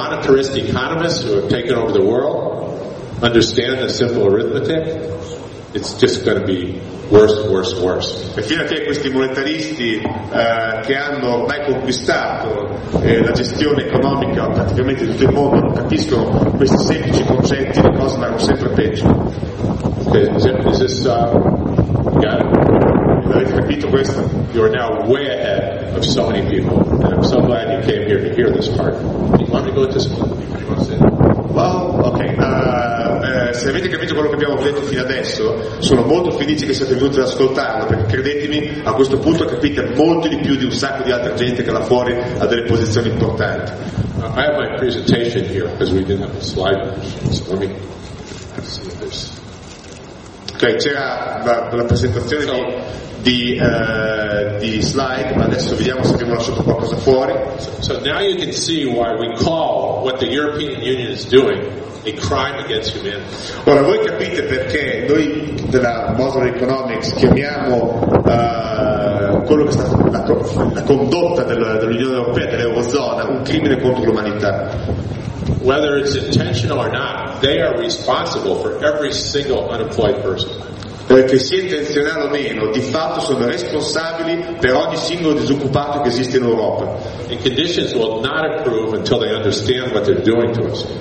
monetarist economists who have taken over the world understand the simple arithmetic, it's just going to be worse and worse and worse. E fino a che questi monetaristi che hanno ormai conquistato la gestione economica praticamente di tutto il mondo non capiscono questi semplici concetti, le cose vanno sempre peggio. Okay, is this got it? Avete capito questo? You are now way ahead of so many people, and I'm so glad you came here to hear this part. You want me to go into some? You want to say? Wow, ok. Se avete capito quello che abbiamo detto fino adesso, sono molto felice che siate venuti ad ascoltarlo, perché credetemi, a questo punto capite molto di più di un sacco di altra gente che là fuori ha delle posizioni importanti. I have my presentation here because we didn't have a slide. So let me see if there's. Ok, c'era la presentazione di slide, ma adesso vediamo se abbiamo lasciato qualcosa fuori. So now you can see why we call what the European Union is doing a crime against humanity. Ora voi capite perché noi della Modular Economics chiamiamo quello che è stata la condotta dell'Unione Europea, dell'Eurozona, un crimine contro l'umanità. Whether it's intentional or not, they are responsible for every single unemployed person. Che sia intenzionale o meno, di fatto sono responsabili per ogni singolo disoccupato che esiste in Europa. And conditions will not improve until they understand what they're doing to us.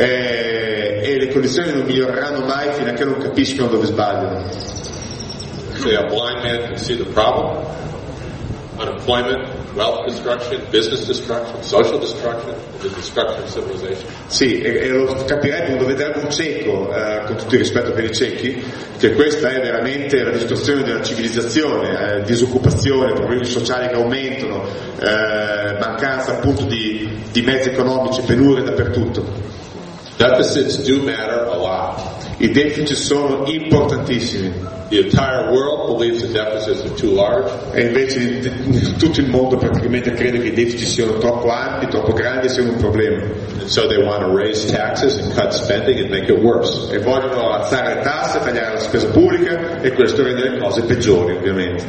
E le condizioni non miglioreranno mai fino a che non capiscono dove sbagliano. Say a blind man can see the problem. Unemployment, wealth destruction, business destruction, social destruction, the destruction of civilization. Sì, e lo capirete quando vedrete un cieco, con tutto il rispetto per i ciechi, che questa è veramente la distruzione della civilizzazione, disoccupazione, problemi sociali che aumentano, mancanza appunto di mezzi economici, penuria dappertutto. Deficits do matter a lot. I deficit sono importantissimi. The entire world believes the deficits are too large. E invece tutto il mondo praticamente crede che i deficit siano troppo ampi, troppo grandi e siano un problema. And so they want to raise taxes and cut spending and make it worse. E vogliono alzare le tasse, tagliare la spesa pubblica e questo rende le cose peggiori, ovviamente.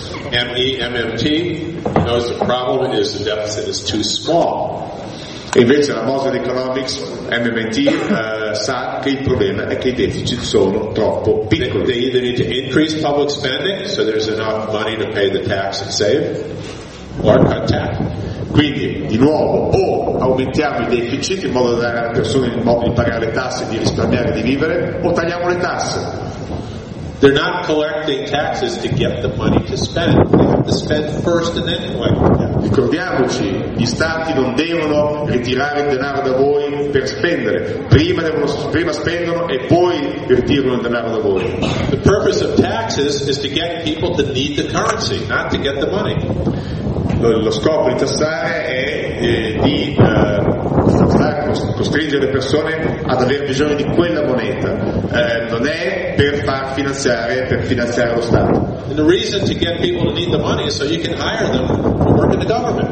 MMT knows the problem is the deficit is too small. E invece la Modular Economics, MMT, sa che il problema è che i deficit sono troppo piccoli. They either need to increase public spending so there's enough money to pay the tax and save, or cut tax. Quindi, di nuovo, o aumentiamo i deficit in modo da dare alle persone il modo di pagare le tasse, di risparmiare, di vivere, o tagliamo le tasse. They're not collecting taxes to get the money to spend. They have to spend first and then collect the tax. Ricordiamoci, gli stati non devono ritirare il denaro da voi per spendere, prima spendono e poi ritirano il denaro da voi. The purpose of taxes is to get people to need the currency, not to get the money. Lo scopo di tassare è di costringere le persone ad avere bisogno di quella moneta, non è per finanziare lo Stato. And the reason to get people to need the money is so you can hire them to work in the government.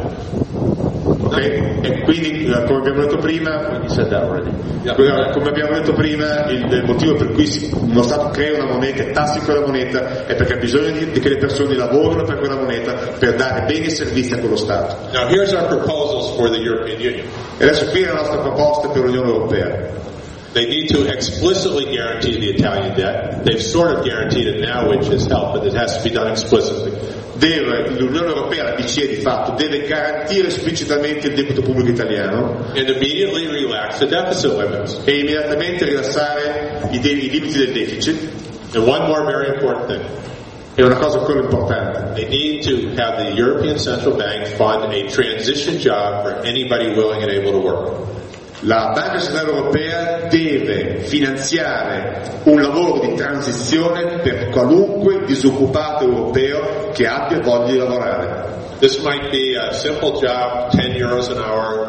Okay? E quindi, come abbiamo detto prima, come abbiamo detto prima, il motivo per cui uno Stato crea una moneta e tassi quella moneta è perché ha bisogno di che le persone lavorino per quella moneta per dare beni e servizi a quello Stato. Now here's our proposals for the European Union. E adesso qui è la nostra proposta per l'Unione Europea. They need to explicitly guarantee the Italian debt. They've sort of guaranteed it now, which has helped, but it has to be done explicitly. L'Unione Europea, la BCE di fatto, deve garantire esplicitamente il debito pubblico italiano and immediately relax the deficit limits. E immediatamente rilassare i limiti del deficit. And one more very important thing. E una cosa ancora importante. They need to have the European Central Bank fund a transition job for anybody willing and able to work. La Banca Centrale Europea deve finanziare un lavoro di transizione per qualunque disoccupato europeo che abbia voglia di lavorare. This might be a simple job, 10 euros an hour,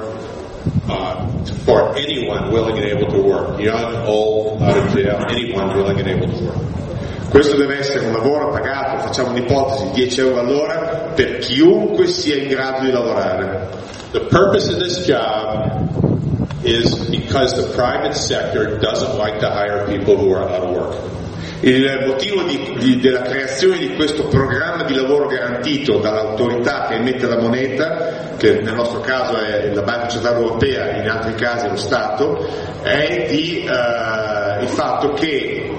for anyone willing and able to work. Young, old, out of jail, anyone willing and able to work. Questo deve essere un lavoro pagato, facciamo un'ipotesi, 10 euro all'ora per chiunque sia in grado di lavorare. The purpose of this job is because the private sector doesn't like to hire people who are out of work. Il motivo della creazione di questo programma di lavoro garantito dall'autorità che emette la moneta, che nel nostro caso è la Banca Centrale Europea, in altri casi è lo Stato, è il fatto che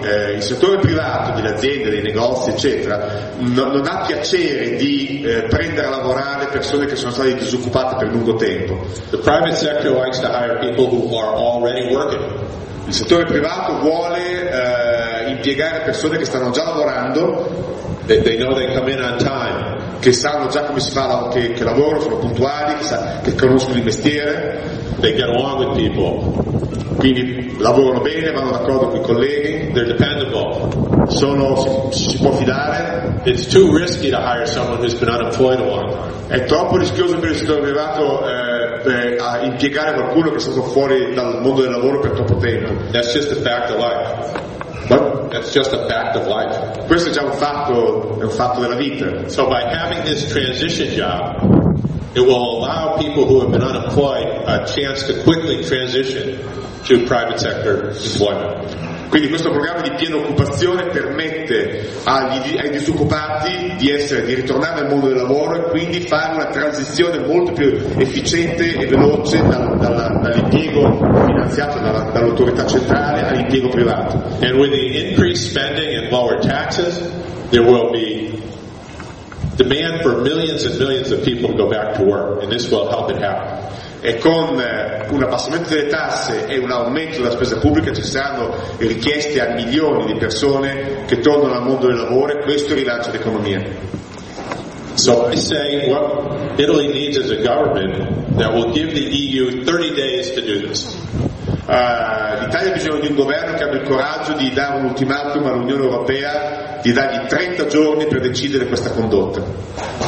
il settore privato delle aziende, dei negozi eccetera non ha piacere di prendere a lavorare persone che sono state disoccupate per lungo tempo. The private sector likes to hire people who are already working. Il settore privato vuole impiegare persone che stanno già lavorando, They know they come in on time. che sanno già come si fa, che lavorano, sono puntuali, che conoscono il mestiere, They get along with people. quindi lavorano bene, vanno d'accordo con i colleghi, They're dependable. si può fidare. It's too risky to hire someone who's been unemployed a long time. È troppo rischioso per il settore privato a impiegare qualcuno che è stato fuori dal mondo del lavoro per troppo tempo. That's just a fact of life. That's just a fact of life. Questo è già un fatto della vita. So by having this transition job, it will allow people who have been unemployed a chance to quickly transition to private sector employment. Quindi questo programma di piena occupazione permette ai disoccupati di ritornare al mondo del lavoro e quindi fare una transizione molto più efficiente e veloce dall'impiego finanziato dall'autorità centrale all'impiego privato. And with the increased spending and lower taxes, there will be demand for millions and millions of people to go back to work, and this will help it happen. E con un abbassamento delle tasse e un aumento della spesa pubblica ci saranno richieste a milioni di persone che tornano al mondo del lavoro e questo rilancia l'economia. So I say what Italy needs is a government that will give the EU 30 days to do this. L'Italia ha bisogno di un governo che abbia il coraggio di dare un ultimatum all'Unione Europea, di dargli 30 giorni per decidere questa condotta.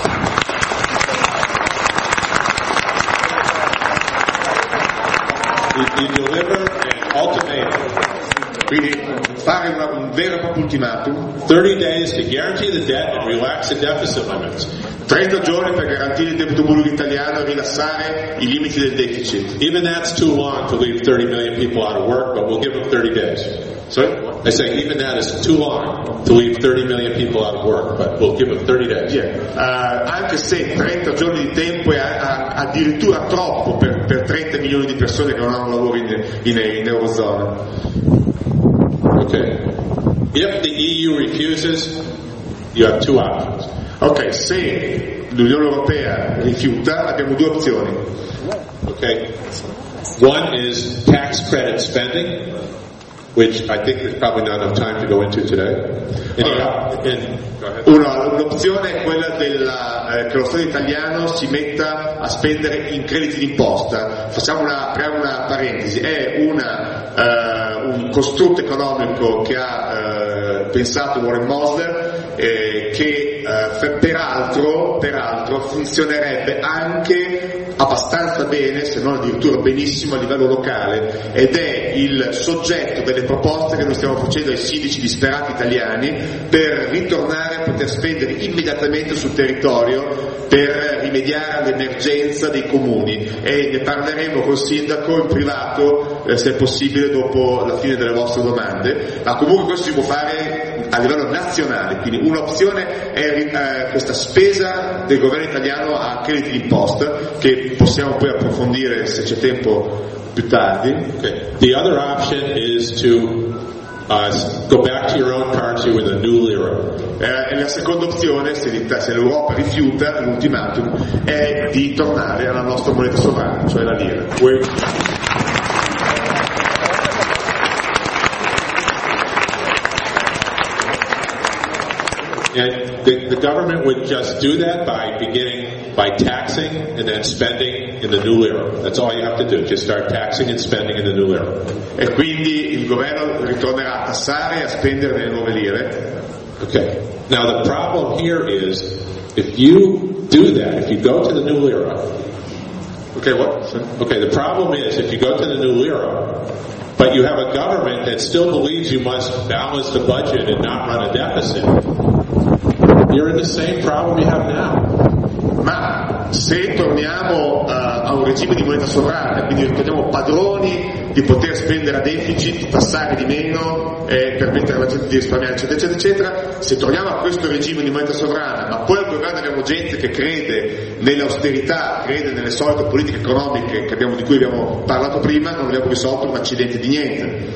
You deliver an ultimatum. Quindi fare un vero e proprio ultimatum. 30 days to guarantee the debt and relax the deficit limits. 30 giorni per garantire il debito pubblico italiano e rilassare i limiti del deficit. Even that's too long to leave 30 million people out of work, but we'll give them 30 days. Sorry? I say even that is too long to leave 30 million people out of work, but we'll give them 30 days. Anche se 30 giorni di tempo è addirittura troppo per 30 milioni di persone che non hanno lavoro in Eurozona. Okay. If the EU refuses, you have two options. Ok, se l'Unione Europea rifiuta, abbiamo due opzioni. Okay. One is tax credit spending, which I think there's probably not enough time to go into today. Un'opzione è quella che lo Stato italiano si metta a spendere in crediti d'imposta. Apriamo una parentesi, è un costrutto economico che ha pensato Warren Mosler, che peraltro funzionerebbe anche abbastanza bene, se non addirittura benissimo a livello locale, ed è il soggetto delle proposte che noi stiamo facendo ai sindaci disperati italiani per ritornare a poter spendere immediatamente sul territorio per rimediare all'emergenza dei comuni, e ne parleremo col sindaco in privato se è possibile dopo la fine delle vostre domande, ma comunque questo si può fare a livello nazionale. Quindi un'opzione è questa spesa del governo italiano a crediti d'imposta, che possiamo poi approfondire se c'è tempo più tardi. Okay. The other option is to go back to your own currency with a new lira. E la seconda opzione, se l'Europa rifiuta l'ultimatum, è di tornare alla nostra moneta sovrana, cioè la lira. And the government would just do that by taxing and then spending in the new lira. That's all you have to do. Just start taxing and spending in the new lira. E quindi il governo ritornerà a tassare e a spendere nelle nuove lire. Okay. Now the problem here is, if you do that, if you go to the new lira. Okay, what? Okay, the problem is, if you go to the new lira, but you have a government that still believes you must balance the budget and not run a deficit, you're in the same problem you have now. Ma se torniamo a un regime di moneta sovrana, quindi ritorniamo padroni di poter spendere a deficit, tassare di meno e permettere alla gente di risparmiare, eccetera, eccetera, eccetera, se torniamo a questo regime di moneta sovrana, ma poi al governo abbiamo gente che crede nell'austerità, crede nelle solite politiche economiche di cui abbiamo parlato prima, non abbiamo risolto un accidente di niente.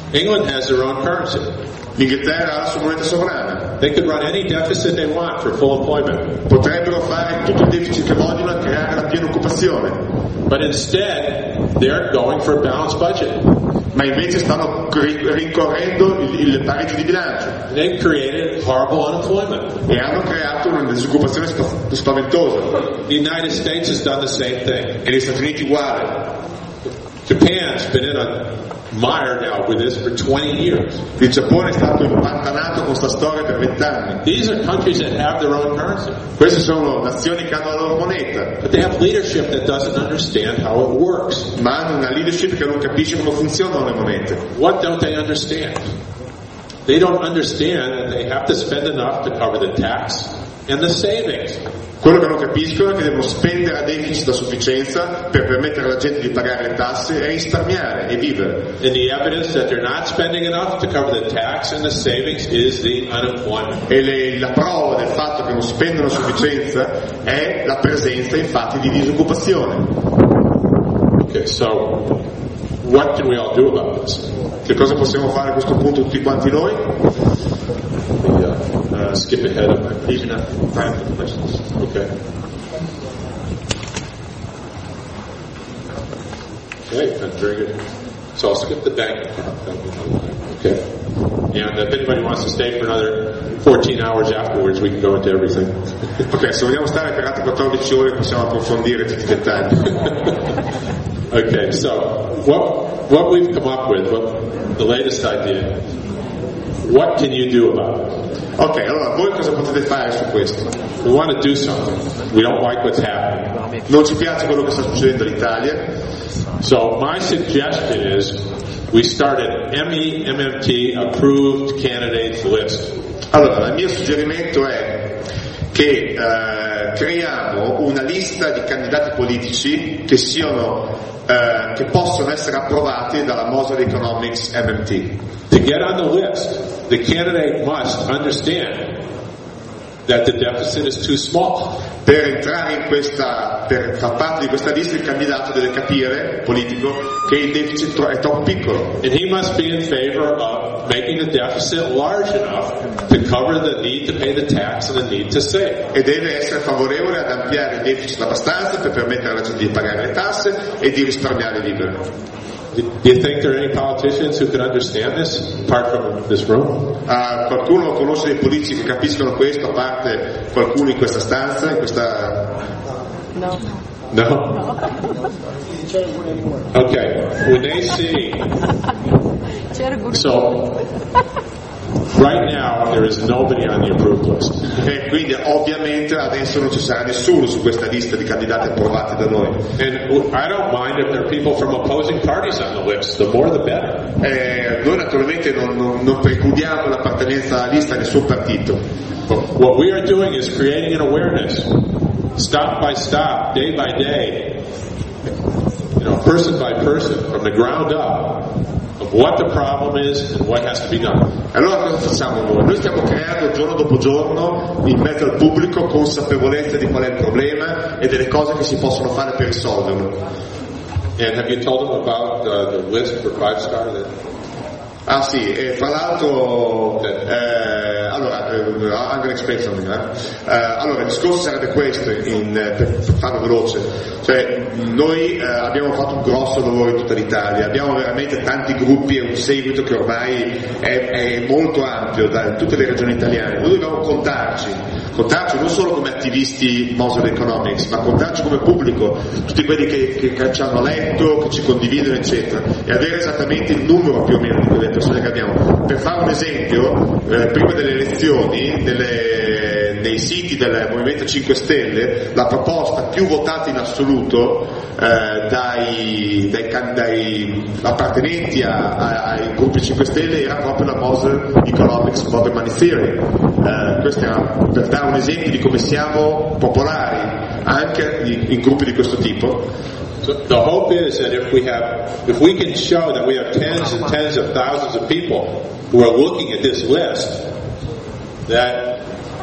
England has their own currency. L'Inghilterra ha la sua moneta sovrana. They could run any deficit they want for full employment. Potrebbero fare tutto il deficit che vogliono e creare la piena occupazione. But instead, they're going for a balanced budget. Ma invece stanno rincorrendo il pareggio di bilancio. They've created horrible unemployment. E hanno creato una disoccupazione spaventosa. The United States has done the same thing. E gli Stati Uniti uguale. Japan's been in a mire now with this for 20 years. Il Giappone è stato impantanato con questa storia per 20 anni. These are countries that have their own currency. Queste sono nazioni che hanno la loro moneta. But they have leadership that doesn't understand how it works. Ma hanno una leadership che non capisce come funzionano le monete. What don't they understand? They don't understand that they have to spend enough to cover the tax and the savings. Quello che non capiscono è che devono spendere a deficit a sufficienza per permettere alla gente di pagare le tasse e risparmiare e vivere. And the evidence that they're not spending enough to cover the tax and the savings is the unemployment. E la prova del fatto che non spendono a sufficienza è la presenza infatti di disoccupazione. Okay, so what can we all do about this? Che cosa possiamo fare a questo punto tutti quanti noi? Skip ahead of my leaving enough time for questions. Okay. Okay, that's very good. So I'll skip the bank part. Okay. And if anybody wants to stay for another 14 hours afterwards, we can go into everything. Ok, se vogliamo stare per altre 14 ore possiamo approfondire tutti i dettagli. Okay, so what we've come up with, the latest idea, what can you do about it? Ok, allora voi cosa potete fare su questo? We want to do something. We don't like what's happening. Non ci piace quello che sta succedendo in Italia. So my suggestion is we start an MEMMT approved candidates list. Allora, il mio suggerimento è che creiamo una lista di candidati politici che che possono essere approvati dalla Moser Economics MMT. To get on the list, the candidate must understand that the deficit is too small. Per entrare per far parte di questa lista il candidato deve capire, politico, che il deficit è troppo piccolo. And he must be in favor of making the deficit large enough to cover the need to pay the tax and the need to save. E deve essere favorevole ad ampliare il deficit abbastanza per permettere alla gente di pagare le tasse e di risparmiare e vivere. Do you think there are any politicians who can understand this, apart from this room? Qualcuno conosce dei politici che capiscono questo, a parte qualcuno in questa stanza, in questa... No. Okay, when they see... So, right now there is nobody on the approved list. E quindi ovviamente adesso non ci sarà nessuno su questa lista di candidati approvati da noi. And I don't mind if there are people from opposing parties on the list. The more the better. Noi naturalmente non precludiamo l'appartenenza alla lista a nessun partito. What we are doing is creating an awareness, stop by stop, day by day, person by person, from the ground up, of what the problem is and what has to be done. Allora cosa facciamo noi? Noi stiamo creando giorno dopo giorno in mezzo al pubblico consapevolezza di qual è il problema e delle cose che si possono fare per risolverlo. And have you told them about the list for 5-star? Ah sì, e fra l'altro allora I'm gonna explain something, allora il discorso sarebbe questo, per farlo veloce, cioè noi abbiamo fatto un grosso lavoro in tutta l'Italia, abbiamo veramente tanti gruppi e un seguito che ormai è molto ampio da tutte le regioni italiane. Noi dobbiamo contarci non solo come attivisti Moser Economics, ma contarci come pubblico, tutti quelli che ci hanno letto, che ci condividono eccetera, e avere esattamente il numero più o meno di quelle persone che abbiamo. Per fare un esempio, prima delle elezioni nei siti del Movimento 5 Stelle la proposta più votata in assoluto dai appartenenti ai gruppi 5 Stelle era proprio la Moser Economics Mother Money Theory. Questo era per dare un esempio di come siamo popolari anche in gruppi di questo tipo. So the hope is that if we can show that we have tens and tens of thousands of people who are looking at this list, that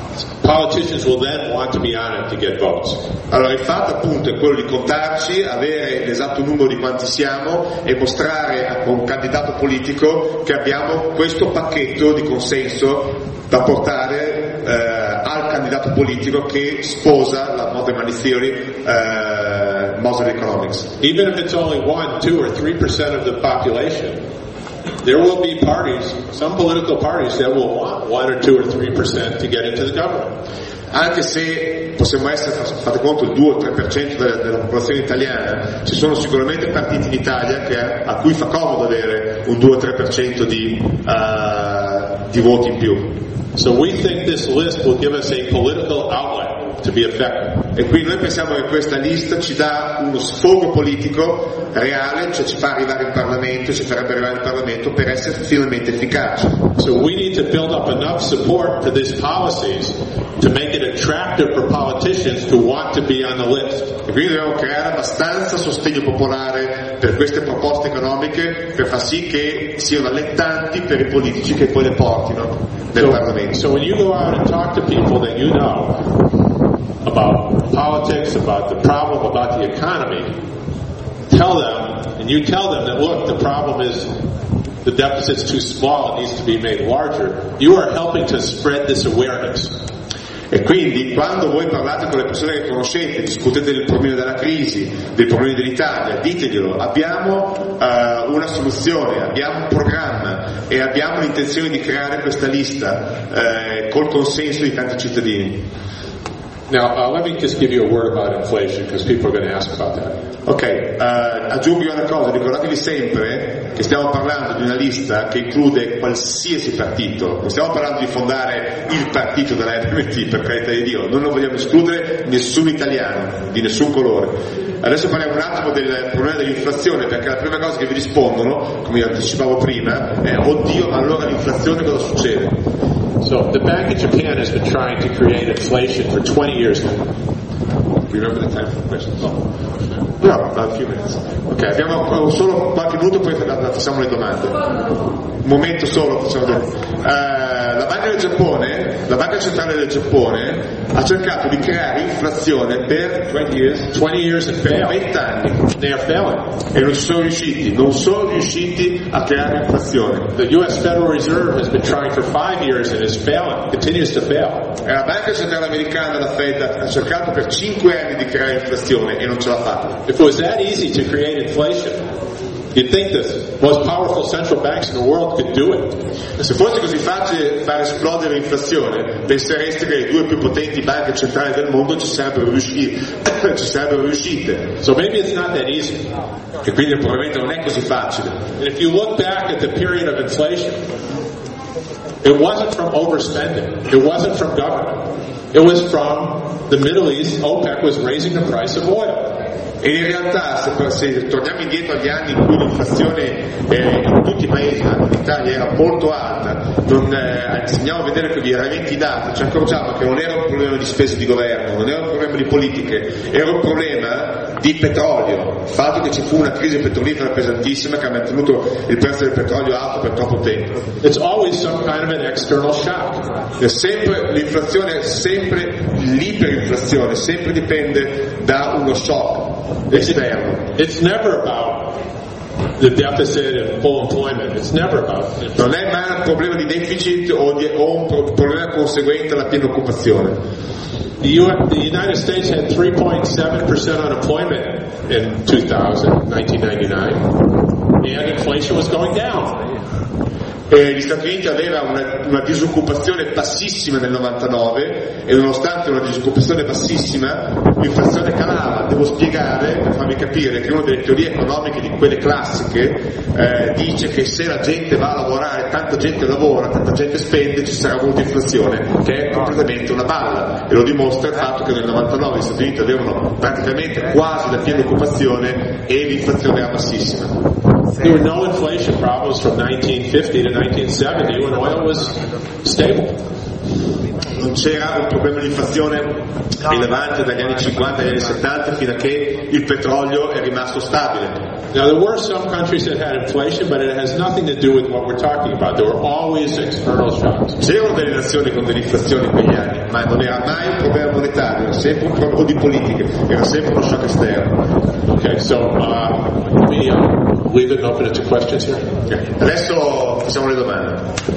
politicians will then want to be on it to get votes. Allora il fatto appunto è quello di contarci, avere l'esatto numero di quanti siamo e mostrare a un candidato politico che abbiamo questo pacchetto di consenso da portare al candidato politico che sposa la Modern Money Theory, Modern Economics. Even if it's only 1, 2, or 3% of the population, there will be parties, some political parties that will want 1 or 2 or 3% to get into the government. Anche se possiamo essere, fate conto, il 2 o 3% della popolazione italiana, ci sono sicuramente partiti in Italia a cui fa comodo avere un 2 o 3% di voti in più. So we think this list will give us a political outlet to be effective. E quindi noi pensiamo che questa lista ci dà uno sfogo politico reale, cioè ci fa arrivare in Parlamento, ci farebbe arrivare in Parlamento per essere finalmente efficaci. So we need to build up enough support to these policies to make it attractive for politicians to want to be on the list. E quindi dobbiamo creare abbastanza sostegno popolare per queste proposte economiche per far sì che siano allettanti per i politici che poi le portino nel Parlamento. So when you go out and talk to people that you know about politics, about the problem, about the economy, tell them that, look, the problem is the deficit's too small, it needs to be made larger. You are helping to spread this awareness. E quindi quando voi parlate con le persone che conoscete, discutete del problema della crisi, dei problemi dell'Italia, diteglielo, abbiamo una soluzione, abbiamo un programma e abbiamo l'intenzione di creare questa lista col consenso di tanti cittadini. Now, let me just give you a word about inflation, because people are going to ask about that. Ok, aggiungo una cosa, ricordatevi sempre che stiamo parlando di una lista che include qualsiasi partito, non stiamo parlando di fondare il partito della MMT, per carità di Dio, non vogliamo escludere nessun italiano, di nessun colore. Adesso parliamo un attimo del problema dell'inflazione, perché la prima cosa che vi rispondono, come io anticipavo prima, è oddio, ma allora l'inflazione cosa succede? So the Bank of Japan has been trying to create inflation for 20 years now. Remember the time for questions? No, a few minutes. Ok, abbiamo solo qualche minuto, poi facciamo le domande. Un momento solo, facciamo le domande. La Banca Centrale del Giappone ha cercato di creare inflazione per 20 years per 20 anni. They are failing. E non sono riusciti a creare inflazione. The US Federal Reserve has been trying for 5 years and is failing, continues to fail. E la Banca Centrale Americana, la Fed, ha cercato per 5 anni di creare inflazione e non ce l'ha fatta. If it was that easy to create inflation, you'd think the most powerful central banks in the world could do it. Se fosse così facile far esplodere l'inflazione, pensereste che le due più potenti banche centrali del mondo ci sarebbero riuscite. So maybe it's not that easy. E quindi probabilmente non è così facile. And if you look back at the period of inflation, it wasn't from overspending. It wasn't from government. It was from the Middle East. OPEC was raising the price of oil. E in realtà, se torniamo indietro agli anni in cui l'inflazione in tutti i paesi, anche l'Italia, era molto alta, andiamo a vedere che vi veramente i dati, ci accorgiamo che non era un problema di spese di governo, non era un problema di politiche, era un problema di petrolio. Il fatto che ci fu una crisi petrolifera pesantissima che ha mantenuto il prezzo del petrolio alto per troppo tempo. It's always some kind of an external shock. L'inflazione è sempre l'iperinflazione, sempre dipende da uno shock esterno. It's never about the deficit and full employment. It's never about it. Non è mai un problema di deficit o un problema conseguente alla piena occupazione. The United States had 3.7% unemployment in 1999, and inflation was going down. Gli Stati Uniti aveva una disoccupazione bassissima nel 99 e nonostante una disoccupazione bassissima l'inflazione calava. Devo spiegare, per farvi capire, che una delle teorie economiche di quelle classiche dice che se la gente va a lavorare, tanta gente lavora, tanta gente spende, ci sarà molta inflazione, che è completamente una balla, e lo dimostra il fatto che nel 99 gli Stati Uniti avevano praticamente quasi la piena occupazione e l'inflazione era bassissima. There were no inflation problems from 1950 to 1970 when oil was stable. non c'era un problema di inflazione rilevante dagli anni 50 agli anni 70 fino a che il petrolio è rimasto stabile. Now there were some countries that had inflation, but it has nothing to do with what we're talking about. There were always external shocks. C'erano delle nazioni con dell'inflazione in quegli anni, ma non era mai un problema monetario, era sempre un problema di politiche, era sempre uno shock esterno. Okay, so let me leave it open to questions here. Okay. Adesso facciamo le domande.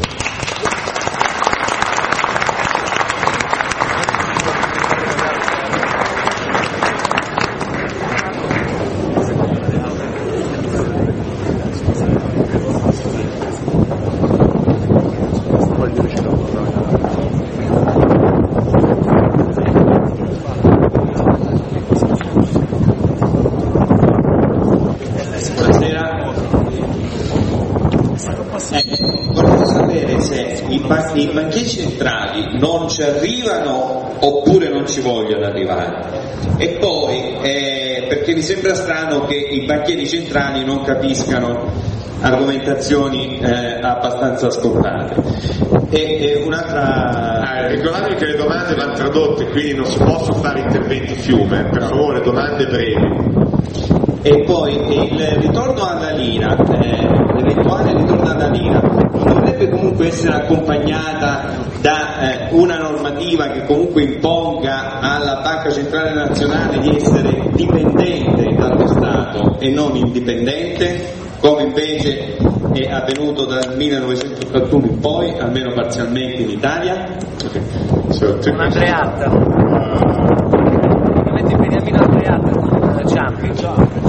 I banchieri centrali non ci arrivano oppure non ci vogliono arrivare, e poi perché mi sembra strano che i banchieri centrali non capiscano argomentazioni abbastanza scontate. E un'altra ricordatevi che le domande vanno tradotte, quindi non si possono fare interventi fiume, per favore domande brevi. E poi il ritorno alla lira, l'eventuale ritorno alla lira dovrebbe comunque essere accompagnata da una normativa che comunque imponga alla Banca Centrale Nazionale di essere dipendente dallo Stato e non indipendente, come invece è avvenuto dal 1981 in poi, almeno parzialmente in Italia. Andreatta, ovviamente Beniamino Andreatta con Ciampi,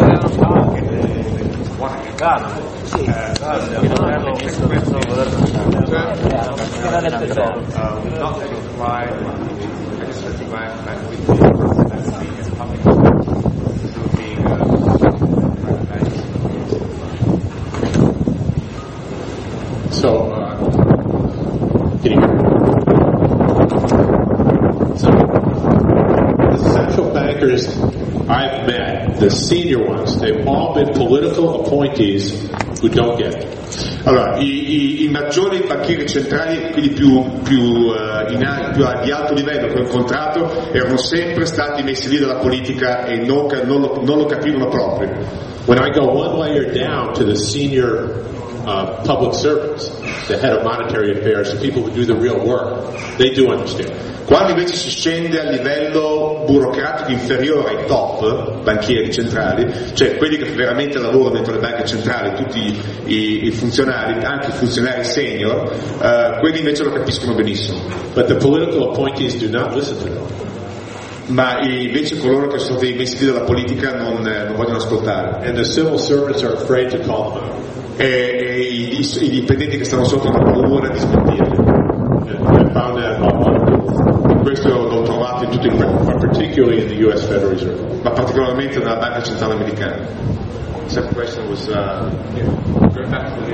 So, can you hear me? So, the central bankers I've met, the senior ones, they've all been political appointees who don't get it. Allora, i maggiori banchieri centrali, quelli più di alto livello che ho incontrato, erano sempre stati messi lì dalla politica e non lo capivano proprio. When I go one layer down to the senior public servants, the head of monetary affairs, the people who do the real work, they do understand. Quando invece si scende a livello burocratico inferiore ai top banchieri centrali, cioè quelli che veramente lavorano dentro le banche centrali, tutti i funzionari, anche i funzionari senior, quelli invece lo capiscono benissimo. But the political appointees do not listen to them. Ma invece coloro che sono stati messi lì dalla politica non vogliono ascoltare. And the civil servants are afraid to call them out. E i dipendenti che stanno sotto hanno paura di smentirli. I found that questo l'ho trovato in tutto il mondo, particularly in the US Federal Reserve, ma particolarmente nella Banca Centrale Americana. The second question was going back to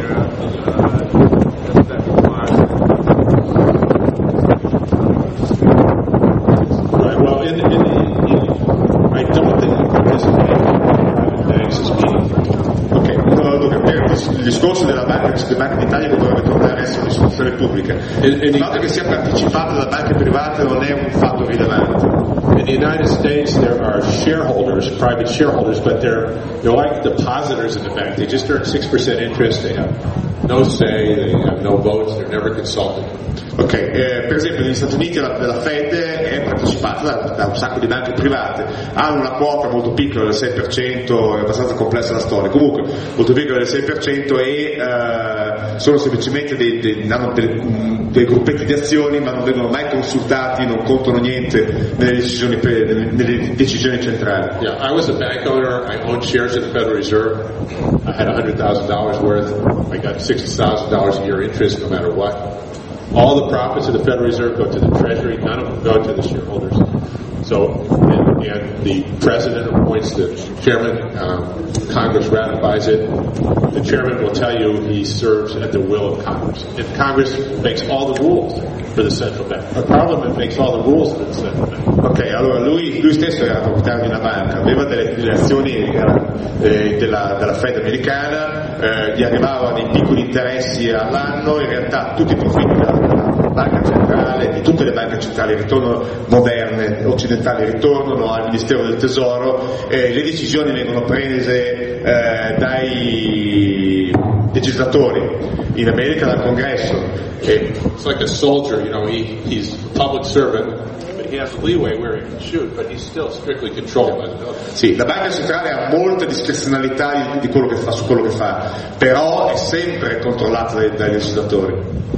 right. Well, I don't think the participation in banks is meaningful. Il discorso delle banche d'Italia che dovrebbe tornare a essere un'istituzione pubblica. Il fatto che sia partecipata da banche private non è un fatto rilevante. In the United States there are shareholders, private shareholders, but they're like depositors in the bank. They just earn 6% interest, they have no say, they have no votes, they're never consulted. Ok, per esempio negli Stati Uniti la Fed è partecipata da un sacco di banche private, hanno una quota molto piccola del 6%, è abbastanza complessa la storia, comunque molto piccola del 6% e sono semplicemente hanno dei gruppetti di azioni, ma non vengono mai consultati, non contano niente nelle decisioni centrali. Yeah, I was a bank owner, I owned shares in the Federal Reserve, I had $100,000 worth, I got $60,000 a year interest no matter what. All the profits of the Federal Reserve go to the Treasury, none of them go to the shareholders. So, and the President appoints the Chairman, Congress ratifies it. The Chairman will tell you he serves at the will of Congress. And Congress makes all the rules for the central bank. The Parliament makes all the rules for the central bank. Ok, allora lui stesso era proprietario di una banca, aveva delle azioni della Fed americana, gli arrivavano dei piccoli interessi all'anno, in realtà tutti i profitti della banca centrale di tutte le banche centrali moderne, occidentali, ritornano al Ministero del Tesoro, le decisioni vengono prese dai legislatori, in America dal Congresso. It's like a soldier, he's a public servant, but he has leeway where he can shoot, but he's still strictly controlled by the military. Sì, la banca centrale ha molta discrezionalità di quello che fa, su quello che fa, però è sempre controllata dai legislatori.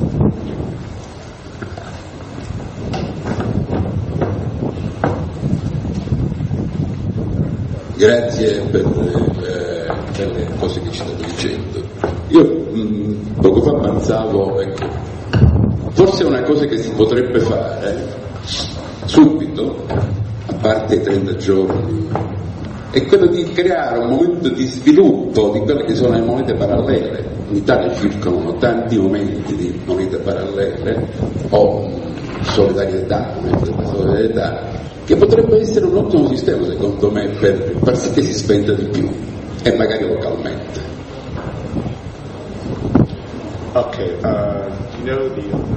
Grazie per le cose che ci state dicendo. Io poco fa pensavo, forse una cosa che si potrebbe fare subito, a parte i 30 giorni, è quello di creare un momento di sviluppo di quelle che sono le monete parallele. In Italia circolano tanti momenti di monete parallele o solidarietà, che potrebbe essere un ottimo sistema secondo me per far sì che si spenda di più e magari localmente. Ok, you know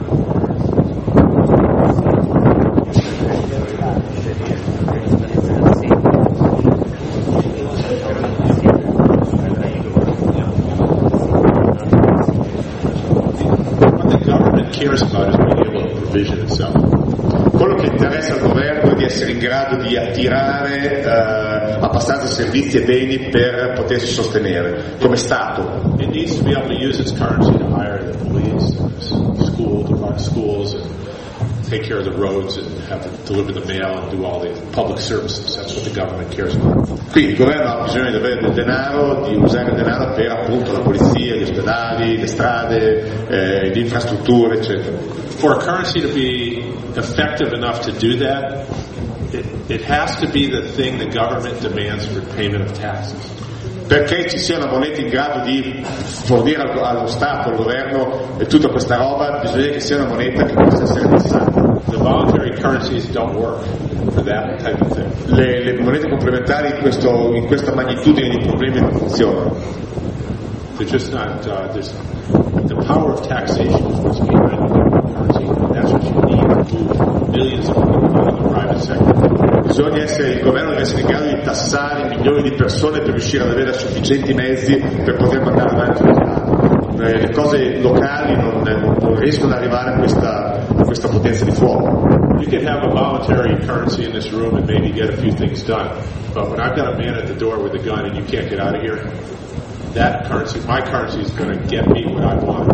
What the government cares about is being able to provision itself. Quello che interessa al governo è di essere in grado di attirare abbastanza servizi e beni per potersi sostenere come Stato. It needs to be able to use its currency to hire the police, to run schools, and take care of the roads, and have to deliver the mail, and do all the public services. That's what the government cares about. Quindi il governo ha bisogno di avere del denaro, di usare il denaro per appunto la polizia, gli ospedali, le strade, le infrastrutture, eccetera. For a currency to be effective enough to do that, it has to be the thing the government demands for payment of taxes. Perché ci sia una moneta in grado di fornire allo Stato, al governo e tutta questa roba, bisogna che sia una moneta che possa essere tassata. The voluntary currencies don't work for that type of thing. Le monete complementari in questa magnitudine di problemi non funzionano. They're just not. The power of taxation is what's behind the currency. And that's what you need to move millions of people out of the private sector. Il governo deve essere in grado di tassare milioni di persone per riuscire ad avere sufficienti mezzi per poter mandare avanti il piano. Le cose locali non riescono ad arrivare a questa potenza di fuoco. You can have a voluntary currency in this room and maybe get a few things done. But when I've got a man at the door with a gun and you can't get out of here, that currency, my currency, is going to get me what I want.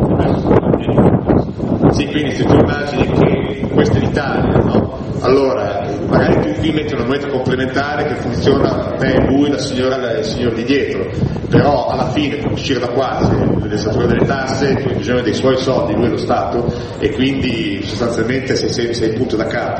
Sì, quindi se tu immagini che questa è l'Italia, no? Allora, magari tu qui metti una moneta complementare che funziona te, lui, la signora e il signore di dietro, però alla fine per uscire da qua, se l'esattore delle tasse, tu hai bisogno dei suoi soldi, lui è lo Stato, e quindi sostanzialmente sei il punto da capo.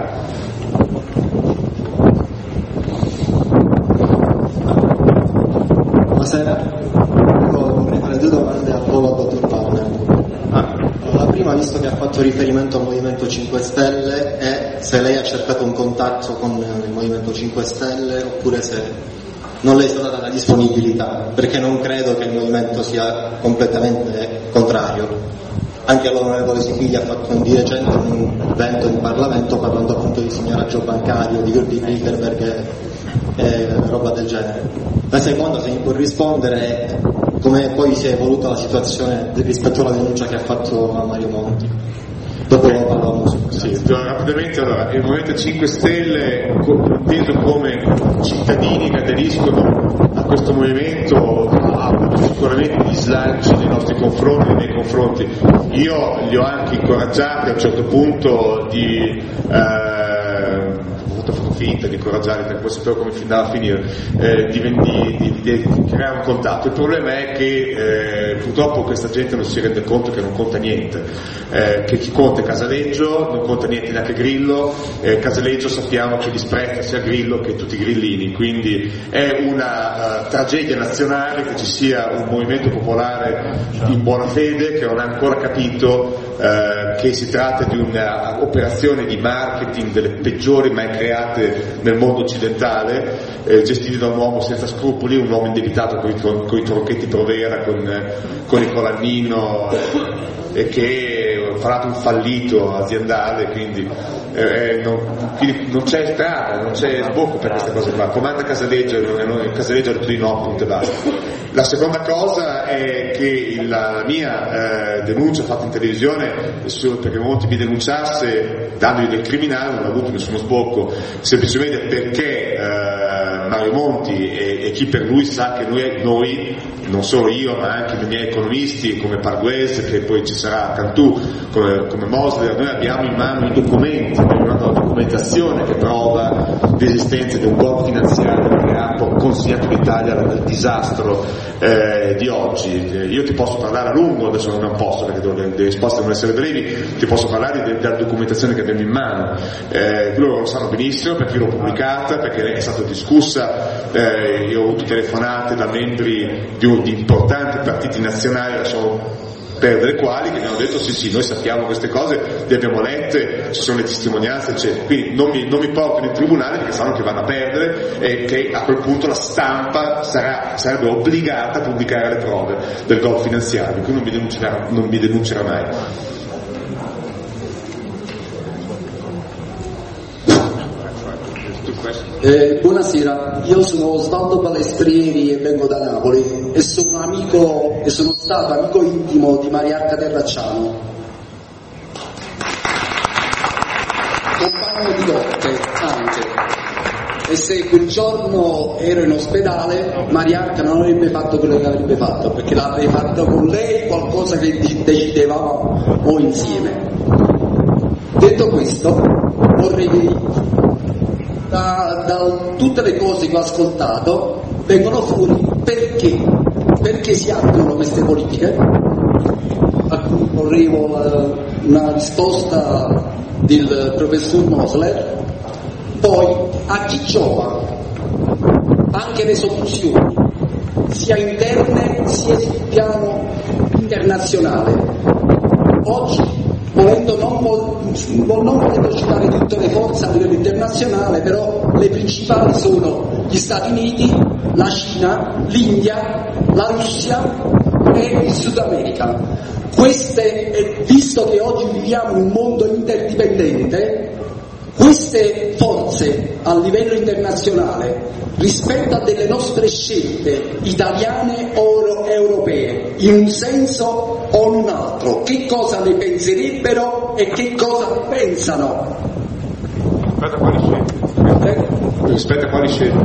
Buonasera, vorrei fare due domande al nuovo dottor Palmer. La prima, visto che ha fatto riferimento al Movimento 5 Stelle, è se lei ha cercato un contatto con il Movimento 5 Stelle oppure se non le è stata data disponibilità, perché non credo che il Movimento sia completamente contrario. Anche l'onorevole Sibiglia ha fatto di recente un evento in Parlamento parlando appunto di signoraggio bancario, di Bilderberg e roba del genere. La seconda, se mi può rispondere, è come poi si è evoluta la situazione rispetto alla denuncia che ha fatto a Mario Monti. Dopo parlavamo su questo. Sì, rapidamente, allora, il Movimento 5 Stelle, inteso come cittadini che aderiscono a questo movimento, ha avuto sicuramente gli slanci nei nostri confronti, nei miei confronti. Io li ho anche incoraggiati a un certo punto finta di incoraggiare, perché poi sapevo come andava a finire, di creare un contatto. Il problema è che purtroppo questa gente non si rende conto che non conta niente, che chi conta è Casaleggio, non conta niente neanche Grillo, Casaleggio sappiamo che disprezza sia Grillo che tutti i grillini, quindi è una tragedia nazionale che ci sia un movimento popolare in buona fede che non ha ancora capito che si tratta di un'operazione di marketing delle peggiori mai create nel mondo occidentale, gestito da un uomo senza scrupoli, un uomo indebitato con i tronchetti Provera, con il colannino, e che fra l'altro un fallito aziendale, quindi non c'è strada, non c'è sbocco per queste cose qua. Comanda Casaleggio, Casaleggio ha detto di no, punto e basta. La seconda cosa è che la mia denuncia fatta in televisione, perché molti mi denunciasse dandogli del criminale, non ha avuto nessuno sbocco, semplicemente perché Mario Monti e chi per lui sa che noi, non solo io ma anche i miei economisti come Parguese, che poi ci sarà Cantù, come Mosler, noi abbiamo in mano i documenti, abbiamo una documentazione che prova l'esistenza di un blocco finanziario che ha consegnato l'Italia al disastro di oggi. Io ti posso parlare a lungo, adesso non posso perché le risposte devono essere brevi, ti posso parlare della documentazione che abbiamo in mano. Loro lo sanno benissimo perché l'ho pubblicata, perché è stata discussa, io ho avuto telefonate da membri di importanti partiti nazionali, lasciamo perdere quali, che mi hanno detto sì, noi sappiamo queste cose, le abbiamo lette, ci sono le testimonianze, eccetera. Quindi non mi portano in tribunale perché sanno che vanno a perdere e che a quel punto la stampa sarebbe obbligata a pubblicare le prove del gol finanziario, quindi non mi denuncerà mai. Buonasera, io sono Osvaldo Palestrieri e vengo da Napoli e sono stato amico intimo di Mariarca Terracciano, compagno di lotte anche, e se quel giorno ero in ospedale Mariarca non avrebbe fatto quello che avrebbe fatto, perché l'avrebbe fatto con lei qualcosa che decidevamo insieme. Detto questo, vorrei che da tutte le cose che ho ascoltato vengono fuori perché si attuano queste politiche, a cui vorrei una risposta del professor Mosler. Poi a chi giova anche le soluzioni sia interne sia sul piano internazionale. Oggi, volendo non volendo citare tutte le forze a livello internazionale, però le principali sono gli Stati Uniti, la Cina, l'India, la Russia e il Sud America. Visto che oggi viviamo in un mondo interdipendente, queste forze a livello internazionale rispetto a delle nostre scelte italiane o europee, in un senso o in un altro, che cosa ne penserebbero e che cosa ne pensano? Aspetta, quali scelte? Rispetto a quali scelte?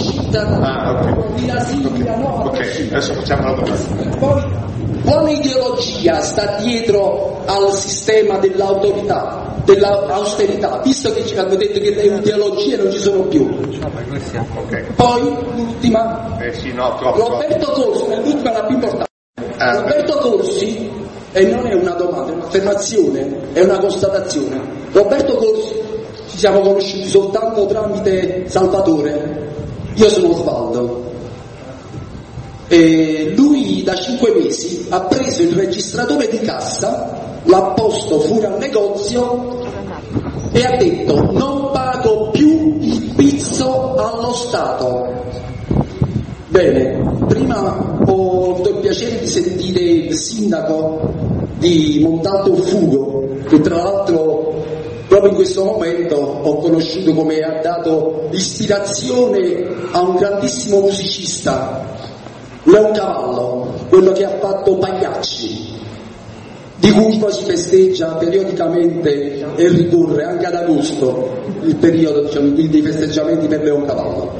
Ok, adesso facciamo la domanda. Poi, quale ideologia sta dietro al sistema dell'autorità, dell'austerità, visto che ci hanno detto che le ideologie non ci sono più? Okay. Poi l'ultima, Roberto Corsi, l'ultima la più importante. Roberto Corsi, e non è una domanda, è un'affermazione, è una constatazione. Roberto Corsi, ci siamo conosciuti soltanto tramite Salvatore, io sono Osvaldo. E lui da 5 mesi ha preso il registratore di cassa, l'ha posto fuori al negozio e ha detto: non pago più il pizzo allo Stato. Bene, prima ho avuto il piacere di sentire il sindaco di Montalto Fugo, che tra l'altro proprio in questo momento ho conosciuto come ha dato ispirazione a un grandissimo musicista, Leoncavallo, quello che ha fatto Pagliacci, di cui poi si festeggia periodicamente e ricorre anche ad agosto il periodo, dei festeggiamenti per Leoncavallo.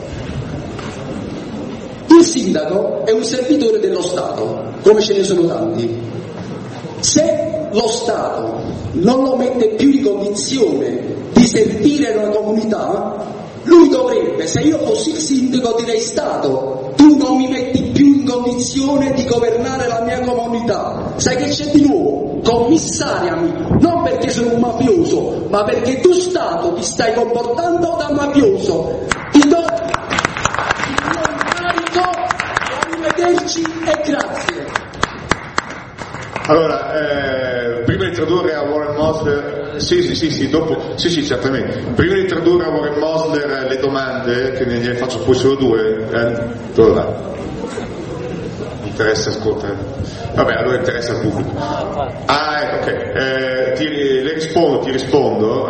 Il sindaco è un servitore dello Stato, come ce ne sono tanti. Se lo Stato non lo mette più in condizione di servire una comunità, lui dovrebbe, se io fossi il sindaco, direi: Stato, tu non mi metti più in condizione di governare la mia comunità. Sai che c'è di nuovo? Commissariami, non perché sono un mafioso, ma perché tu Stato ti stai comportando da mafioso. Ti do un carico, arrivederci e grazie. Allora, prima di tradurre a Warren Mosler, certamente. Prima di tradurre a Warren Mosler le domande, che ne faccio poi solo 2, dove va? interessa ascoltare. Vabbè, allora interessa al pubblico. Ok, ti rispondo.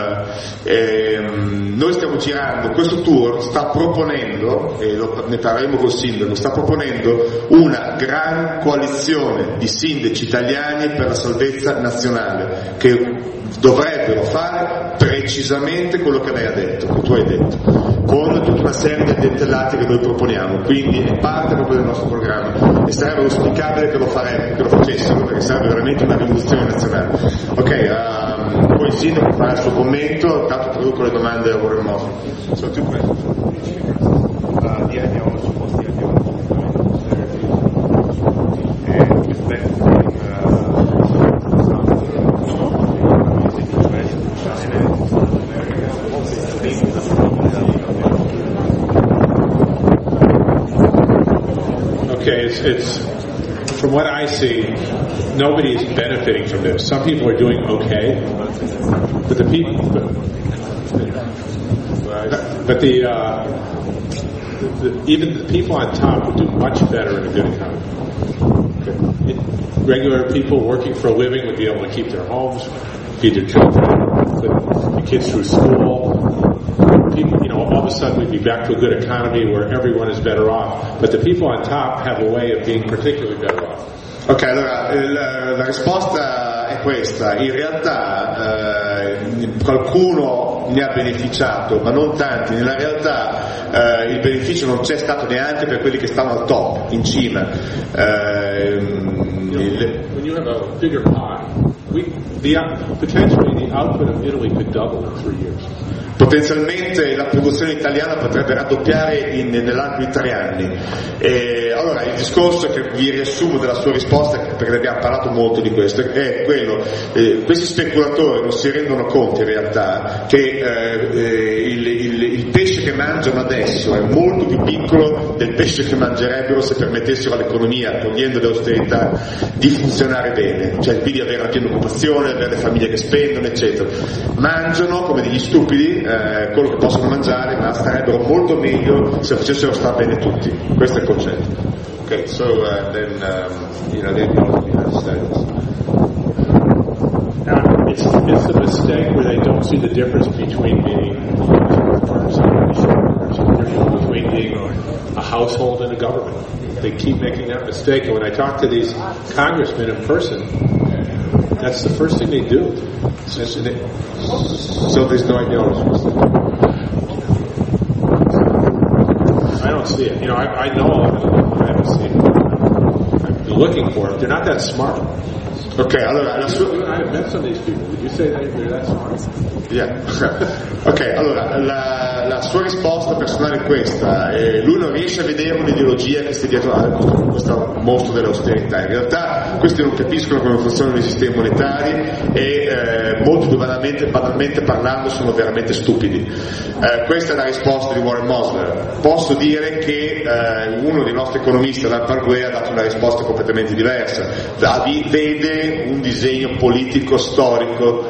Noi stiamo girando, questo tour sta proponendo, e ne parleremo col sindaco, sta proponendo una gran coalizione di sindaci italiani per la salvezza nazionale, che dovrebbero fare precisamente quello che lei ha detto, che tu hai detto, con tutta una serie di addentellati che noi proponiamo, quindi è parte proprio del nostro programma e sarebbe auspicabile che lo facessero, perché sarebbe veramente una rivoluzione nazionale. Ok, poi il sindaco farà il suo commento, tanto produco le domande a Warren Mosley. So, two questions. The idea was supposed to be and reflecting Okay, it's from what I see, nobody is benefiting from this. Some people are doing okay, but the people, even the people on top would do much better in a good economy. Okay. Regular people working for a living would be able to keep their homes, feed their children, put the kids through school. People, all of a sudden we'd be back to a good economy where everyone is better off, but the people on top have a way of being particularly better off. Ok, allora la risposta è questa. In realtà qualcuno ne ha beneficiato, ma non tanti. Nella realtà il beneficio non c'è stato neanche per quelli che stanno al top, in cima. When you have a bigger pie, potentially the output of Italy could double in 3 years. Potenzialmente la produzione italiana potrebbe raddoppiare nell'arco di 3 anni. Allora il discorso che vi riassumo della sua risposta, perché abbiamo parlato molto di questo, è quello: questi speculatori non si rendono conto in realtà che il pesce che mangiano adesso è molto più piccolo del pesce che mangerebbero se permettessero all'economia, togliendo le austerità, di funzionare bene, cioè quindi avere la piena occupazione, avere le famiglie che spendono, eccetera. Mangiano come degli stupidi quello che possono mangiare, ma starebbero molto meglio se facessero star bene tutti. Questo è il concetto. Okay, so then they probably understand this. It's a mistake where they don't see the difference between being between being a household and a government. They keep making that mistake, and when I talk to these congressmen in person, that's the first thing they do. So there's no idea what it's supposed to do. I don't see it. I know all of it. I haven't seen it. I've been looking for it. They're not that smart. Ok, allora I've met some of these people. Would you say they're that smart? Yeah. Ok, allora la sua risposta personale è questa: lui non riesce a vedere un'ideologia che stia dietro a questo mostro dell'austerità. In realtà questi non capiscono come funzionano i sistemi monetari e molto più banalmente parlando sono veramente stupidi. Questa è la risposta di Warren Mosley. Posso dire che uno dei nostri economisti, Alain Parguet, ha dato una risposta completamente diversa. Vede un disegno politico storico,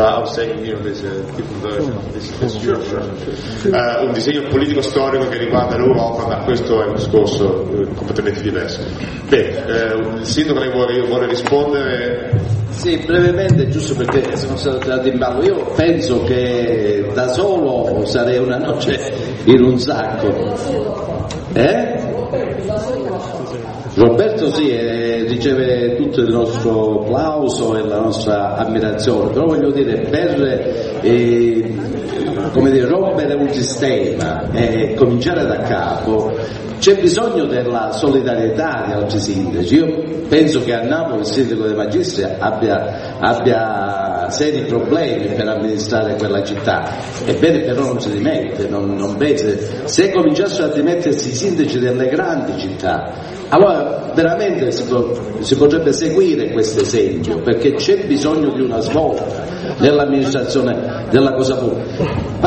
un disegno politico storico che riguarda l'Europa, ma questo è un discorso completamente diverso. Bene, il sindaco vuole rispondere? Sì, brevemente, giusto perché sono stato tirato in ballo. Io penso che da solo sarei una noce in un sacco. Roberto riceve tutto il nostro applauso e la nostra ammirazione, però voglio dire, per rompere un sistema e cominciare da capo c'è bisogno della solidarietà di altri sindaci. Io penso che a Napoli il sindaco dei Magistri abbia seri problemi per amministrare quella città, ebbene però non si dimette, non pensa. Se cominciassero a dimettersi i sindaci delle grandi città, allora veramente si potrebbe seguire questo esempio, perché c'è bisogno di una svolta nell'amministrazione della cosa pubblica. Guardate,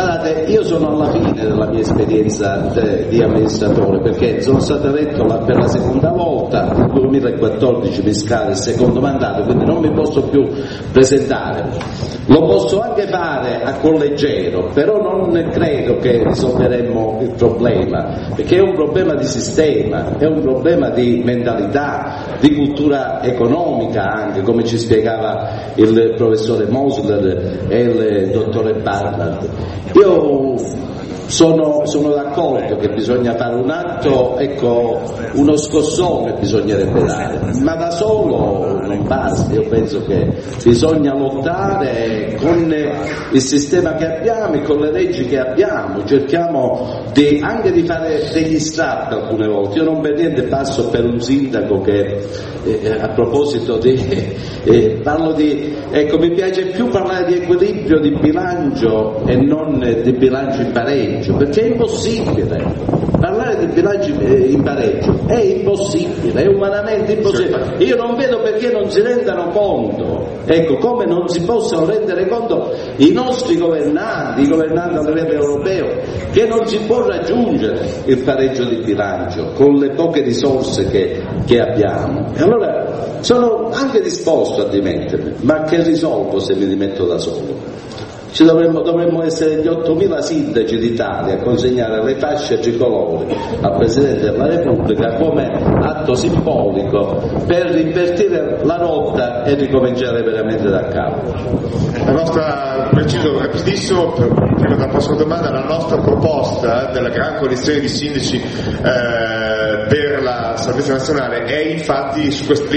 io sono alla fine della mia esperienza di amministratore, perché sono stato eletto per la seconda volta, nel 2014 mi scade il secondo mandato, quindi non mi posso più presentare. Lo posso anche fare a colleggero, però non credo che risolveremmo il problema, perché è un problema di sistema, è un problema di mentalità, di cultura economica anche, come ci spiegava il professore Mosler e il dottore Barnard. Io sono d'accordo che bisogna fare un atto, ecco, uno scossone bisognerebbe dare, ma da solo non basta. Io penso che bisogna lottare con il sistema che abbiamo e con le leggi che abbiamo, cerchiamo anche di fare degli strappi alcune volte. Io non per niente passo per un sindaco che a proposito parlo di, ecco, mi piace più parlare di equilibrio di bilancio e non di bilancio in pareggio, perché è impossibile parlare di bilancio in pareggio, è impossibile, è umanamente impossibile. Io non vedo perché non si rendano conto, ecco, come non si possano rendere conto i nostri governanti, i governanti a livello europeo, che non si può raggiungere il pareggio di bilancio con le poche risorse che abbiamo. E allora sono anche disposto a dimettermi, ma che risolvo se mi dimetto da solo? Dovremmo essere gli 8.000 sindaci d'Italia a consegnare le fasce tricolori al Presidente della Repubblica come atto simbolico per invertire la rotta e ricominciare veramente da capo. La nostra, preciso rapidissimo, prima della prossima domanda, la nostra proposta della gran coalizione di sindaci per la salvezza nazionale è infatti su questo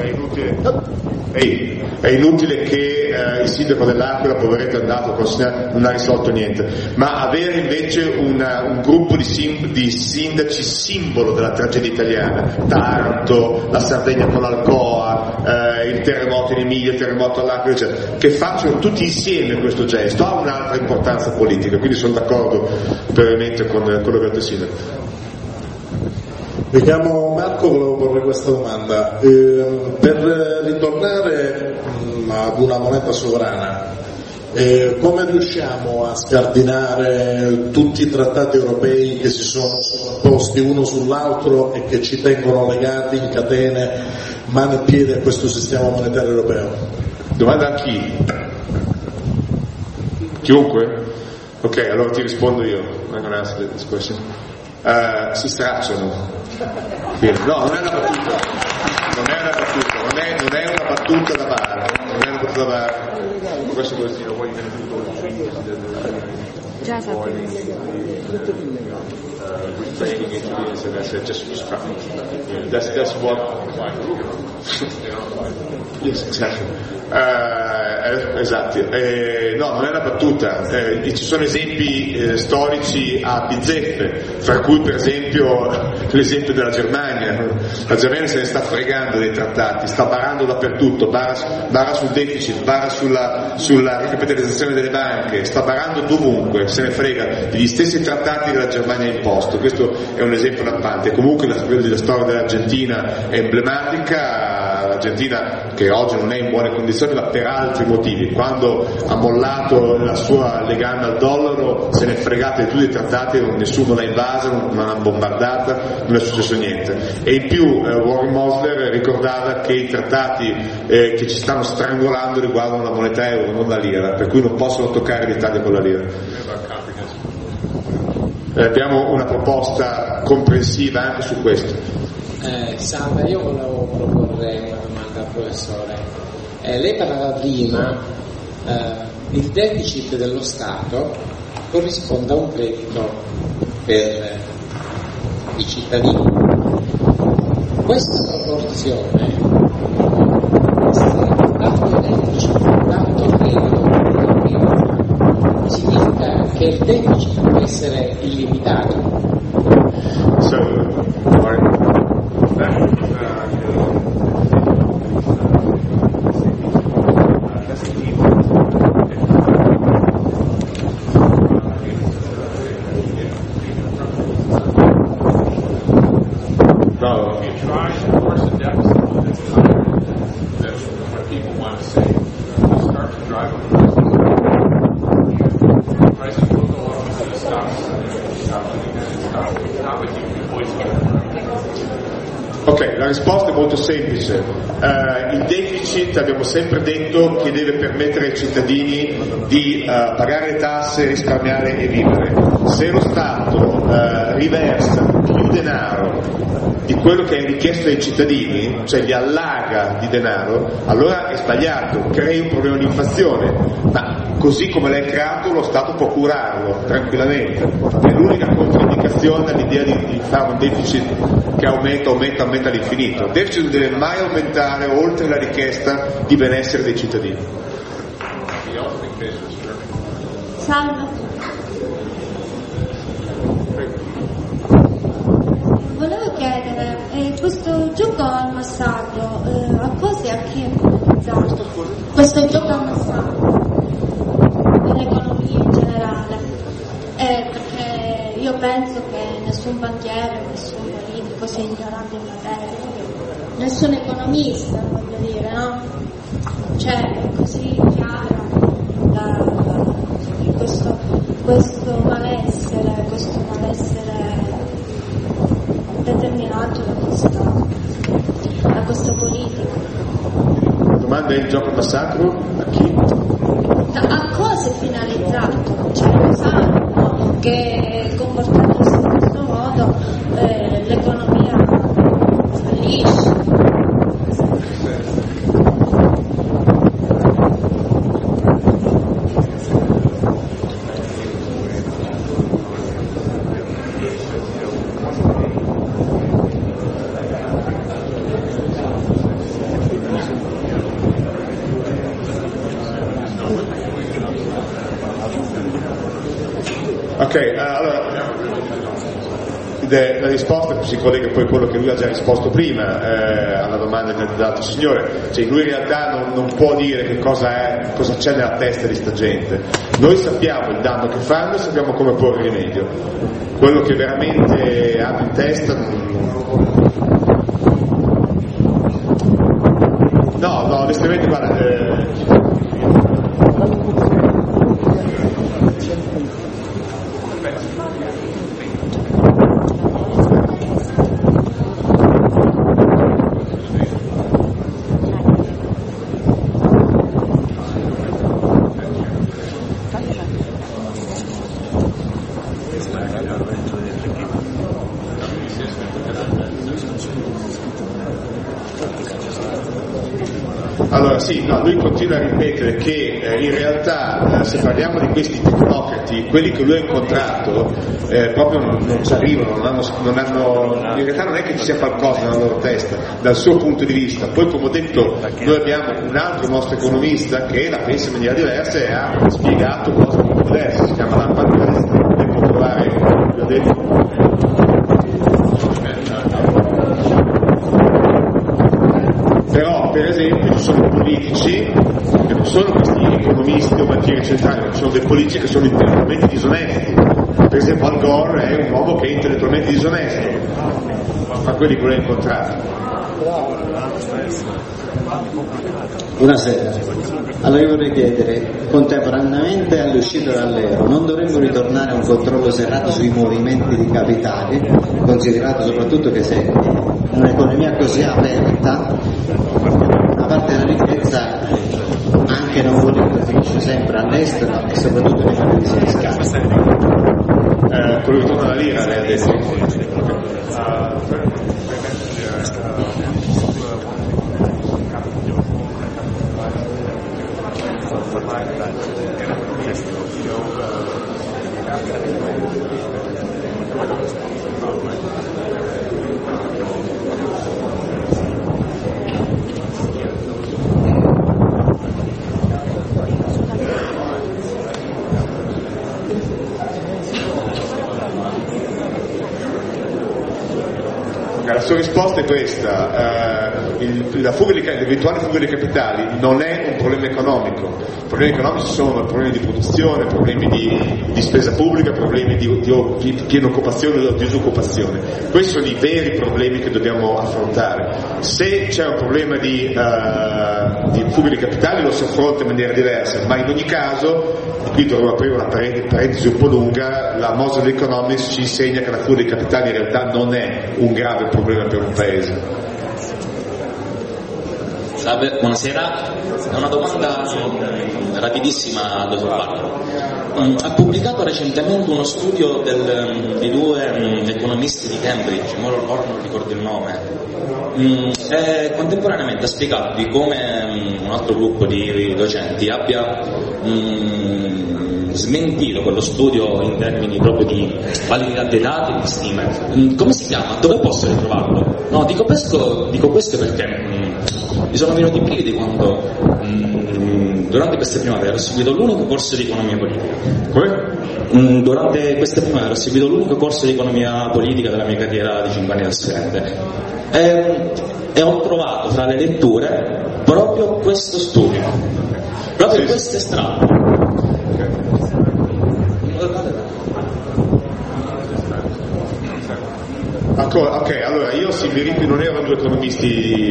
è inutile che il sindaco dell'Aquila, poveretto, è andato, non ha risolto niente, ma avere invece un gruppo di sindaci simbolo della tragedia italiana, Taranto, la Sardegna con l'Alcoa, il terremoto in Emilia, il terremoto all'Aquila, eccetera, che facciano tutti insieme questo gesto, ha un'altra importanza politica, quindi sono d'accordo brevemente con quello che ha detto il sindaco. Mi chiamo Marco, volevo porre questa domanda. Per ritornare ad una moneta sovrana, come riusciamo a scardinare tutti i trattati europei che si sono posti uno sull'altro e che ci tengono legati in catene, mano e piede a questo sistema monetario europeo? Domanda a chi? Chiunque? Ok, allora ti rispondo io. I'm gonna ask this question. Si stracciano. No, non è una battuta, non è una battuta da bar, non è una battuta da bar. Questo vuol dire poi già training engineers and that's just that's what yes, exactly. Esatto, no, non è una battuta, ci sono esempi storici a bizzeffe, fra cui per esempio l'esempio della Germania. La Germania se ne sta fregando dei trattati, sta barando dappertutto, bara sul deficit, bara sulla ricapitalizzazione delle banche, sta barando dovunque, se ne frega degli stessi trattati che la Germania ha imposto. Questo è un esempio lampante. Comunque la storia dell'Argentina è emblematica, l'Argentina che oggi non è in buone condizioni ma per altri motivi, quando ha mollato la sua legame al dollaro se ne è fregata di tutti i trattati, nessuno l'ha invasa, non l'ha bombardata, non è successo niente. E in più Warren Mosler ricordava che i trattati che ci stanno strangolando riguardano la moneta euro, non la lira, per cui non possono toccare l'Italia con la lira. Abbiamo una proposta comprensiva anche su questo. Salve, io volevo proporre una domanda al professore. Lei parlava prima, il deficit dello Stato corrisponde a un credito per i cittadini. Questa proporzione, tanto deficit, tanto credito, significa che il deficit può essere illimitato. risposta è molto semplice. Il deficit, abbiamo sempre detto, che deve permettere ai cittadini di pagare le tasse, risparmiare e vivere. Se lo Stato riversa più denaro di quello che è richiesto dai cittadini, cioè li allaga di denaro, allora è sbagliato, crei un problema di inflazione, ma così come l'hai creato lo Stato può curarlo tranquillamente. È l'unica controindicazione all'idea di fare un deficit che aumenta all'infinito. Il deficit non deve mai aumentare oltre la richiesta di benessere dei cittadini. Salve. Volevo chiedere, questo gioco al massacro, a cosa e a chi è utilizzato? Questo gioco al massacro, nell'economia in generale, perché io penso che nessun banchiere, nessun politico sia ignorante in materia, nessun economista, voglio dire, no? Cioè, è così chiaro questo malessere determinato da questa politica. La domanda è: il gioco al massacro a chi? A cosa è finalizzato? Cioè, lo sanno, no? Che comportandosi in questo modo l'economia fallisce. Ok, allora la risposta si collega poi a quello che lui ha già risposto prima alla domanda che ha dato il signore, cioè lui in realtà non può dire che cosa c'è nella testa di sta gente. Noi sappiamo il danno che fanno e sappiamo come porre rimedio. Quello che veramente hanno in testa no, onestamente guarda, lui continua a ripetere che in realtà se parliamo di questi tecnocrati, quelli che lui ha incontrato proprio non ci arrivano, in realtà non è che ci sia qualcosa nella loro testa dal suo punto di vista. Poi, come ho detto, noi abbiamo un altro nostro economista che la pensa in maniera diversa e ha spiegato cose molto diverse, si chiama Lampadresti, devo trovare, vi ho detto. Però per esempio ci sono politici che non sono questi economisti o banchieri centrali, ci sono dei politici che sono intellettualmente disonesti. Per esempio Al Gore è un uomo che è intellettualmente disonesto, ma quelli che lui ha incontrato. Buonasera, allora io vorrei chiedere, contemporaneamente all'uscita dall'euro non dovremmo ritornare a un controllo serrato sui movimenti di capitali, considerato soprattutto che se un'economia così aperta una parte della ricchezza anche non vuole che finisce sempre all'estero e soprattutto nei paradisi fiscali. Quello che torna alla lira, lei ha detto. La sua risposta è questa: l'eventuale fuga dei capitali non è un problema economico. I problemi economici sono problemi di produzione, problemi di spesa pubblica, problemi di piena occupazione o disoccupazione. Questi sono i veri problemi che dobbiamo affrontare. Se c'è un problema di fuga di capitali lo si affronta in maniera diversa, ma in ogni caso, qui dovrò aprire una parentesi un po' lunga, la Moseley Economics ci insegna che la fuga dei capitali in realtà non è un grave problema per un paese. Salve, buonasera. È una domanda rapidissima al dottor Barber. Ha pubblicato recentemente uno studio di due economisti di Cambridge, ora non ricordo il nome, e contemporaneamente ha spiegato di come un altro gruppo di docenti abbia smentito quello studio in termini proprio di validità dei dati e di stime. Come si chiama? Dove posso ritrovarlo? No, dico questo perché mi sono venuti i brividi quando durante queste primavere ho seguito l'unico corso di economia politica. Come? Durante queste primavere ho seguito l'unico corso di economia politica della mia carriera di 5 anni da studente e ho trovato tra le letture proprio questo studio, proprio questo estratto. Ok, allora io non erano due economisti,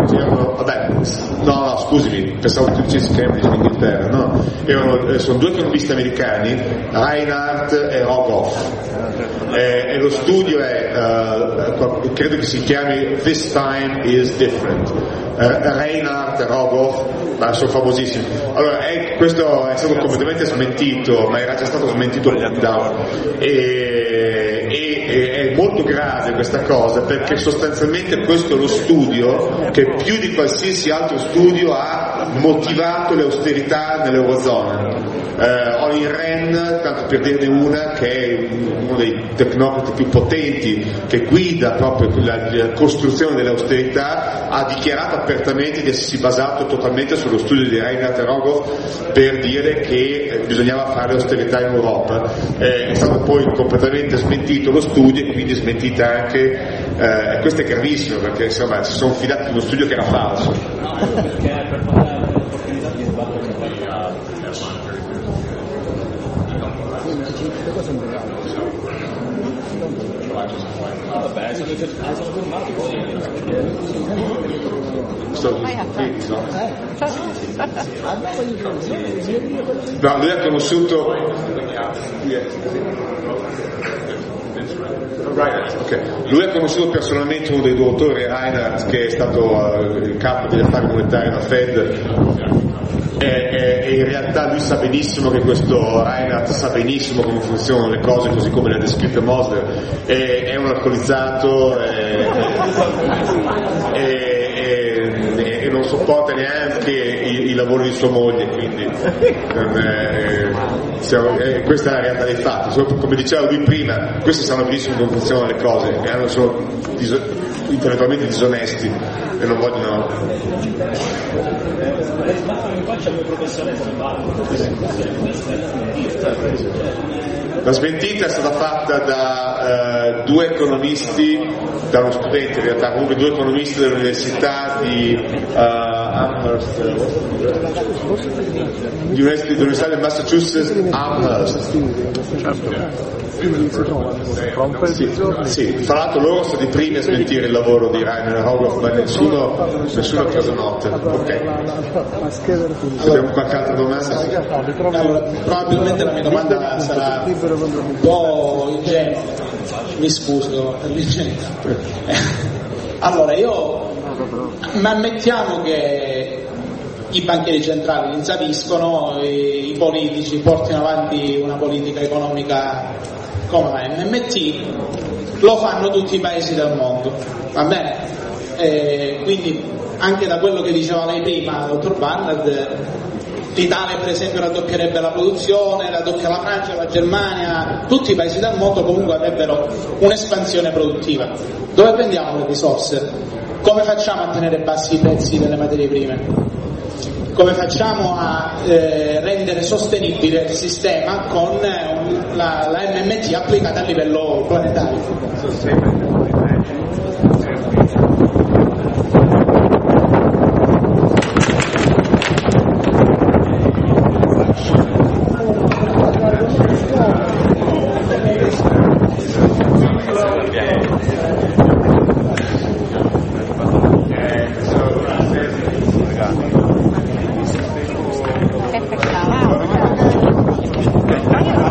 scusami, pensavo che tu dicessi Cambridge in Inghilterra, no? Sono due economisti americani, Reinhardt e Rogoff, e lo studio credo che si chiami This Time is Different. Reinhardt e Rogoff, ma sono famosissimi. Allora, questo è stato completamente smentito, ma era già stato smentito è molto grave questa cosa, perché sostanzialmente questo è lo studio che più di qualsiasi altro studio ha motivato le austerità nell'Eurozona. Olli Rehn, tanto per dirne una, che è uno dei tecnocrati più potenti che guida proprio la costruzione delle austerità, ha dichiarato apertamente di essersi basato totalmente sullo studio di Reinhardt e Rogoff per dire che bisognava fare austerità in Europa. È stato poi completamente smentito lo studio e quindi smentita anche questo è gravissimo, perché insomma si sono fidati di uno studio che era falso. Perché per dare l'opportunità di dibattere con qualità. Vabbè, sono fermati No, lui ha conosciuto lui ha conosciuto personalmente uno dei due autori, Reinhardt, che è stato il capo degli affari monetari della Fed, e in realtà lui sa benissimo che questo Reinhardt sa benissimo come funzionano le cose, così come le ha descritte Mosler. È un alcolizzato e non sopporta neanche i lavori di sua moglie, quindi questa è la realtà dei fatti. Come diceva lui prima, questi sanno benissimo come funzionano le cose e sono intellettualmente disonesti e non vogliono. La smentita è stata fatta da due economisti, da uno studente in realtà, comunque due economisti dell'università di Amherst, dell'università del Massachusetts, Amherst. Sì, fra l'altro loro sono i primi a smentire il lavoro di Reinhardt e Rogoff, ma nessuno ha preso notte. Ok. Abbiamo qualche altra domanda? Allora, probabilmente la mia domanda sarà un po' ingenua, mi scuso per l'ingenuità. Allora, ma ammettiamo che i banchieri centrali l'insapiscono, i politici portino avanti una politica economica come la MMT, lo fanno tutti i paesi del mondo, va bene? Quindi anche da quello che diceva lei prima, dottor Barnard, l'Italia per esempio raddoppierebbe la produzione, raddoppia la Francia, la Germania, tutti i paesi del mondo comunque avrebbero un'espansione produttiva. Dove prendiamo le risorse? Come facciamo a tenere bassi i prezzi delle materie prime? Come facciamo a rendere sostenibile il sistema con la MMT applicata a livello planetario?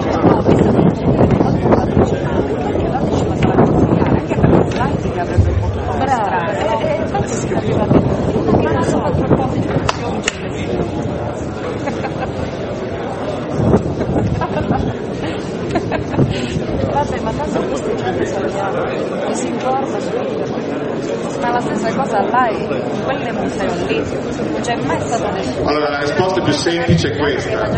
avrebbe potuto cosa là e quelle museo lì non c'è mai stato nessuno. Allora la risposta più semplice è questa.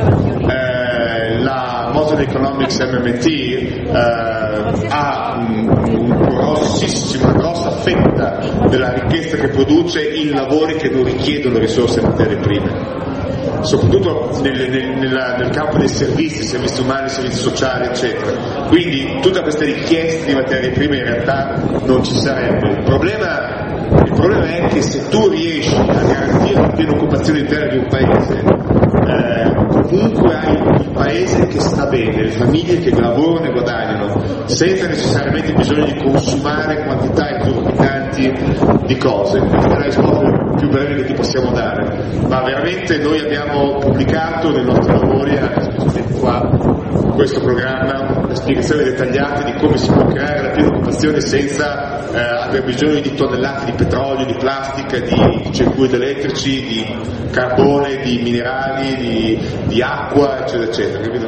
La Moseley Economics MMT ha una grossa fetta della ricchezza che produce in lavori che non richiedono risorse e materie prime, soprattutto nel campo dei servizi umani, servizi sociali, eccetera. Quindi tutta questa richiesta di materie prime in realtà non ci sarebbe. Il problema è che se tu riesci a garantire la piena occupazione interna di un paese, comunque hai il paese che sta bene, le famiglie che lavorano e guadagnano, senza necessariamente bisogno di consumare quantità esorbitanti di cose. Questa è la risposta più breve che ti possiamo dare. Ma veramente noi abbiamo pubblicato nei nostri lavori, qua, questo programma, spiegazioni dettagliate di come si può creare la piena occupazione senza aver bisogno di tonnellate di petrolio, di plastica, di circuiti elettrici, di carbone, di minerali, di acqua, eccetera, eccetera. Capito?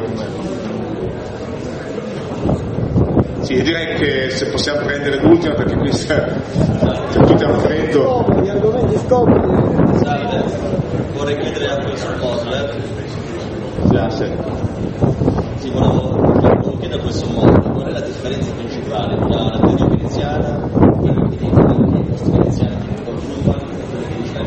Sì, direi che se possiamo prendere l'ultima, perché qui se tutti hanno freddo. Gli argomenti scopri. Salve, vorrei chiedere a questo Mosler. Sì, volevo chiedere a questo Mosler qual è la differenza principale tra la teoria keynesiana e quello che dice la teoria post-keynesiana di Krugman e quello che dice la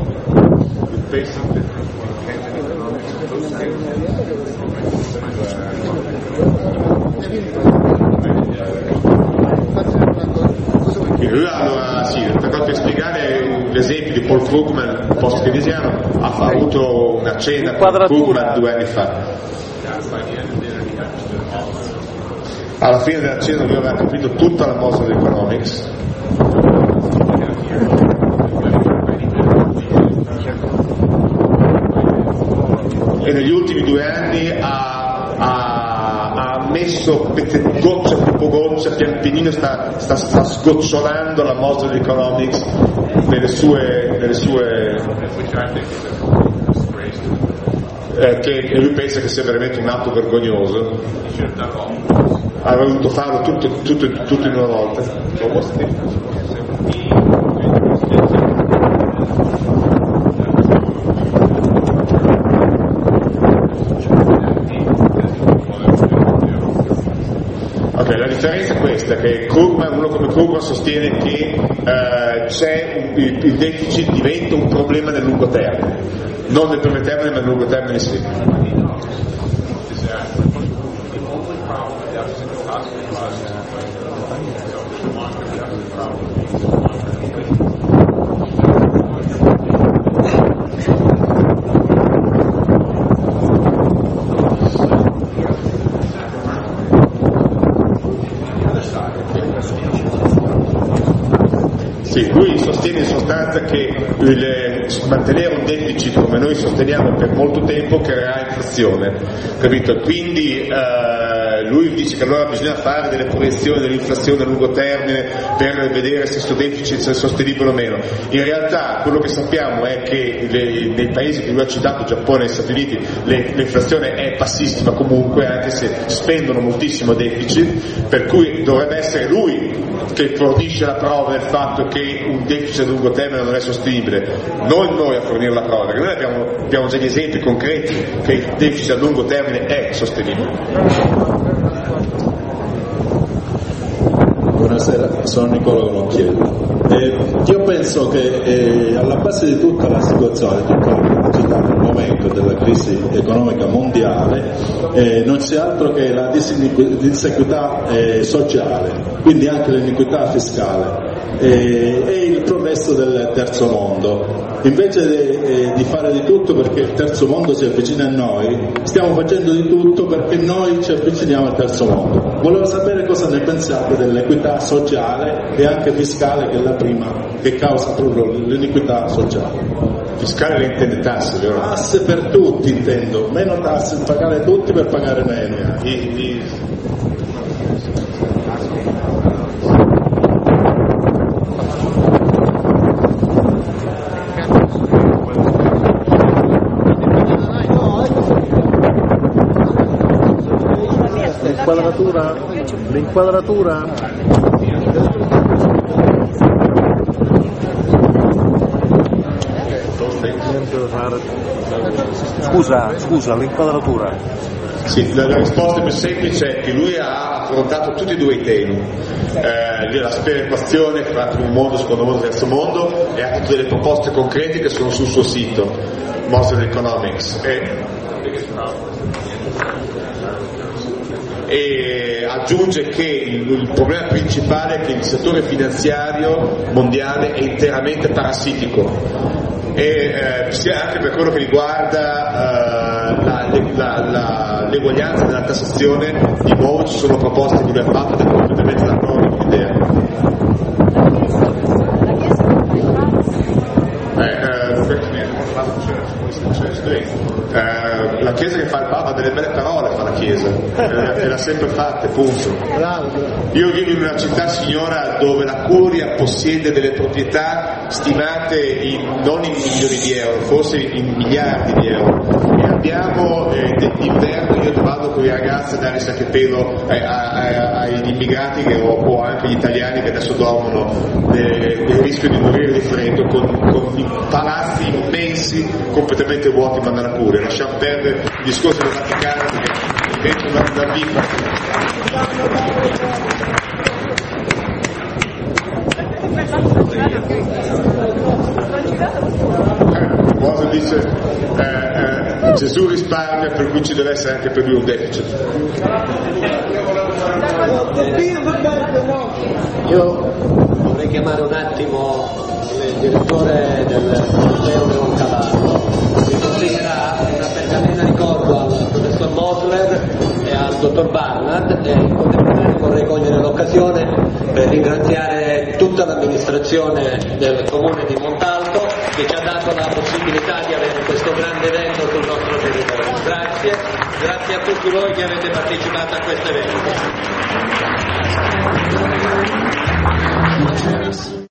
Allora sì, per spiegare l'esempio di Paul Krugman post-keynesiano, ha avuto una cena con Krugman 2 anni fa. Alla fine della cena lui aveva capito tutta la Moseley Economics, e negli ultimi 2 anni ha messo goccia dopo goccia, pian pianino sta sgocciolando la Moseley Economics nelle sue che lui pensa che sia veramente un atto vergognoso. Aveva dovuto farlo tutto in una volta. La differenza è questa, che uno come Krugman sostiene che il deficit diventa un problema nel lungo termine, non nel breve termine ma nel lungo termine sì. Sì, lui sostiene in sostanza che mantenere un deficit come noi sosteniamo per molto tempo creerà inflazione, capito? Quindi lui dice che allora bisogna fare delle proiezioni dell'inflazione a lungo termine per vedere se questo deficit è sostenibile o meno. In realtà quello che sappiamo è che nei paesi che lui ha citato, Giappone e Stati Uniti, l'inflazione è bassissima comunque, anche se spendono moltissimo deficit, per cui dovrebbe essere lui che fornisce la prova del fatto che un deficit a lungo termine non è sostenibile, non noi a fornire la prova, perché noi abbiamo già gli esempi concreti che il deficit a lungo termine è sostenibile. Buonasera, sono Nicola Colocchiello. Io penso che alla base di tutta la situazione, di tutta la criticità nel momento della crisi economica mondiale, non c'è altro che la disequità sociale, quindi anche l'iniquità fiscale e il progresso del terzo mondo. Invece di fare di tutto perché il terzo mondo si avvicina a noi, stiamo facendo di tutto perché noi ci avviciniamo al terzo mondo. Volevo sapere cosa ne pensate dell'equità sociale e anche fiscale, che è la prima, che causa proprio l'iniquità sociale. Fiscale le intende tasse, vero? Tasse per tutti intendo, meno tasse, pagare tutti per pagare meno. L'inquadratura Scusa, l'inquadratura. Sì, la risposta più semplice è che lui ha affrontato tutti e due i temi, la sperequazione fra primo mondo, secondo mondo, terzo mondo, e ha tutte delle proposte concrete che sono sul suo sito, Modern Economics. E aggiunge che il problema principale è che il settore finanziario mondiale è interamente parassitico, e sia anche per quello che riguarda l'eguaglianza della tassazione. Di nuovo ci sono proposte che lui ha fatto ed è completamente d'accordo con l'idea. La Chiesa che fa il Papa delle belle parole, fa la Chiesa, e l'ha sempre fatta, punto. Io vivo in una città signora dove la Curia possiede delle proprietà stimate non in milioni di euro, forse in miliardi di euro, e abbiamo d'inverno, io vado con i ragazzi a dare sacche pelo agli immigrati o anche agli italiani che adesso dormono nel rischio di morire di freddo, con i palazzi immensi completamente vuoti ma nella Curia. Lasciamo perdere il discorso del Vaticano perché dentro una vita. Cosa dice Gesù risparmia, per cui ci deve essere anche per lui un deficit. Io vorrei chiamare un attimo il direttore del Museo Leoncavallo, che consegnerà una pergamena ricordo al professor Mosler e al dottor Barnard, e in contemporanea vorrei cogliere l'occasione per ringraziare tutta l'amministrazione del comune di Montalto che ci ha dato la possibilità di avere questo grande evento sul nostro territorio. Grazie a tutti voi che avete partecipato a questo evento.